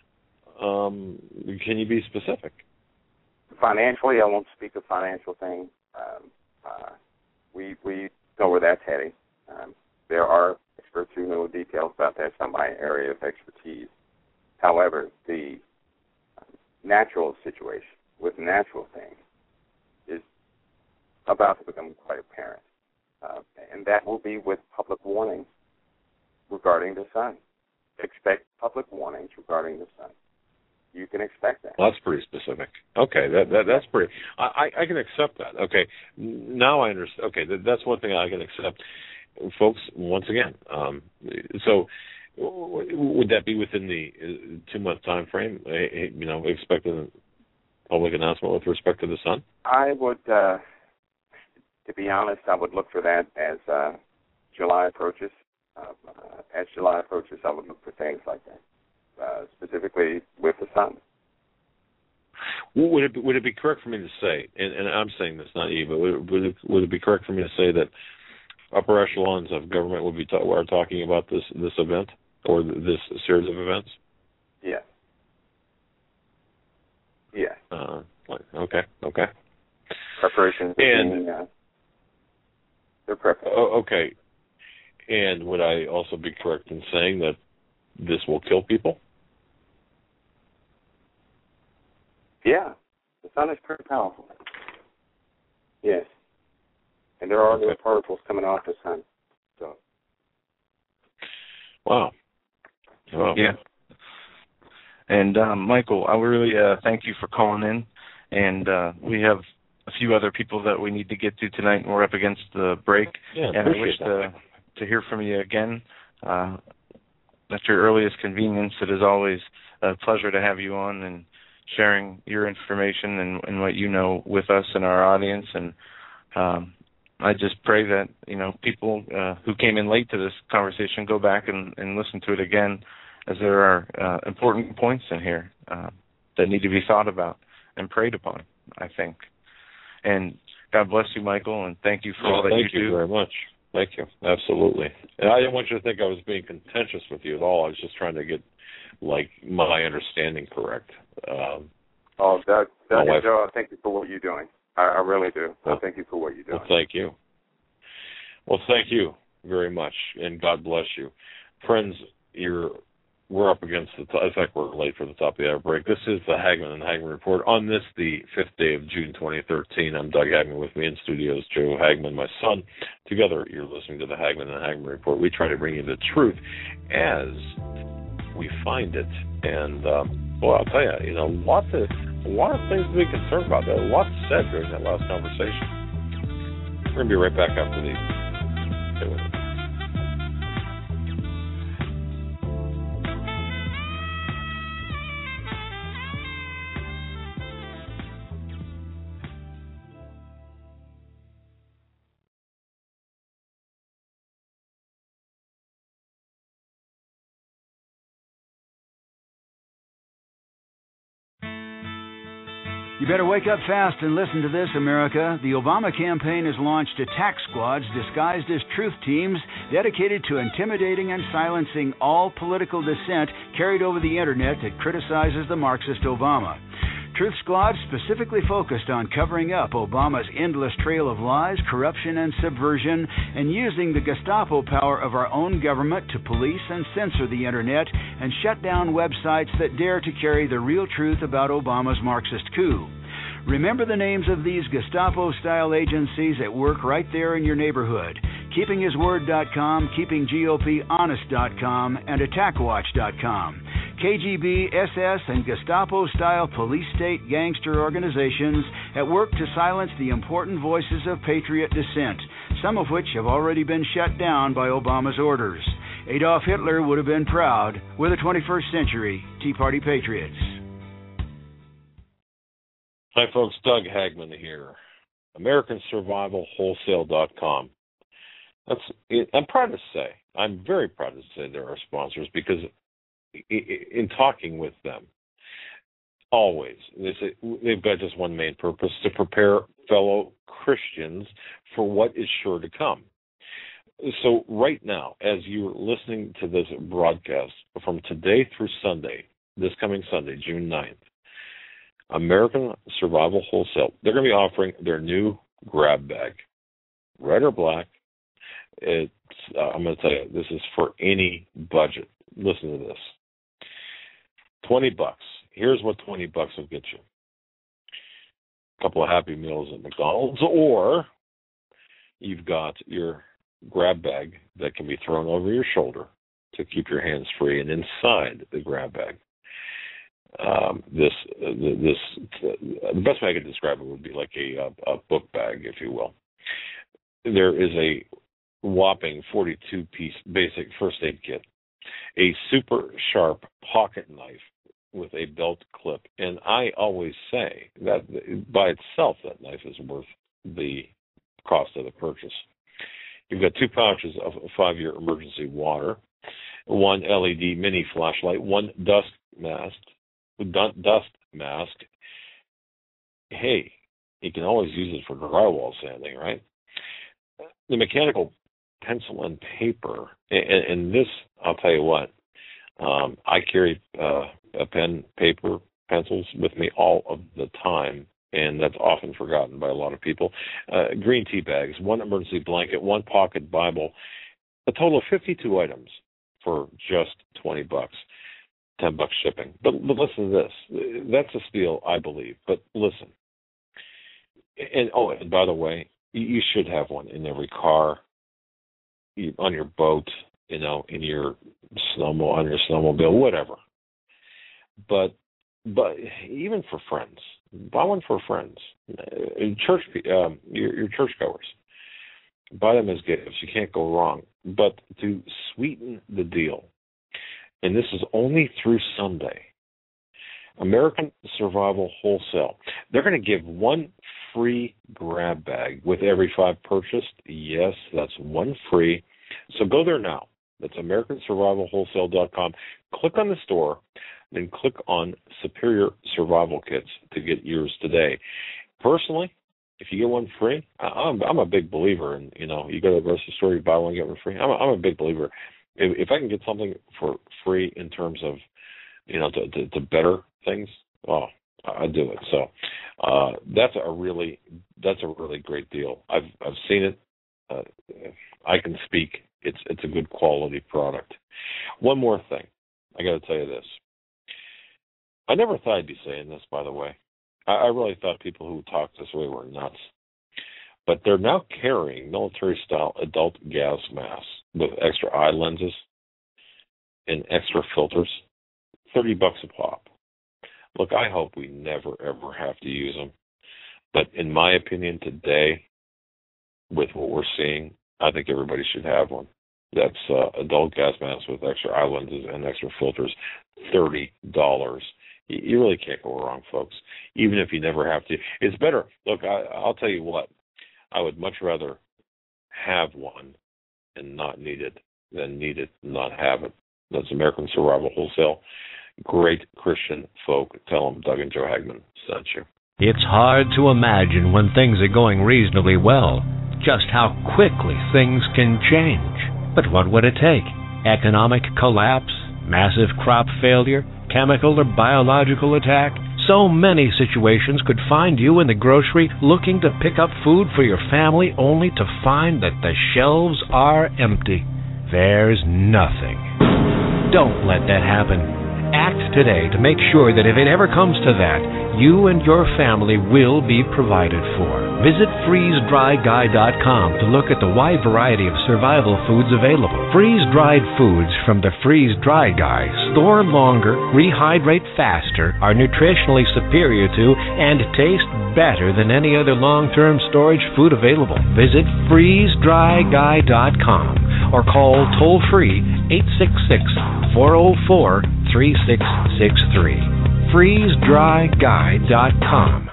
Can you be specific? Financially, I won't speak of financial things. We know where that's heading. There are experts who know details about that. It's not my area of expertise. However, the natural situation with natural things is about to become quite apparent. And that will be with public warnings regarding the sun. Expect public warnings regarding the sun. You can expect that. Well, that's pretty specific. Okay, that's pretty. I can accept that. Okay, now I understand. Okay, that's one thing I can accept. Folks, once again, so would that be within the 2-month time frame? Expecting a public announcement with respect to the sun? I would, to be honest, I would look for that as July approaches. As July approaches, I would look for things like that, specifically with the sun. Would it be correct for me to say, and I'm saying this, not you, but would it be correct for me to say that upper echelons of government would be are talking about this event or this series of events? Yeah. Yeah. Okay. Preparations. And they're prepared. Okay. And would I also be correct in saying that this will kill people? Yeah. The sun is pretty powerful. Yes. And there are little particles coming off the sun. So. Wow. Yeah. And Michael, I really thank you for calling in. And we have a few other people that we need to get to tonight, and we're up against the break. Yeah, and I wish to hear from you again at your earliest convenience. It is always a pleasure to have you on and sharing your information and what you know with us and our audience. And I just pray that, people who came in late to this conversation go back and listen to it again, as there are important points in here that need to be thought about and prayed upon, I think. And God bless you, Michael, and thank you for all that you do. Thank you very much. Thank you. Absolutely. And I didn't want you to think I was being contentious with you at all. I was just trying to get, my understanding correct. Doug and Joe, thank you for what you're doing. I really do. Thank you for what you're doing. Well, thank you. Well, thank you very much, and God bless you. Friends, we're up against in fact, we're late for the top of the hour break. This is the Hagmann and Hagmann Report. On this, the 5th day of June 2013, I'm Doug Hagmann. With me in studio is Joe Hagmann, my son. Together, you're listening to the Hagmann and Hagmann Report. We try to bring you the truth as we find it. And, I'll tell you, a lot of things to be concerned about. There are a lot said during that last conversation. We're going to be right back after these. Stay with us. You better wake up fast and listen to this, America. The Obama campaign has launched attack squads disguised as truth teams dedicated to intimidating and silencing all political dissent carried over the internet that criticizes the Marxist Obama. Truth squads specifically focused on covering up Obama's endless trail of lies, corruption, and subversion, and using the Gestapo power of our own government to police and censor the internet and shut down websites that dare to carry the real truth about Obama's Marxist coup. Remember the names of these Gestapo-style agencies at work right there in your neighborhood: KeepingHisWord.com, KeepingGOPHonest.com, and AttackWatch.com. KGB, SS, and Gestapo-style police-state gangster organizations at work to silence the important voices of patriot dissent, some of which have already been shut down by Obama's orders. Adolf Hitler would have been proud. We're the 21st century Tea Party patriots. Hi, folks. Doug Hagman here. AmericanSurvivalWholesale.com. I'm proud to say, I'm very proud to say they're our sponsors, because in talking with them, always, they've got just one main purpose: to prepare fellow Christians for what is sure to come. So right now, as you're listening to this broadcast, from today through Sunday, this coming Sunday, June 9th, American Survival Wholesale, they're going to be offering their new grab bag, red or black. I'm going to tell you, this is for any budget. Listen to this. $20. Here's what $20 will get you: a couple of Happy Meals at McDonald's, or you've got your grab bag that can be thrown over your shoulder to keep your hands free, and inside the grab bag, the best way I could describe it would be like a book bag, if you will. There is a whopping 42-piece basic first aid kit, a super sharp pocket knife with a belt clip, and I always say that by itself that knife is worth the cost of the purchase. You've got 2 pouches of 5-year emergency water, 1 LED mini flashlight, 1 dust mask. Hey, you can always use it for drywall sanding, right? The mechanical pencil and paper, and this, I'll tell you what, I carry a pen, paper, pencils with me all of the time, and that's often forgotten by a lot of people. Green tea bags, 1 emergency blanket, 1 pocket Bible, a total of 52 items for just $20. $10 shipping. But listen to this. That's a steal, I believe. But listen. And by the way, you should have one in every car, on your boat, in your on your snowmobile, whatever. But even for friends, buy one for friends. Your churchgoers, buy them as gifts. You can't go wrong. But to sweeten the deal, and this is only through Sunday, American Survival Wholesale, they're going to give 1 free grab bag with every 5 purchased. Yes, that's 1 free. So go there now. That's AmericanSurvivalWholesale.com. Click on the store, then click on Superior Survival Kits to get yours today. Personally, if you get 1 free, I'm a big believer in, you go to the grocery store, you buy 1, get 1 free. I'm a big believer. If I can get something for free in terms of, to better things, I do it. So that's a really great deal. I've seen it. I can speak. It's a good quality product. One more thing, I got to tell you this. I never thought I'd be saying this, by the way. I really thought people who talk this way were nuts. But they're now carrying military-style adult gas masks with extra eye lenses and extra filters, $30 a pop. Look, I hope we never, ever have to use them. But in my opinion today, with what we're seeing, I think everybody should have one. That's adult gas masks with extra eye lenses and extra filters, $30. You really can't go wrong, folks, even if you never have to. It's better. Look, I'll tell you what. I would much rather have one and not need it than need it and not have it. That's American Survival Wholesale. Great Christian folk. Tell them Doug and Joe Hagman sent you. It's hard to imagine when things are going reasonably well just how quickly things can change. But what would it take? Economic collapse? Massive crop failure? Chemical or biological attack? So many situations could find you in the grocery looking to pick up food for your family only to find that the shelves are empty. There's nothing. Don't let that happen. Act today to make sure that if it ever comes to that, you and your family will be provided for. Visit freezedryguy.com to look at the wide variety of survival foods available. Freeze-dried foods from the Freeze Dry Guy store longer, rehydrate faster, are nutritionally superior to, and taste better than any other long-term storage food available. Visit freezedryguy.com or call toll-free 866-404-3663. freezedryguy.com.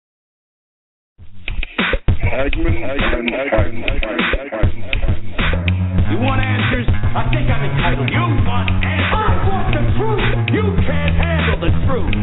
You want answers? I think I'm entitled. You want answers? I want the truth. You can't handle the truth.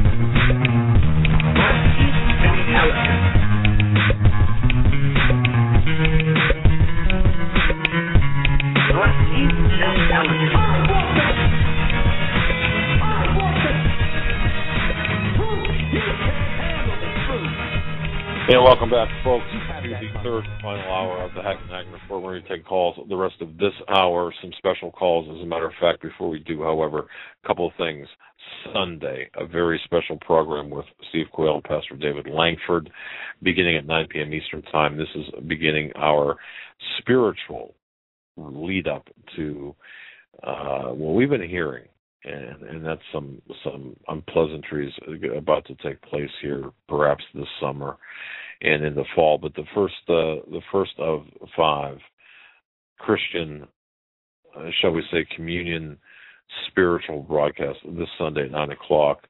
And welcome back, folks, to the third and final hour of the Hagmann Report. We're going to take calls the rest of this hour, some special calls, as a matter of fact. Before we do, however, a couple of things. Sunday, a very special program with Steve Quayle and Pastor David Langford, beginning at 9 p.m. Eastern Time. This is beginning our spiritual lead-up to what we've been hearing. And that's some unpleasantries about to take place here, perhaps this summer and in the fall. But the first of 5 Christian, shall we say, communion spiritual broadcast this Sunday at 9 o'clock.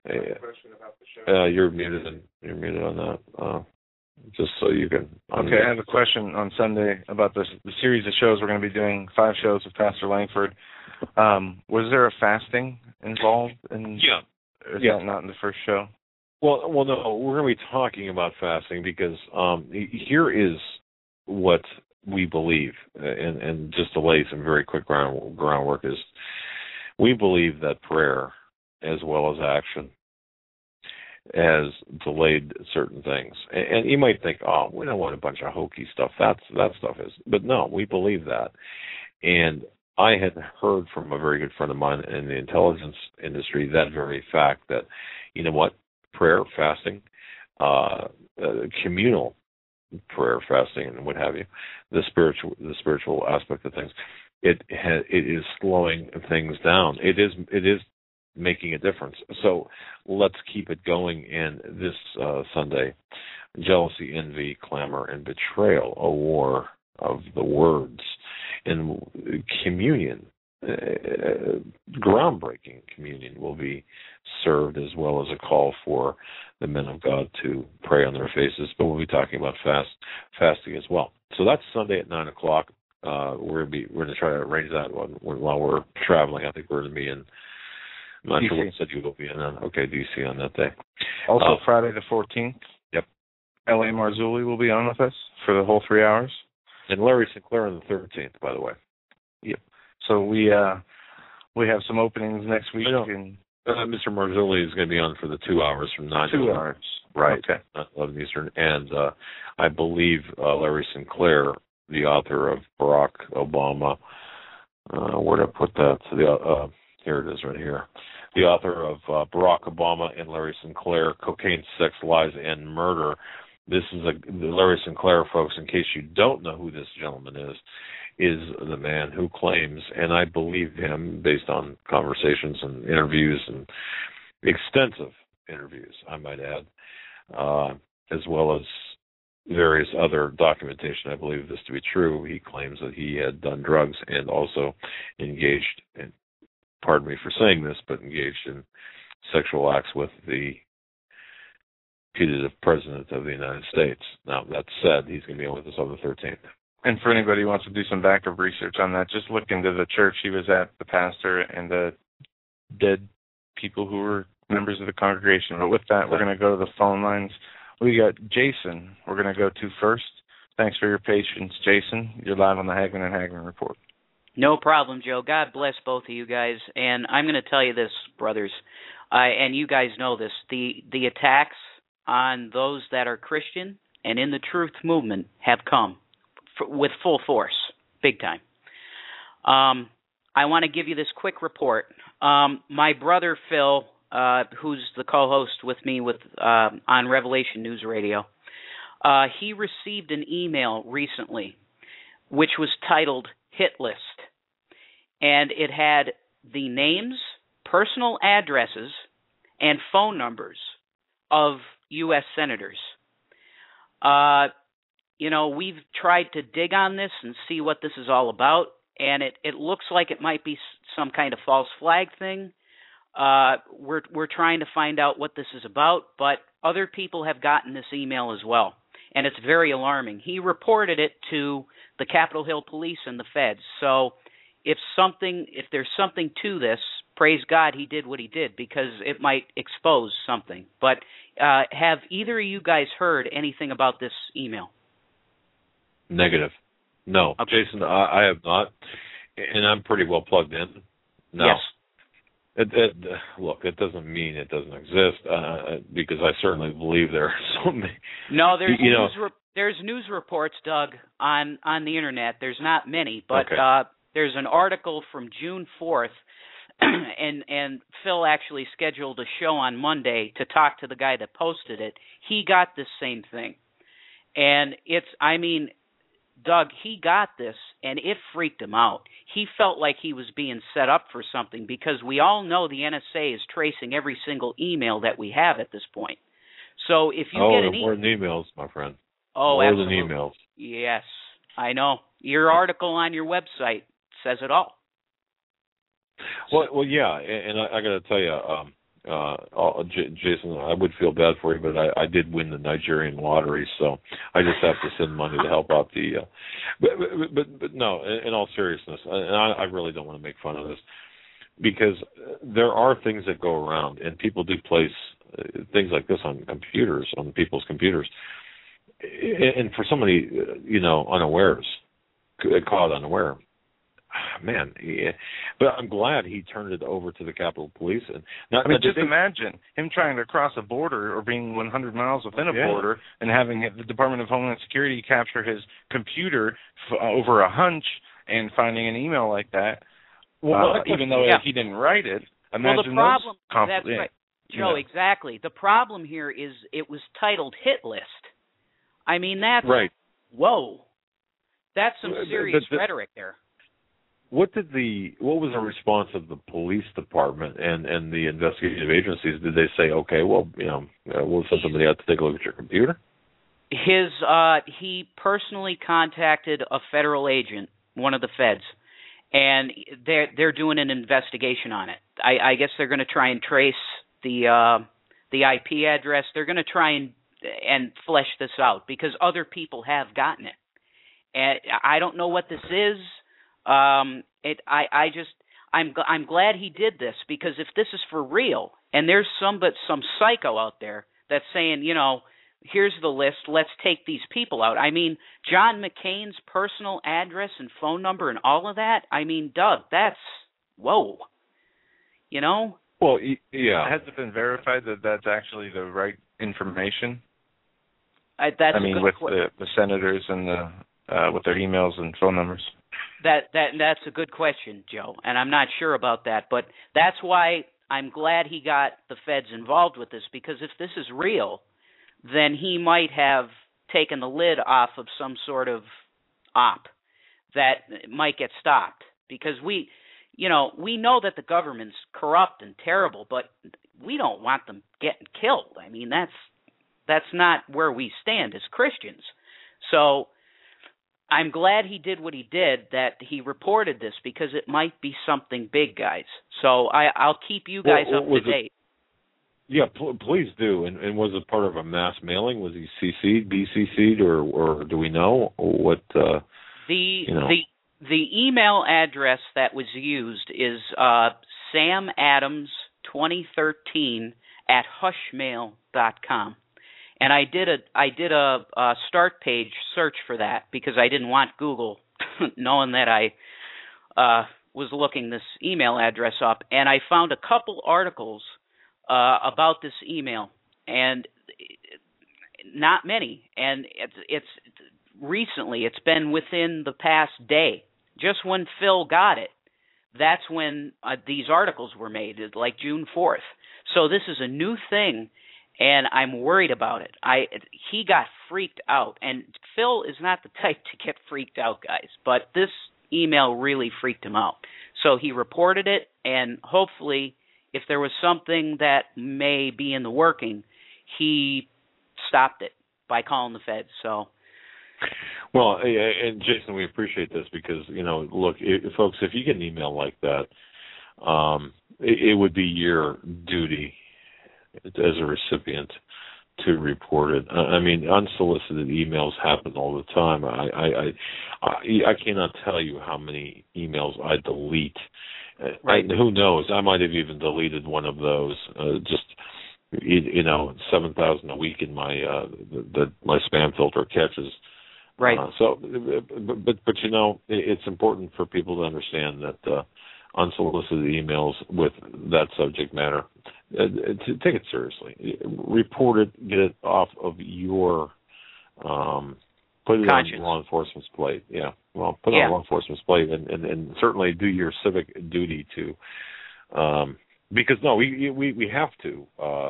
You're muted. You're muted on that. Just so you can. Okay, I have a question on Sunday about the series of shows we're going to be doing. 5 shows with Pastor Langford. Was there a fasting involved? Yeah. Is that not in the first show? Well, no. We're going to be talking about fasting because here is what we believe, and just to lay some very quick groundwork is, we believe that prayer, as well as action, has delayed certain things. And you might think, oh, we don't want a bunch of hokey stuff. That stuff is. But no, we believe that. And I had heard from a very good friend of mine in the intelligence industry that very fact that, you know what, prayer, fasting, communal prayer, fasting, and what have you, the spiritual aspect of things, it is slowing things down. It is making a difference. So let's keep it going. And this Sunday, jealousy, envy, clamor, and betrayal, a war of the words. And communion, groundbreaking communion, will be served, as well as a call for the men of God to pray on their faces. But we'll be talking about fasting as well. So that's Sunday at 9 o'clock. We're going to try to arrange that while we're traveling. I think we're going to be in. I'm not sure what city we'll be in. DC on that day. Also, Friday the 14th. Yep. L.A. Marzulli will be on with us for the whole 3 hours. And Larry Sinclair on the 13th, by the way. Yep. So we have some openings next week. Mr. Marzulli is going to be on for the 2 hours from 9 to 2 hours. Right. Okay. 11 Eastern. And I believe Larry Sinclair, the author of Barack Obama, where did I put that? Here it is right here. The author of Barack Obama and Larry Sinclair, Cocaine, Sex, Lies, and Murder. This is Larry Sinclair, folks, in case you don't know who this gentleman is the man who claims, and I believe him based on conversations and interviews, and extensive interviews, I might add, as well as various other documentation. I believe this to be true. He claims that he had done drugs and also engaged, and pardon me for saying this, but engaged in sexual acts with the putative president of the United States. Now, that said, he's going to be on with us on the 13th. And for anybody who wants to do some backup research on that, just look into the church he was at, the pastor, and the dead people who were members of the congregation. But with that, we're going to go to the phone lines. We got Jason we're going to go to first. Thanks for your patience, Jason. You're live on the Hagmann and Hagmann Report. No problem, Joe. God bless both of you guys. And I'm going to tell you this, brothers, and you guys know this, the attacks on those that are Christian and in the truth movement have come with full force, big time. I want to give you this quick report. My brother Phil, who's the co-host with me on Revelation News Radio, he received an email recently which was titled Hit List, and it had the names, personal addresses, and phone numbers of U.S. senators. We've tried to dig on this and see what this is all about, and it looks like it might be some kind of false flag thing. We're trying to find out what this is about, but other people have gotten this email as well, and it's very alarming. He reported it to the Capitol Hill Police and the feds. So if there's something to this, praise God he did what he did, because it might expose something. But have either of you guys heard anything about this email? Negative. No. Okay. Jason, I have not, and I'm pretty well plugged in. No. Yes. Look, it doesn't mean it doesn't exist, because I certainly believe there are so many. No, there's news reports, Doug, on the internet. There's not many, but okay. There's an article from June 4th, and Phil actually scheduled a show on Monday to talk to the guy that posted it. He got this same thing, and Doug, he got this, and it freaked him out. He felt like he was being set up for something, because we all know the NSA is tracing every single email that we have at this point. So if you get more than emails, my friend. Oh, more absolutely. Than emails. Yes, I know. Your article on your website says it all. Well, yeah, and I got to tell you, Jason, I would feel bad for you, but I did win the Nigerian lottery, so I just have to send money to help out the. But no, in all seriousness, and I really don't want to make fun of this, because there are things that go around, and people do place things like this on computers, on people's computers, and for somebody unawares, caught unaware. Man, yeah. But I'm glad he turned it over to the Capitol Police. And just imagine him trying to cross a border or being 100 miles within a border and having the Department of Homeland Security capture his computer over a hunch and finding an email like that. Even though he didn't write it. Imagine the problem. That's right, Joe. Yeah. Exactly. The problem here is it was titled Hit List. I mean, that's right. Whoa, that's some serious rhetoric there. What was the response of the police department and the investigative agencies? Did they say, okay, well, we'll send somebody out to take a look at your computer? He personally contacted a federal agent, one of the feds, and they're doing an investigation on it. I guess they're going to try and trace the IP address. They're going to try and flesh this out, because other people have gotten it. And I don't know what this is. I'm glad he did this, because if this is for real, and there's some psycho out there that's saying, here's the list, let's take these people out. I mean, John McCain's personal address and phone number and all of that. I mean, Doug, that's whoa. Well, yeah. Has it been verified that that's actually the right information? With the senators and with their emails and phone numbers. That's a good question, Joe, and I'm not sure about that, but that's why I'm glad he got the feds involved with this, because if this is real, then he might have taken the lid off of some sort of op that might get stopped, because we know that the government's corrupt and terrible, but we don't want them getting killed. I mean, that's not where we stand as Christians. So I'm glad he did what he did, that he reported this, because it might be something big, guys. So I'll keep you guys up to date. Please do. And was it part of a mass mailing? Was he CC'd, BCC'd, or do we know what? The email address that was used is SamAdams2013 @hushmail.com. And I did a start page search for that because I didn't want Google knowing that I was looking this email address up, and I found a couple articles about this email, and not many. And it's recently, it's been within the past day. Just when Phil got it, that's when these articles were made, like June 4th. So this is a new thing, and I'm worried about it. He got freaked out, and Phil is not the type to get freaked out, guys, but this email really freaked him out. So he reported it, and hopefully, if there was something that may be in the working, he stopped it by calling the feds. So, well, and Jason, we appreciate this because, look, folks, if you get an email like that, it would be your duty as a recipient to report it. I mean, unsolicited emails happen all the time. I cannot tell you how many emails I delete. Right. Who knows? I might have even deleted one of those. 7,000 a week in my my spam filter catches. Right. But it's important for people to understand that unsolicited emails with that subject matter, to take it seriously. Report it. Get it off of your put it conscience. On law enforcement's plate. Yeah. Well, put it on law enforcement's plate, and certainly do your civic duty to. Because we have to.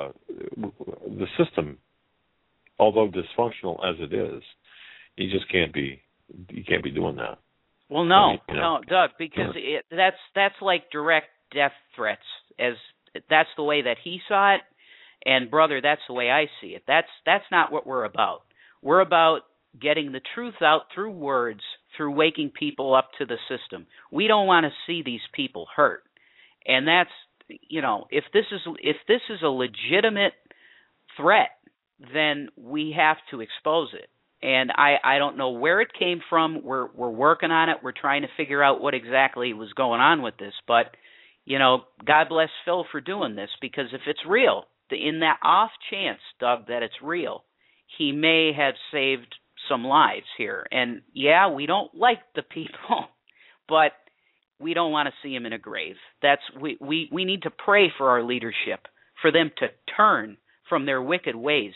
The system, although dysfunctional as it is, you just can't be doing that. Well, no, Doug, because that's like direct death threats. As that's the way that he saw it, and brother, that's the way I see it. That's not what we're about. We're about getting the truth out through words, through waking people up to the system. We don't want to see these people hurt, and that's if this is a legitimate threat, then we have to expose it. And I don't know where it came from. We're working on it. We're trying to figure out what exactly was going on with this. But, God bless Phil for doing this, because if it's real, in that off chance, Doug, that it's real, he may have saved some lives here. And, yeah, we don't like the people, but we don't want to see them in a grave. We need to pray for our leadership, for them to turn from their wicked ways.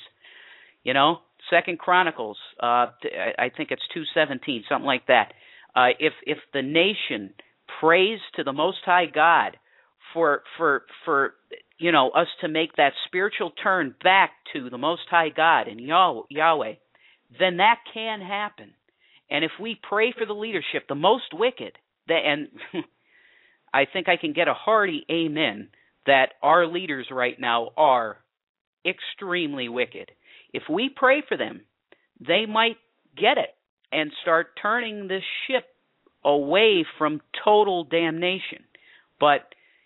2 Chronicles, I think it's 2:17, something like that. If the nation prays to the Most High God for us to make that spiritual turn back to the Most High God and Yahweh, then that can happen. And if we pray for the leadership, the most wicked, and I think I can get a hearty amen that our leaders right now are extremely wicked. If we pray for them, they might get it and start turning this ship away from total damnation. But,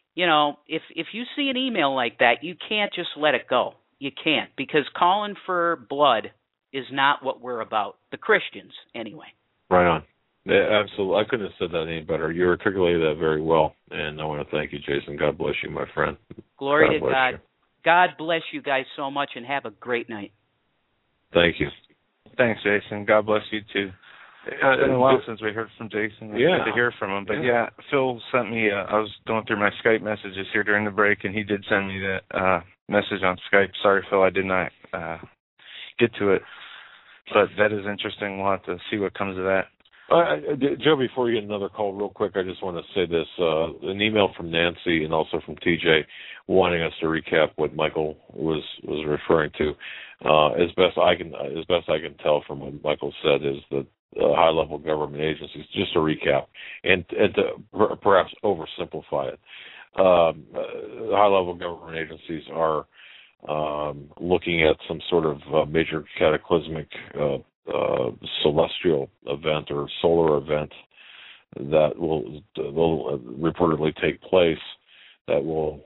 if you see an email like that, you can't just let it go. You can't, because calling for blood is not what we're about. The Christians, anyway. Right on. Yeah, absolutely. I couldn't have said that any better. You articulated that very well, and I want to thank you, Jason. God bless you, my friend. Glory to God. God bless you guys so much, and have a great night. Thank you. Thanks, Jason. God bless you, too. It's been a while since we heard from Jason. It's good to hear from him. But, Phil sent me, I was going through my Skype messages here during the break, and he did send me that message on Skype. Sorry, Phil, I did not get to it. But that is interesting. We'll have to see what comes of that. Joe, before you get another call real quick, I just want to say this. An email from Nancy and also from TJ wanting us to recap what Michael was referring to. As best I can tell from what Michael said is that high-level government agencies, just to recap, and to perhaps oversimplify it, high-level government agencies are looking at some sort of major cataclysmic celestial event or solar event that will reportedly take place that will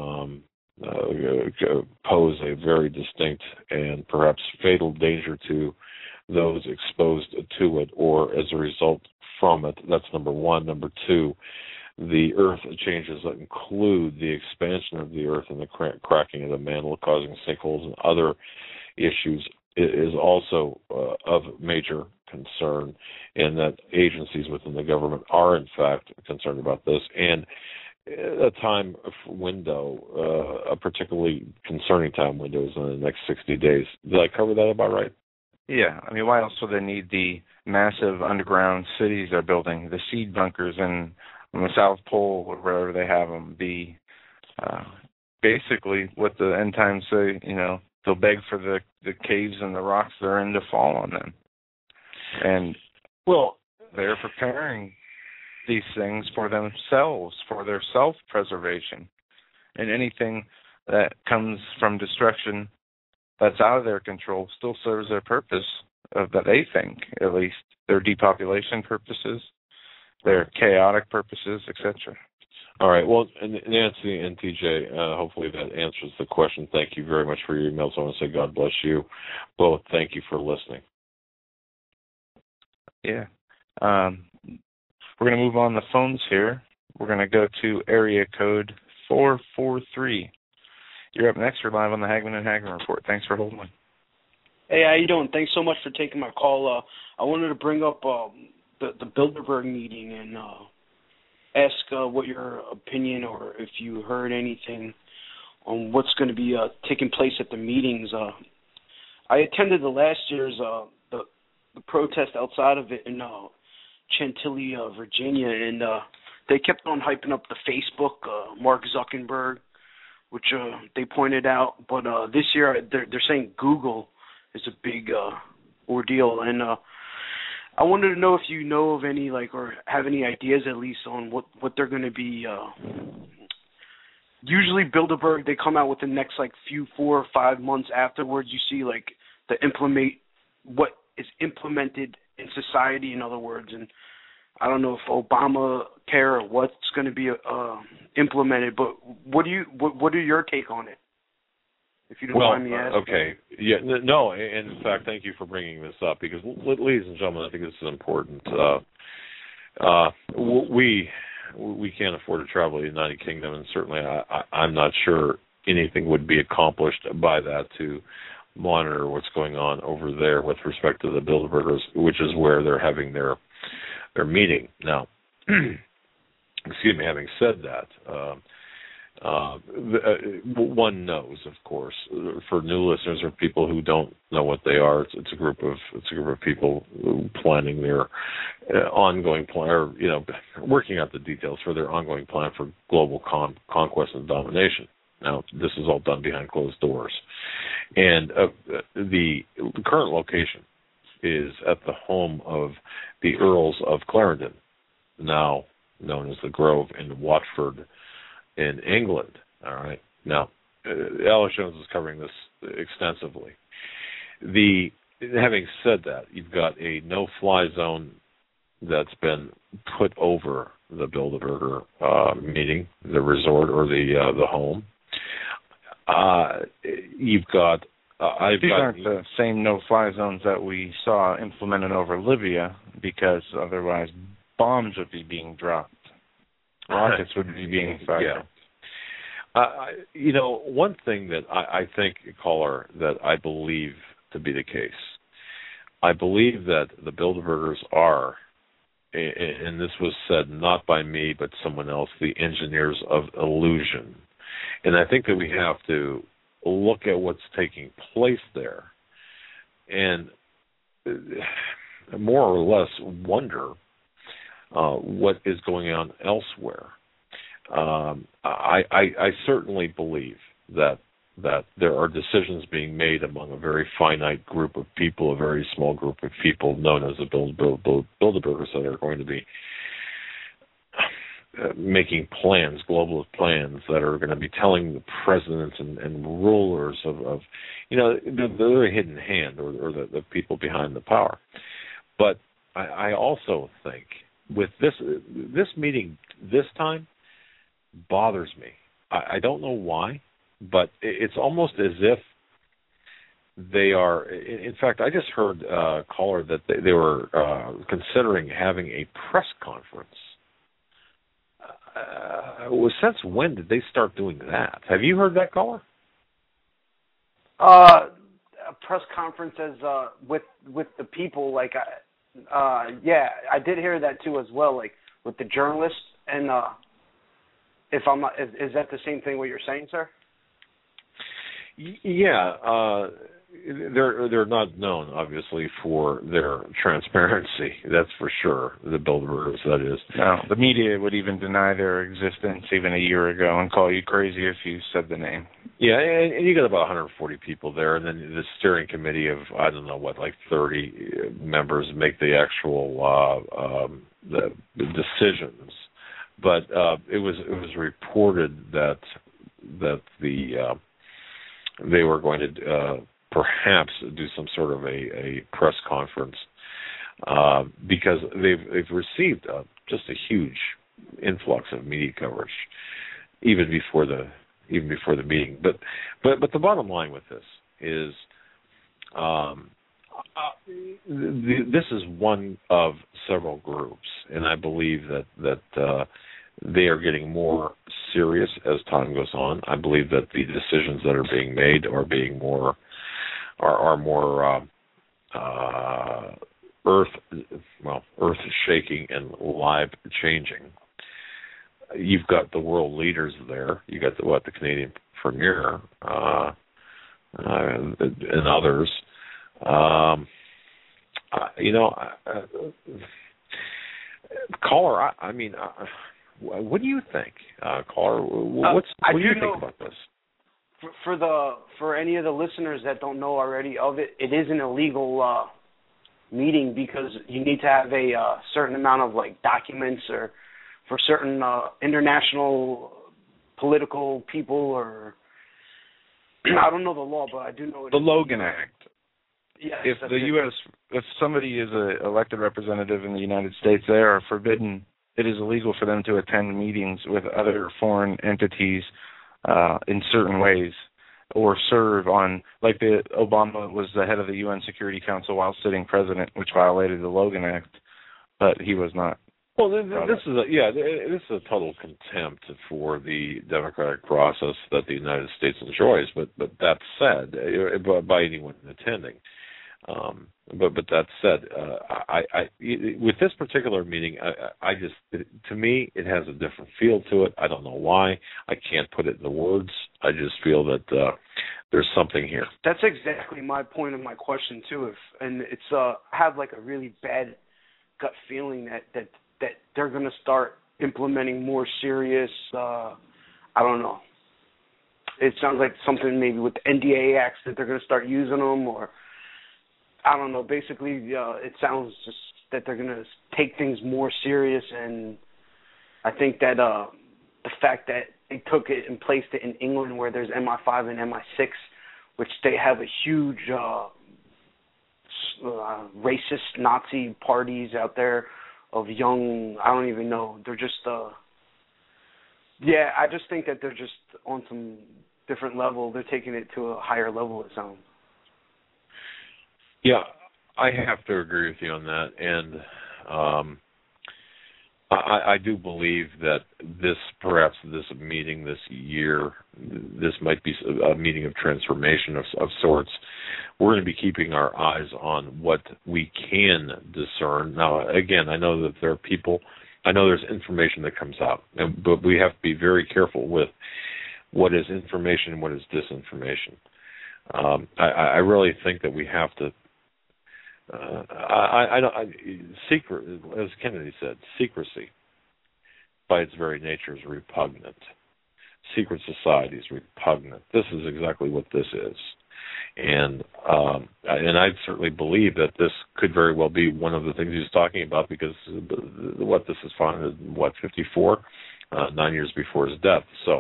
pose a very distinct and perhaps fatal danger to those exposed to it or as a result from it. That's number one. Number two, the earth changes that include the expansion of the earth and the cracking of the mantle, causing sinkholes and other issues is also of major concern, and that agencies within the government are in fact concerned about this. And a time window, a particularly concerning time window, is in the next 60 days. Did I cover that about right? Yeah. I mean, why else would they need the massive underground cities they're building, the seed bunkers on the South Pole or wherever they have them? Basically what the end times say, they'll beg for the caves and the rocks they're in to fall on them. And they're preparing these things for themselves, for their self-preservation. And anything that comes from destruction that's out of their control still serves their purpose, that they think, at least, their depopulation purposes, their chaotic purposes, etc. All right. Well, Nancy and TJ, hopefully that answers the question. Thank you very much for your emails. I want to say God bless you both. Thank you for listening. Yeah. We're going to move on the phones here. We're going to go to area code 443. You're up next. We're live on the Hagman and Hagman Report. Thanks for holding. Hey, how you doing? Thanks so much for taking my call. I wanted to bring up the Bilderberg meeting and ask what your opinion, or if you heard anything on what's going to be taking place at the meetings. I attended the last year's the protest outside of it in Chantilly, Virginia, and they kept on hyping up the Facebook, Mark Zuckerberg, which they pointed out. But this year they're saying Google is a big ordeal, and I wanted to know if you know of any, or have any ideas at least on what they're going to be. Usually Bilderberg, they come out within the next 4 or 5 months afterwards. You see what is implemented in society, in other words, and I don't know if Obamacare or what's going to be implemented, but what are your take on it? If you don't mind me asking. Okay. Yeah. No. And in fact, thank you for bringing this up, because, ladies and gentlemen, I think this is important. We can't afford to travel to the United Kingdom, and certainly I'm not sure anything would be accomplished by that to monitor what's going on over there with respect to the Bilderbergers, which is where they're having their meeting now. Excuse me. Having said that. One knows, of course, for new listeners or people who don't know what they are, it's a group of people planning their ongoing plan, or working out the details for their ongoing plan for global conquest and domination. Now, this is all done behind closed doors, and the current location is at the home of the Earls of Clarendon, now known as the Grove in Watford, in England. All right. Now, Alex Jones is covering this extensively. Having said that, you've got a no-fly zone that's been put over the Bilderberger meeting, the resort or the home. You've got. These aren't the same no-fly zones that we saw implemented over Libya, because otherwise bombs would be being dropped. Rockets would be being fired. Yeah. One thing that I think, caller, that I believe to be the case, I believe that the Bilderbergers are, and this was said not by me but someone else, the engineers of illusion. And I think that we have to look at what's taking place there and more or less wonder what is going on elsewhere. I certainly believe that there are decisions being made among a very finite group of people, a very small group of people known as the Bilderbergers, that are going to be making plans, global plans, that are going to be telling the presidents and rulers of the hidden hand, or the people behind the power. But I also think with this meeting this time bothers me. I don't know why, but it's almost as if they are. In fact, I just heard a caller that they were considering having a press conference. Since when did they start doing that? Have you heard that, caller? a press conference as with the people. Like, yeah, I did hear that too as well. Like with the journalists, and if I'm not, is that the same thing what you're saying, sir? Yeah, they're not known, obviously, for their transparency. That's for sure. The Bilderbergers, that is. No, the media would even deny their existence even a year ago and call you crazy if you said the name. Yeah, and you got about 140 people there, and then the steering committee of, I don't know what, like 30 members make the actual the decisions. But it was reported that they were going to perhaps do some sort of a press conference because they've received just a huge influx of media coverage even before the meeting. But the bottom line with this is this is one of several groups, and I believe that they are getting more serious as time goes on. I believe that the decisions that are being made are being more earth shaking and life changing. You've got the world leaders there. You got the Canadian Premier and others. Caller, I mean, what do you think, caller? What do you think about this? For any of the listeners that don't know already of it, it is an illegal meeting because you need to have a certain amount of like documents or for certain international political people or I don't know the law, but I do know the Logan Act. Yes, if the U.S. if somebody is an elected representative in the United States, they are forbidden. It is illegal for them to attend meetings with other foreign entities in certain ways, or serve on, like Obama was the head of the UN Security Council while sitting president, which violated the Logan Act, but he was not. Well, this is a total contempt for the democratic process that the United States enjoys. But that said, by anyone attending. But that said, I with this particular meeting, I just, to me, it has a different feel to it. I don't know why. I can't put it into words. I just feel that there's something here. That's exactly my point of my question too. It's I have like a really bad gut feeling that they're going to start implementing more serious. I don't know. It sounds like something maybe with the NDA acts that they're going to start using them, or I don't know. Basically, it sounds just that they're going to take things more serious, and I think that the fact that they took it and placed it in England, where there's MI5 and MI6, which they have a huge racist Nazi parties out there of young. I don't even know. They're just. Yeah, I just think that they're just on some different level. They're taking it to a higher level, it sounds. Yeah, I have to agree with you on that, and I do believe that perhaps this meeting this year, this might be a meeting of transformation of sorts. We're going to be keeping our eyes on what we can discern. Now, again, I know that there are people, I know there's information that comes out, but we have to be very careful with what is information and what is disinformation. I really think that we have to. Secret, as Kennedy said, secrecy by its very nature is repugnant. Secret society is repugnant. This is exactly what this is, and I certainly believe that this could very well be one of the things he was talking about, because what this is founded in 54, 9 years before his death. So.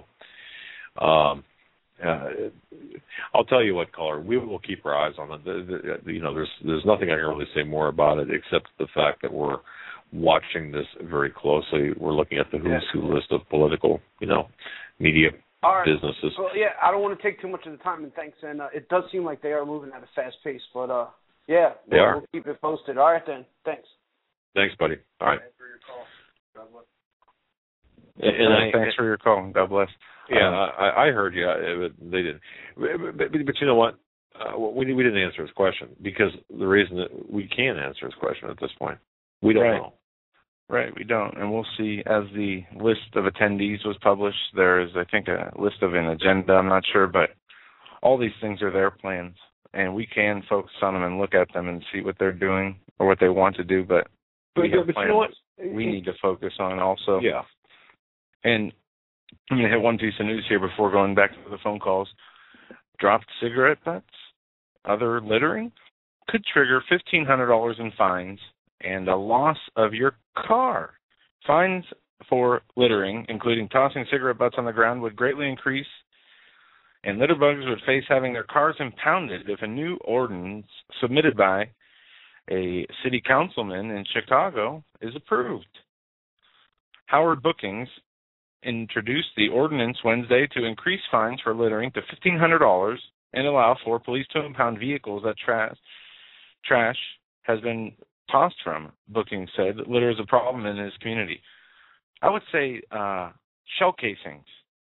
I'll tell you what, caller, we will keep our eyes on it. There's nothing I can really say more about it except the fact that we're watching this very closely. We're looking at the who's who list of political, media businesses. Well, yeah, I don't want to take too much of the time, and thanks. And it does seem like they are moving at a fast pace, but we'll keep it posted. All right, then. Thanks. Thanks, buddy. All right. Thanks for your call. God bless. Thanks for your call. God bless. Yeah, I heard you. They didn't. But you know what? we didn't answer his question because the reason that we can't answer his question at this point, we don't know. Right, we don't. And we'll see as the list of attendees was published. There is, I think, a list of an agenda. I'm not sure, but all these things are their plans. And we can focus on them and look at them and see what they're doing or what they want to do. But we have plans you know what? We need to focus on also. Yeah. And I'm going to hit one piece of news here before going back to the phone calls. Dropped cigarette butts, other littering, could trigger $1,500 in fines and a loss of your car. Fines for littering, including tossing cigarette butts on the ground, would greatly increase, and litterbugs would face having their cars impounded if a new ordinance submitted by a city councilman in Chicago is approved. Howard Bookings introduced the ordinance Wednesday to increase fines for littering to $1,500 and allow for police to impound vehicles that trash has been tossed from. Bookings said that litter is a problem in his community. I would say shell casings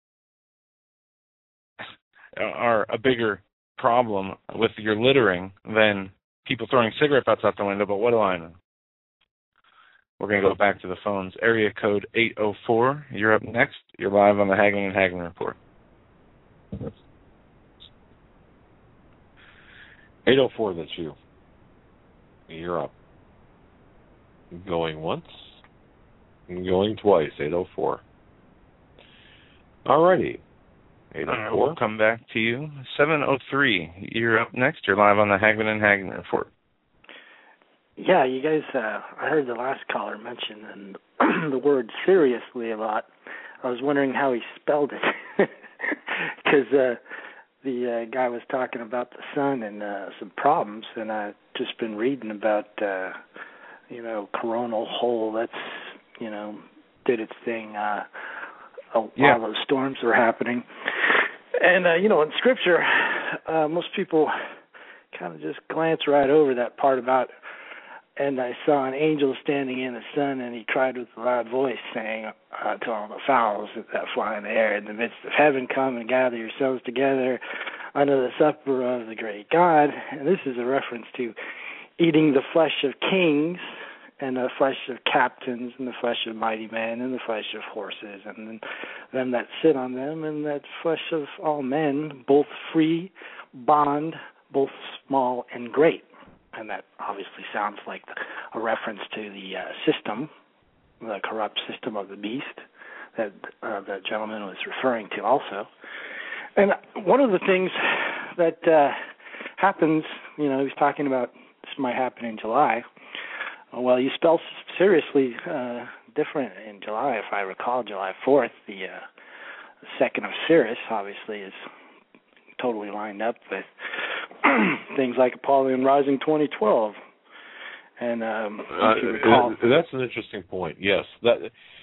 are a bigger problem with your littering than people throwing cigarette butts out the window, but what do I know? We're going to go back to the phones. Area code 804. You're up next. You're live on the Hagman and Hagman Report. 804, that's you. You're up. Going once. Going twice. 804. All righty. 804. We'll come back to you. 703. You're up next. You're live on the Hagman and Hagman Report. Yeah, you guys, I heard the last caller mention the word seriously a lot. I was wondering how he spelled it. Because the guy was talking about the sun and some problems, and I've just been reading about, coronal hole that's, did its thing while those storms were happening. And, in Scripture, most people kind of just glance right over that part about, and I saw an angel standing in the sun, and he cried with a loud voice, saying to all the fowls that fly in the air, in the midst of heaven, come and gather yourselves together under the supper of the great God. And this is a reference to eating the flesh of kings and the flesh of captains and the flesh of mighty men and the flesh of horses and them that sit on them and that flesh of all men, both free, bond, both small and great. And that obviously sounds like a reference to the system, the corrupt system of the beast that the gentleman was referring to also. And one of the things that happens, he was talking about this might happen in July. Well, you spell seriously different in July. If I recall, July 4th, the 2nd of Sirius, obviously, is totally lined up with things like Apollyon Rising 2012. And if you recall, that's an interesting point. Yes, that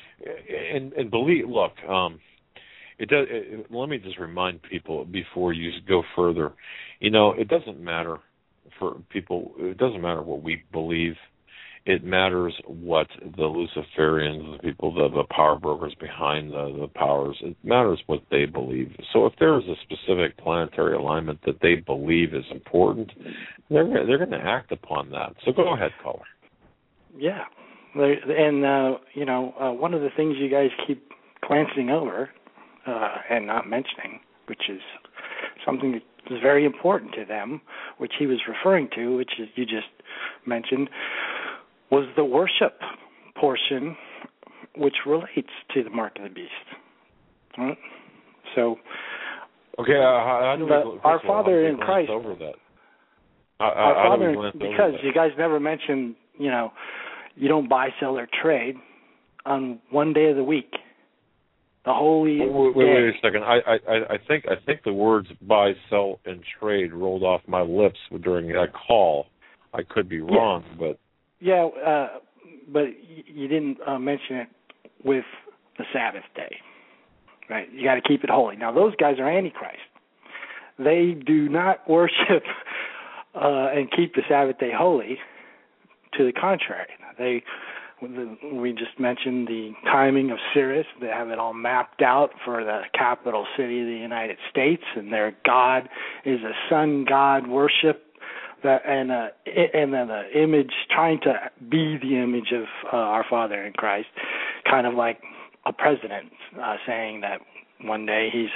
and believe. Look, it does. Let me just remind people before you go further. It doesn't matter for people. It doesn't matter what we believe. It matters what the Luciferians, the people, the power brokers behind the powers, it matters what they believe. So if there is a specific planetary alignment that they believe is important, they're going to act upon that. So go ahead, caller. Yeah. And, one of the things you guys keep glancing over and not mentioning, which is something that is very important to them, which he was referring to, which is you just mentioned, was the worship portion, which relates to the mark of the beast. Right? So, okay, our Father in Christ. Over that? Our Father, because you guys never mentioned, you don't buy, sell, or trade on one day of the week. The holy day. Wait a second. I think the words buy, sell, and trade rolled off my lips during that call. I could be wrong, but. Yeah, but you didn't mention it with the Sabbath day, right? You got to keep it holy. Now, those guys are Antichrist. They do not worship and keep the Sabbath day holy. To the contrary, they We just mentioned the timing of Sirius. They have it all mapped out for the capital city of the United States, and their god is a sun god worship, and then the image, trying to be the image of our Father in Christ, kind of like a president saying that one day he's,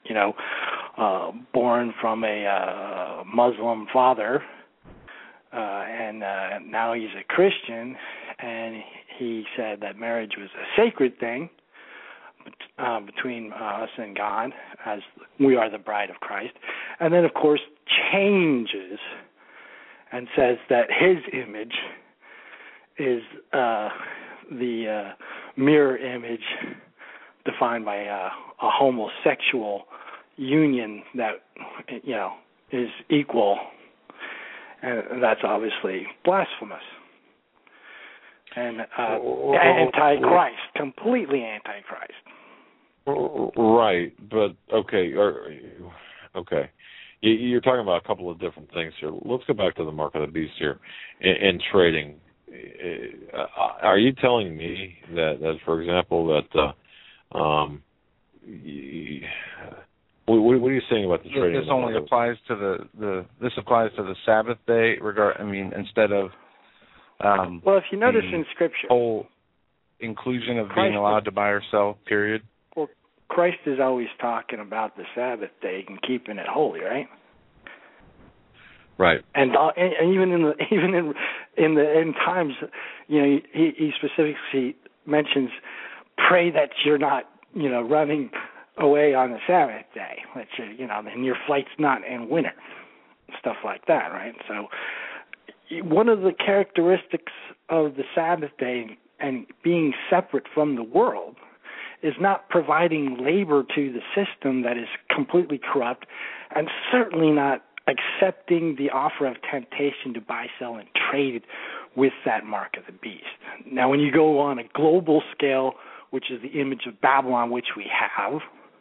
born from a Muslim father, and now he's a Christian, and he said that marriage was a sacred thing between us and God, as we are the bride of Christ, and then, of course, changes and says that his image is the mirror image defined by a homosexual union that, is equal, and that's obviously blasphemous. And anti-Christ, completely anti-Christ. Right, but okay. You're talking about a couple of different things here. Let's go back to the mark of the beast here and trading. Are you telling me that for example, that what are you saying about the trading? This only applies to this applies to the Sabbath day. Instead of well, if you notice in Scripture, whole inclusion of being allowed to buy or sell. Period. Well, Christ is always talking about the Sabbath day and keeping it holy, right? Right. And even in the end times, he specifically mentions, pray that you're not, running away on the Sabbath day. That and your flight's not in winter, stuff like that, right? So one of the characteristics of the Sabbath day and being separate from the world is not providing labor to the system that is completely corrupt, and certainly not accepting the offer of temptation to buy, sell, and trade with that mark of the beast. Now, when you go on a global scale, which is the image of Babylon, which we have,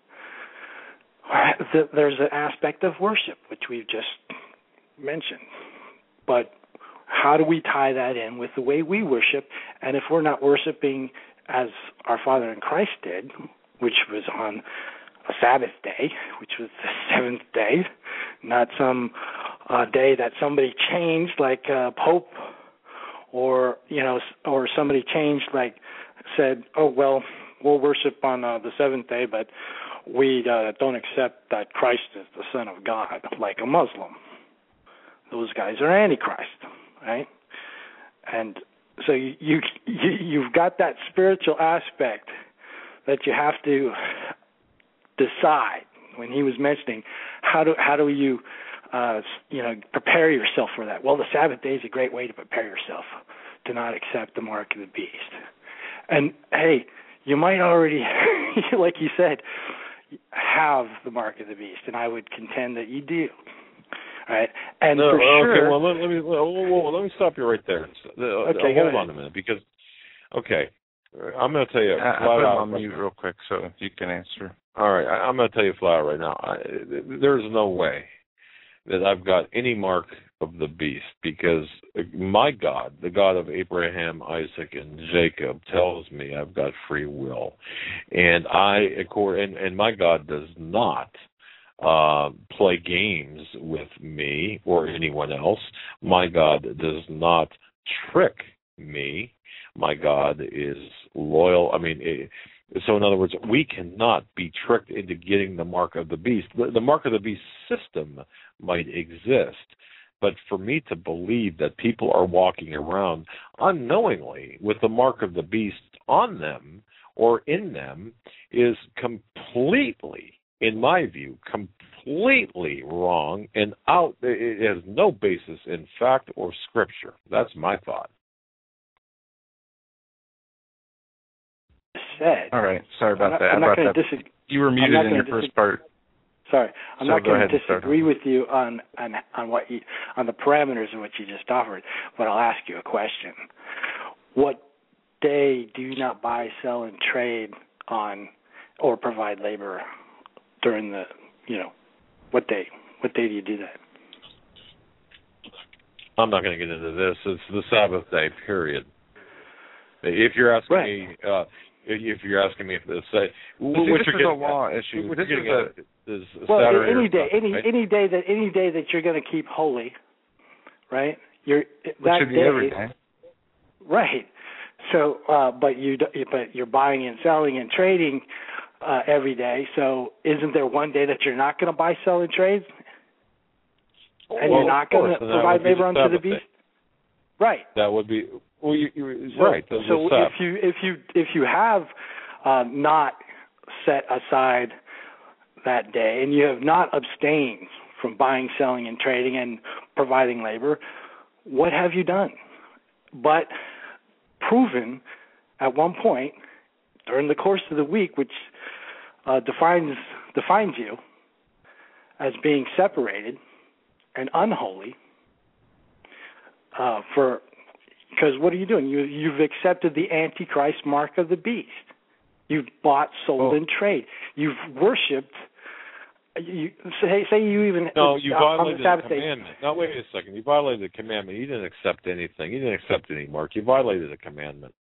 there's an aspect of worship, which we've just mentioned. But how do we tie that in with the way we worship? And if we're not worshiping as our Father in Christ did, which was on a Sabbath day, which was the seventh day, not some day that somebody changed, like Pope, or somebody changed, like said, oh well, we'll worship on the seventh day, but we don't accept that Christ is the Son of God, like a Muslim. Those guys are Antichrist, right? And so you've got that spiritual aspect that you have to decide. When he was mentioning how do you prepare yourself for that? Well, the Sabbath day is a great way to prepare yourself to not accept the mark of the beast. And hey, you might already, like you said, have the mark of the beast, and I would contend that you do. Right? And for sure. Okay. Well, let me stop you right there. Okay, hold on a minute, because I'm going to tell you. I put him on mute real quick so you can answer. All right, I'm going to tell you flat out right now. There's no way that I've got any mark of the beast, because my God, the God of Abraham, Isaac, and Jacob, tells me I've got free will, and my God does not play games with me or anyone else. My God does not trick me. My God is loyal. So in other words, we cannot be tricked into getting the mark of the beast. The mark of the beast system might exist, but for me to believe that people are walking around unknowingly with the mark of the beast on them or in them is completely, in my view, completely wrong and out. It has no basis in fact or scripture. That's my thought. Said. All right, sorry about that. You were muted in your first part. Sorry, I'm not going to disagree with you on the parameters of what you just offered, but I'll ask you a question. What day do you not buy, sell, and trade on, or provide labor during the, what day? What day do you do that? I'm not going to get into this. It's the Sabbath day, period. If you're asking me, if you're asking me to say, what this is a law issue. What this is Saturday any day, Sunday, any day that you're going to keep holy, right? It should be every day. Right. So, but you're buying and selling and trading every day. So, isn't there one day that you're not going to buy, sell, and trade? And you're not going to provide labor unto the beast? Right. That would be right. So if you have not set aside that day and you have not abstained from buying, selling, and trading and providing labor, what have you done? But proven at one point during the course of the week, which defines you as being separated and unholy. Because what are you doing? You've accepted the Antichrist mark of the beast. You've bought, sold, and trade. You've worshipped. Say you even you violated the the commandment. No, wait a second. You violated the commandment. You didn't accept anything. You didn't accept any mark. You violated the commandment.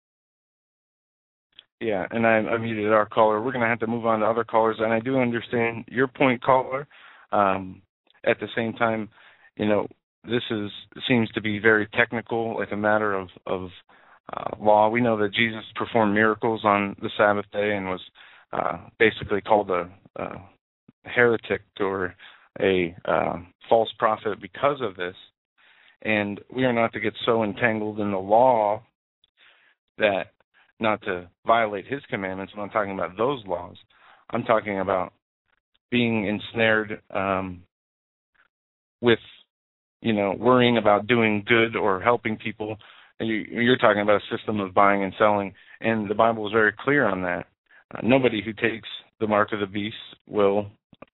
Yeah, and I muted our caller. We're going to have to move on to other callers, and I do understand your point, caller. At the same time, this seems to be very technical, like a matter of law. We know that Jesus performed miracles on the Sabbath day and was basically called a heretic or a false prophet because of this. And we are not to get so entangled in the law that not to violate his commandments. I'm not talking about those laws. I'm talking about being ensnared with, worrying about doing good or helping people. You're talking about a system of buying and selling, and the Bible is very clear on that. Nobody who takes the mark of the beast will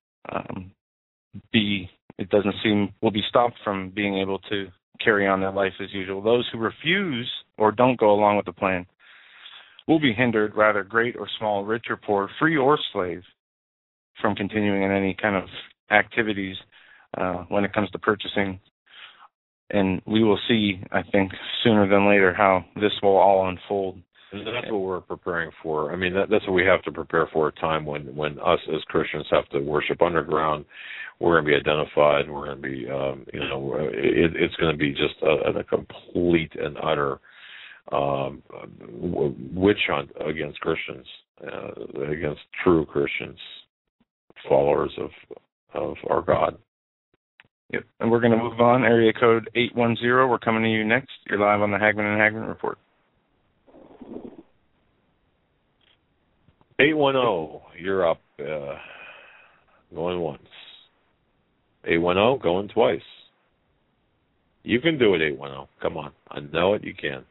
be stopped from being able to carry on their life as usual. Those who refuse or don't go along with the plan will be hindered, rather great or small, rich or poor, free or slave, from continuing in any kind of activities when it comes to purchasing. And we will see, I think, sooner than later how this will all unfold. And that's what we're preparing for. I mean, that's what we have to prepare for, a time when us as Christians have to worship underground. We're going to be identified. We're going to be, it's going to be just a complete and utter witch hunt against Christians, against true Christians, followers of our God. Yep. And we're going to move on. Area code 810. We're coming to you next. You're live on the Hagman and Hagman Report. 810. You're up. Going once. 810. Going twice. You can do it, 810. Come on. I know it. You can.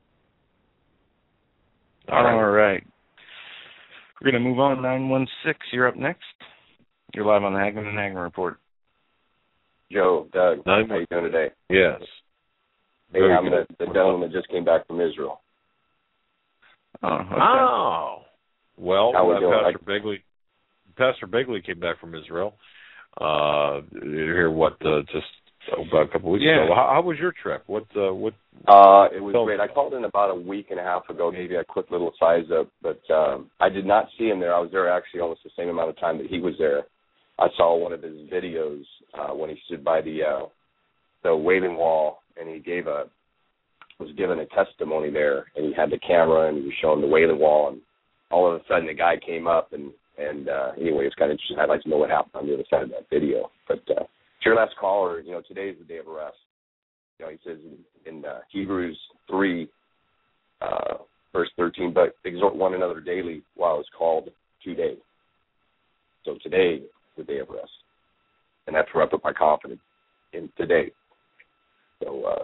All right. We're going to move on. 916. You're up next. You're live on the Hagman and Hagman Report. Joe, Doug, how are you doing today? Yes. Hey, I'm the gentleman that just came back from Israel. Okay. Oh. Well, Pastor Begley came back from Israel. Here, just about a couple of weeks ago. How was your trip? What? It was great. I called in about a week and a half ago, gave you a quick little size up, but I did not see him there. I was there actually almost the same amount of time that he was there. I saw one of his videos when he stood by the Wailing Wall, and he was given a testimony there, and he had the camera, and he was showing the Wailing Wall, and all of a sudden the guy came up, and anyway, it's kind of interesting. I'd like to know what happened on the other side of that video. But to your last caller, today is the day of rest. He says in Hebrews 3, verse 13, but exhort one another daily while it's called today. So today, the day of rest, and that's where I put my confidence in today. So,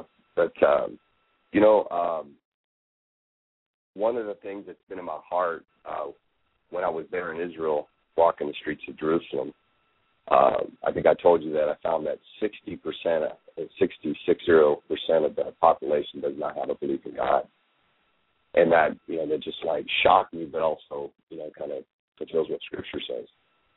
one of the things that's been in my heart when I was there in Israel, walking the streets of Jerusalem, I think I told you that I found that 60% of the population does not have a belief in God, and that that just like shocked me, but also kind of fulfills what Scripture says.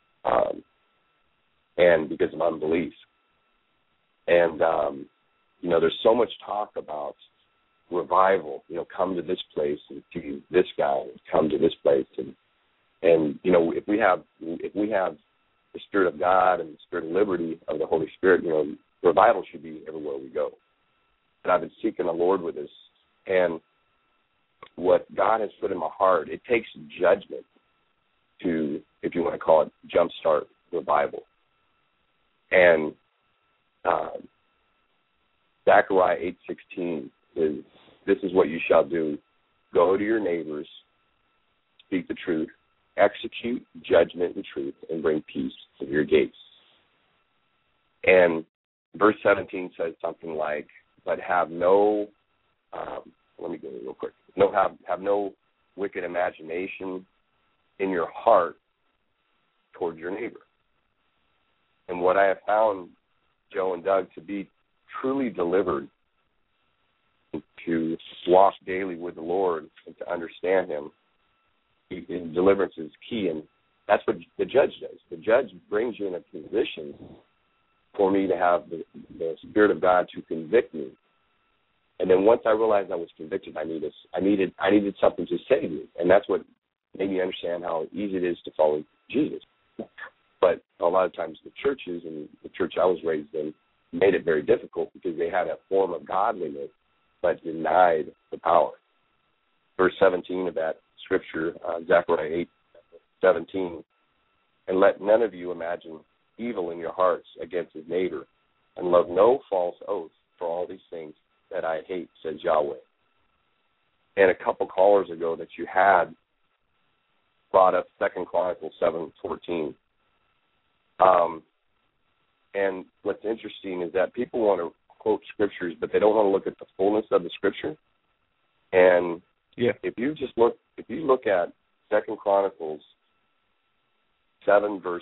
And because of unbelief. And, there's so much talk about revival. Come to this place and see this guy. Come to this place, and if we have the Spirit of God and the Spirit of liberty of the Holy Spirit, revival should be everywhere we go. And I've been seeking the Lord with this, and what God has put in my heart, it takes judgment to, if you want to call it, jumpstart revival. And Zechariah 8:16 is, this is what you shall do. Go to your neighbors, speak the truth, execute judgment and truth, and bring peace to your gates. And verse 17 says something like, but have no, let me go real quick. Have no wicked imagination in your heart toward your neighbor. And what I have found, Joe and Doug, to be truly delivered, to walk daily with the Lord and to understand Him, deliverance is key, and that's what the judge does. The judge brings you in a position for me to have the Spirit of God to convict me. And then once I realized I was convicted, I needed something to save me, and that's what made me understand how easy it is to follow Jesus. But a lot of times the churches and the church I was raised in made it very difficult because they had a form of godliness but denied the power. Verse 17 of that scripture, Zechariah 8:17, and let none of you imagine evil in your hearts against his neighbor, and love no false oath, for all these things that I hate, says Yahweh. And a couple callers ago that you had brought up 2 Chronicles 7:14. And what's interesting is that people want to quote scriptures, but they don't want to look at the fullness of the scripture. And if you look at 2 Chronicles 7 verse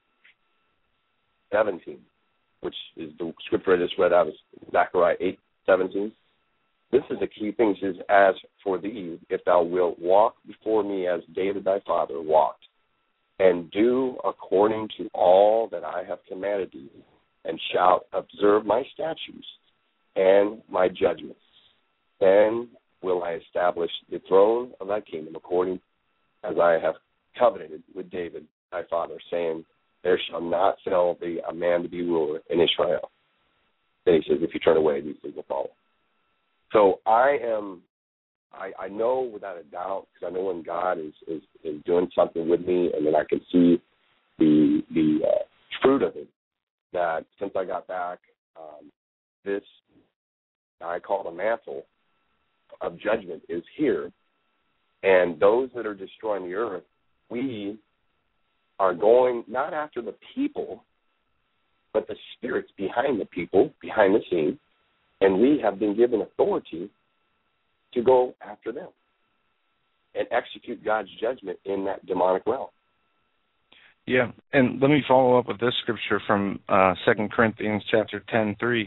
17, which is the scripture I just read out of Zechariah 8:17. This is the key thing. It says, as for thee, if thou wilt walk before me as David thy father walked, and do according to all that I have commanded thee, and shalt observe my statutes and my judgments, then will I establish the throne of thy kingdom according as I have covenanted with David thy father, saying, there shall not fail thee a man to be ruler in Israel. Then he says, if you turn away, these things will follow. So I know without a doubt, because I know when God is doing something with me, and then I can see the fruit of it, that since I got back, this I call the mantle of judgment is here. And those that are destroying the earth, we are going not after the people, but the spirits behind the people, behind the scene, and we have been given authority to go after them and execute God's judgment in that demonic realm. Yeah, and let me follow up with this scripture from 2 Corinthians chapter 10:3.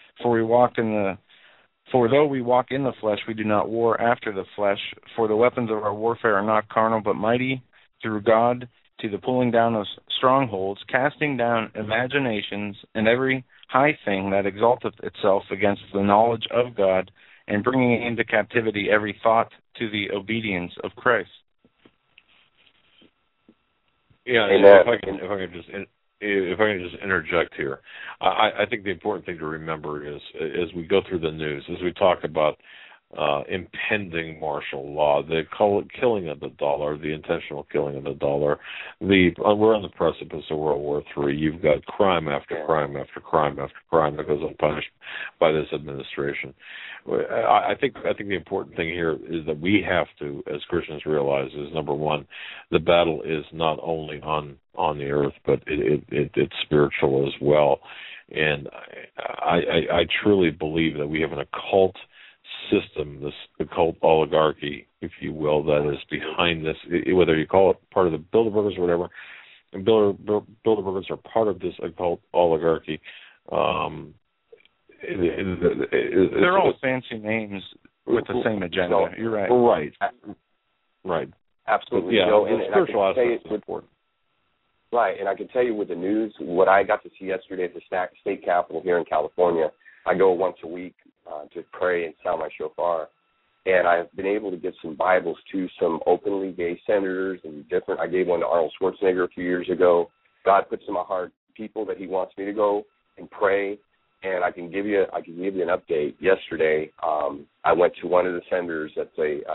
For though we walk in the flesh, we do not war after the flesh. For the weapons of our warfare are not carnal, but mighty through God to the pulling down of strongholds, casting down imaginations and every high thing that exalteth itself against the knowledge of God, and bringing into captivity every thought to the obedience of Christ. Yeah, if I can just interject here, I think the important thing to remember is, as we go through the news, as we talk about impending martial law, the killing of the dollar, the intentional killing of the dollar, we're on the precipice of World War III. You've got crime after crime after crime after crime that goes unpunished by this administration. I think the important thing here is that we have to, as Christians, realize is, number one, the battle is not only on the earth, but it's spiritual as well. And I truly believe that we have an occult system, this occult oligarchy, if you will, that is behind this, whether you call it part of the Bilderbergers or whatever. And Bilderbergers are part of this occult oligarchy. They're all fancy names with the same agenda. You're right. Right. Absolutely. Yeah, so, the spiritual aspect is important. Right, and I can tell you with the news, what I got to see yesterday at the state capitol here in California, I go once a week to pray and sound my shofar. And I've been able to give some Bibles to some openly gay senators and different. I gave one to Arnold Schwarzenegger a few years ago. God puts in my heart people that He wants me to go and pray. And I can give you an update. Yesterday, I went to one of the senators that's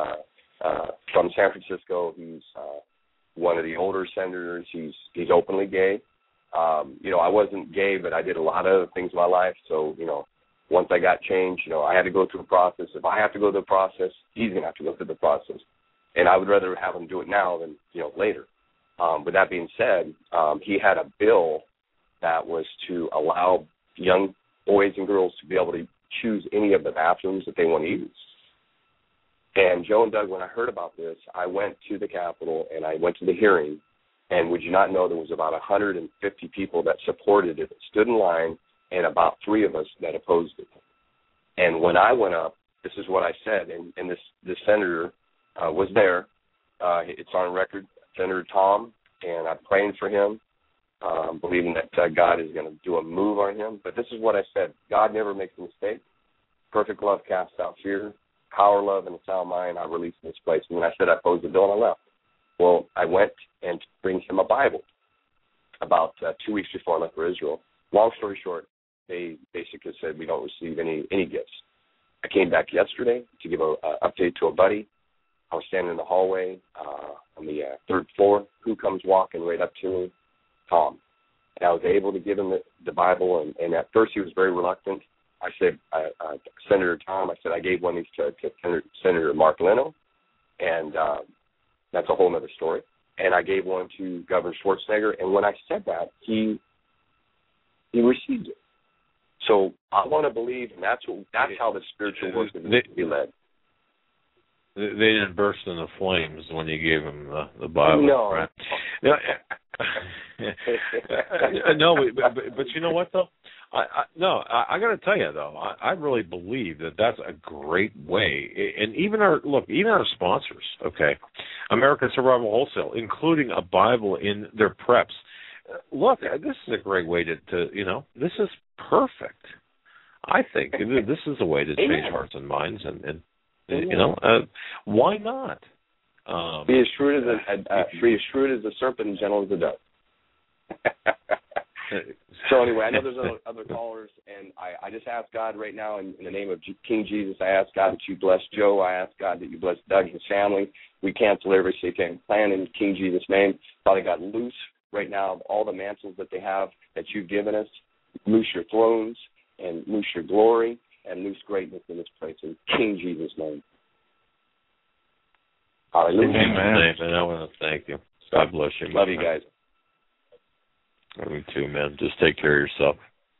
from San Francisco. He's one of the older senators. He's openly gay. I wasn't gay, but I did a lot of things in my life. So, once I got changed, I had to go through a process. If I have to go through the process, he's going to have to go through the process. And I would rather have him do it now than, later. With that being said, he had a bill that was to allow young boys and girls to be able to choose any of the bathrooms that they want to use. And Joe and Doug, when I heard about this, I went to the Capitol and I went to the hearing. And would you not know there was about 150 people that supported it, stood in line, and about 3 of us that opposed it. And when I went up, this is what I said, and this senator was there. It's on record, Senator Tom, and I'm praying for him, believing that God is going to do a move on him. But this is what I said. God never makes a mistake. Perfect love casts out fear. Power, love, and a sound mind I released in this place. And when I said I opposed the bill, and I left. Well, I went and bring him a Bible about 2 weeks before I left for Israel. Long story short, they basically said we don't receive any gifts. I came back yesterday to give an update to a buddy. I was standing in the hallway on the 3rd floor. Who comes walking right up to me? Tom. And I was able to give him the Bible, and at first he was very reluctant. I said, Senator Tom, I said I gave one of these to Senator Mark Leno, and that's a whole other story. And I gave one to Governor Schwarzenegger, and when I said that, he received it. So I want to believe, and that's how the spiritual work is to be led. They didn't burst into flames when you gave them the Bible, no. Right? No, but you know what though? I got to tell you though, I really believe that that's a great way, and even our sponsors, okay, American Survival Wholesale, including a Bible in their preps. Look, this is a great way to this is perfect. I think this is a way to change hearts and minds, and why not? Be as shrewd as a serpent and gentle as a dove. So anyway, I know there's other callers, and I just ask God right now in the name of King Jesus, I ask God that you bless Joe. I ask God that you bless Doug and his family. We cancel every satanic plan in King Jesus' name. Father God, loose right now all the mantles that they have that you've given us. Loose your thrones and loose your glory and loose greatness in this place in King Jesus' name. Hallelujah. Amen. And I want to thank you. God bless you. Love you guys. Me too, man. Just take care of yourself.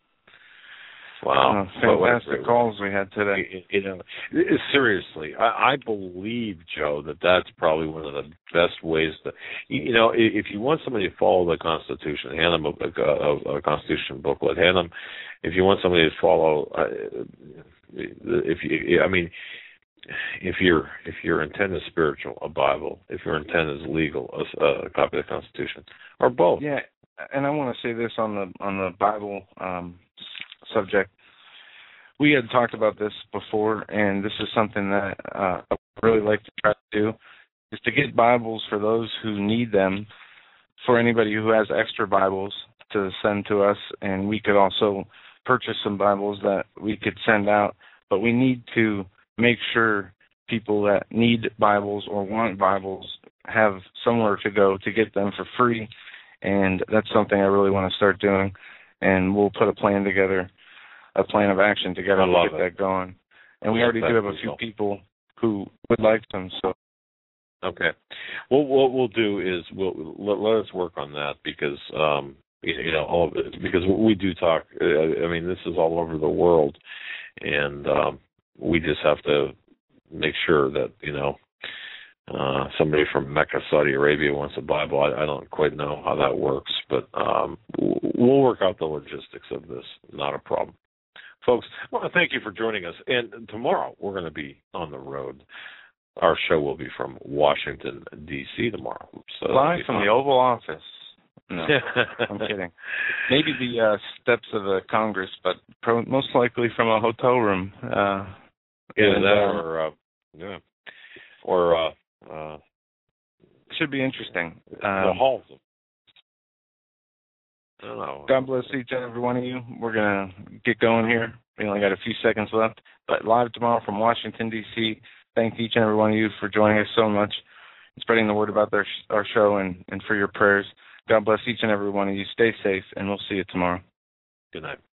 Wow. Fantastic calls we had today. Seriously, I believe, Joe, that's probably one of the best ways to, if you want somebody to follow the Constitution, hand them a Constitution booklet. Hand them, if you want somebody to follow, if your intent is spiritual, a Bible. If your intent is legal, a copy of the Constitution, or both. Yeah. And I want to say this on the Bible subject. We had talked about this before, and this is something that I really like to try to do, is to get Bibles for those who need them, for anybody who has extra Bibles to send to us, and we could also purchase some Bibles that we could send out. But we need to make sure people that need Bibles or want Bibles have somewhere to go to get them for free. And that's something I really want to start doing. And we'll put a plan together, a plan of action together to get that going. And we already do have a few people who would like them. So, okay. Well, what we'll do is let us work on that because because we do talk. This is all over the world, and we just have to make sure that somebody from Mecca, Saudi Arabia wants a Bible. I don't quite know how that works, but we'll work out the logistics of this. Not a problem. Folks, I want to thank you for joining us. And tomorrow we're going to be on the road. Our show will be from Washington, D.C. tomorrow. So live from the Oval Office. No, I'm kidding. Maybe the steps of a Congress, but most likely from a hotel room. Should be interesting. The halls. I don't know. God bless each and every one of you. We're going to get going here. We only got a few seconds left. But live tomorrow from Washington, D.C. Thank each and every one of you for joining us so much and spreading the word about our show and for your prayers. God bless each and every one of you. Stay safe, and we'll see you tomorrow. Good night.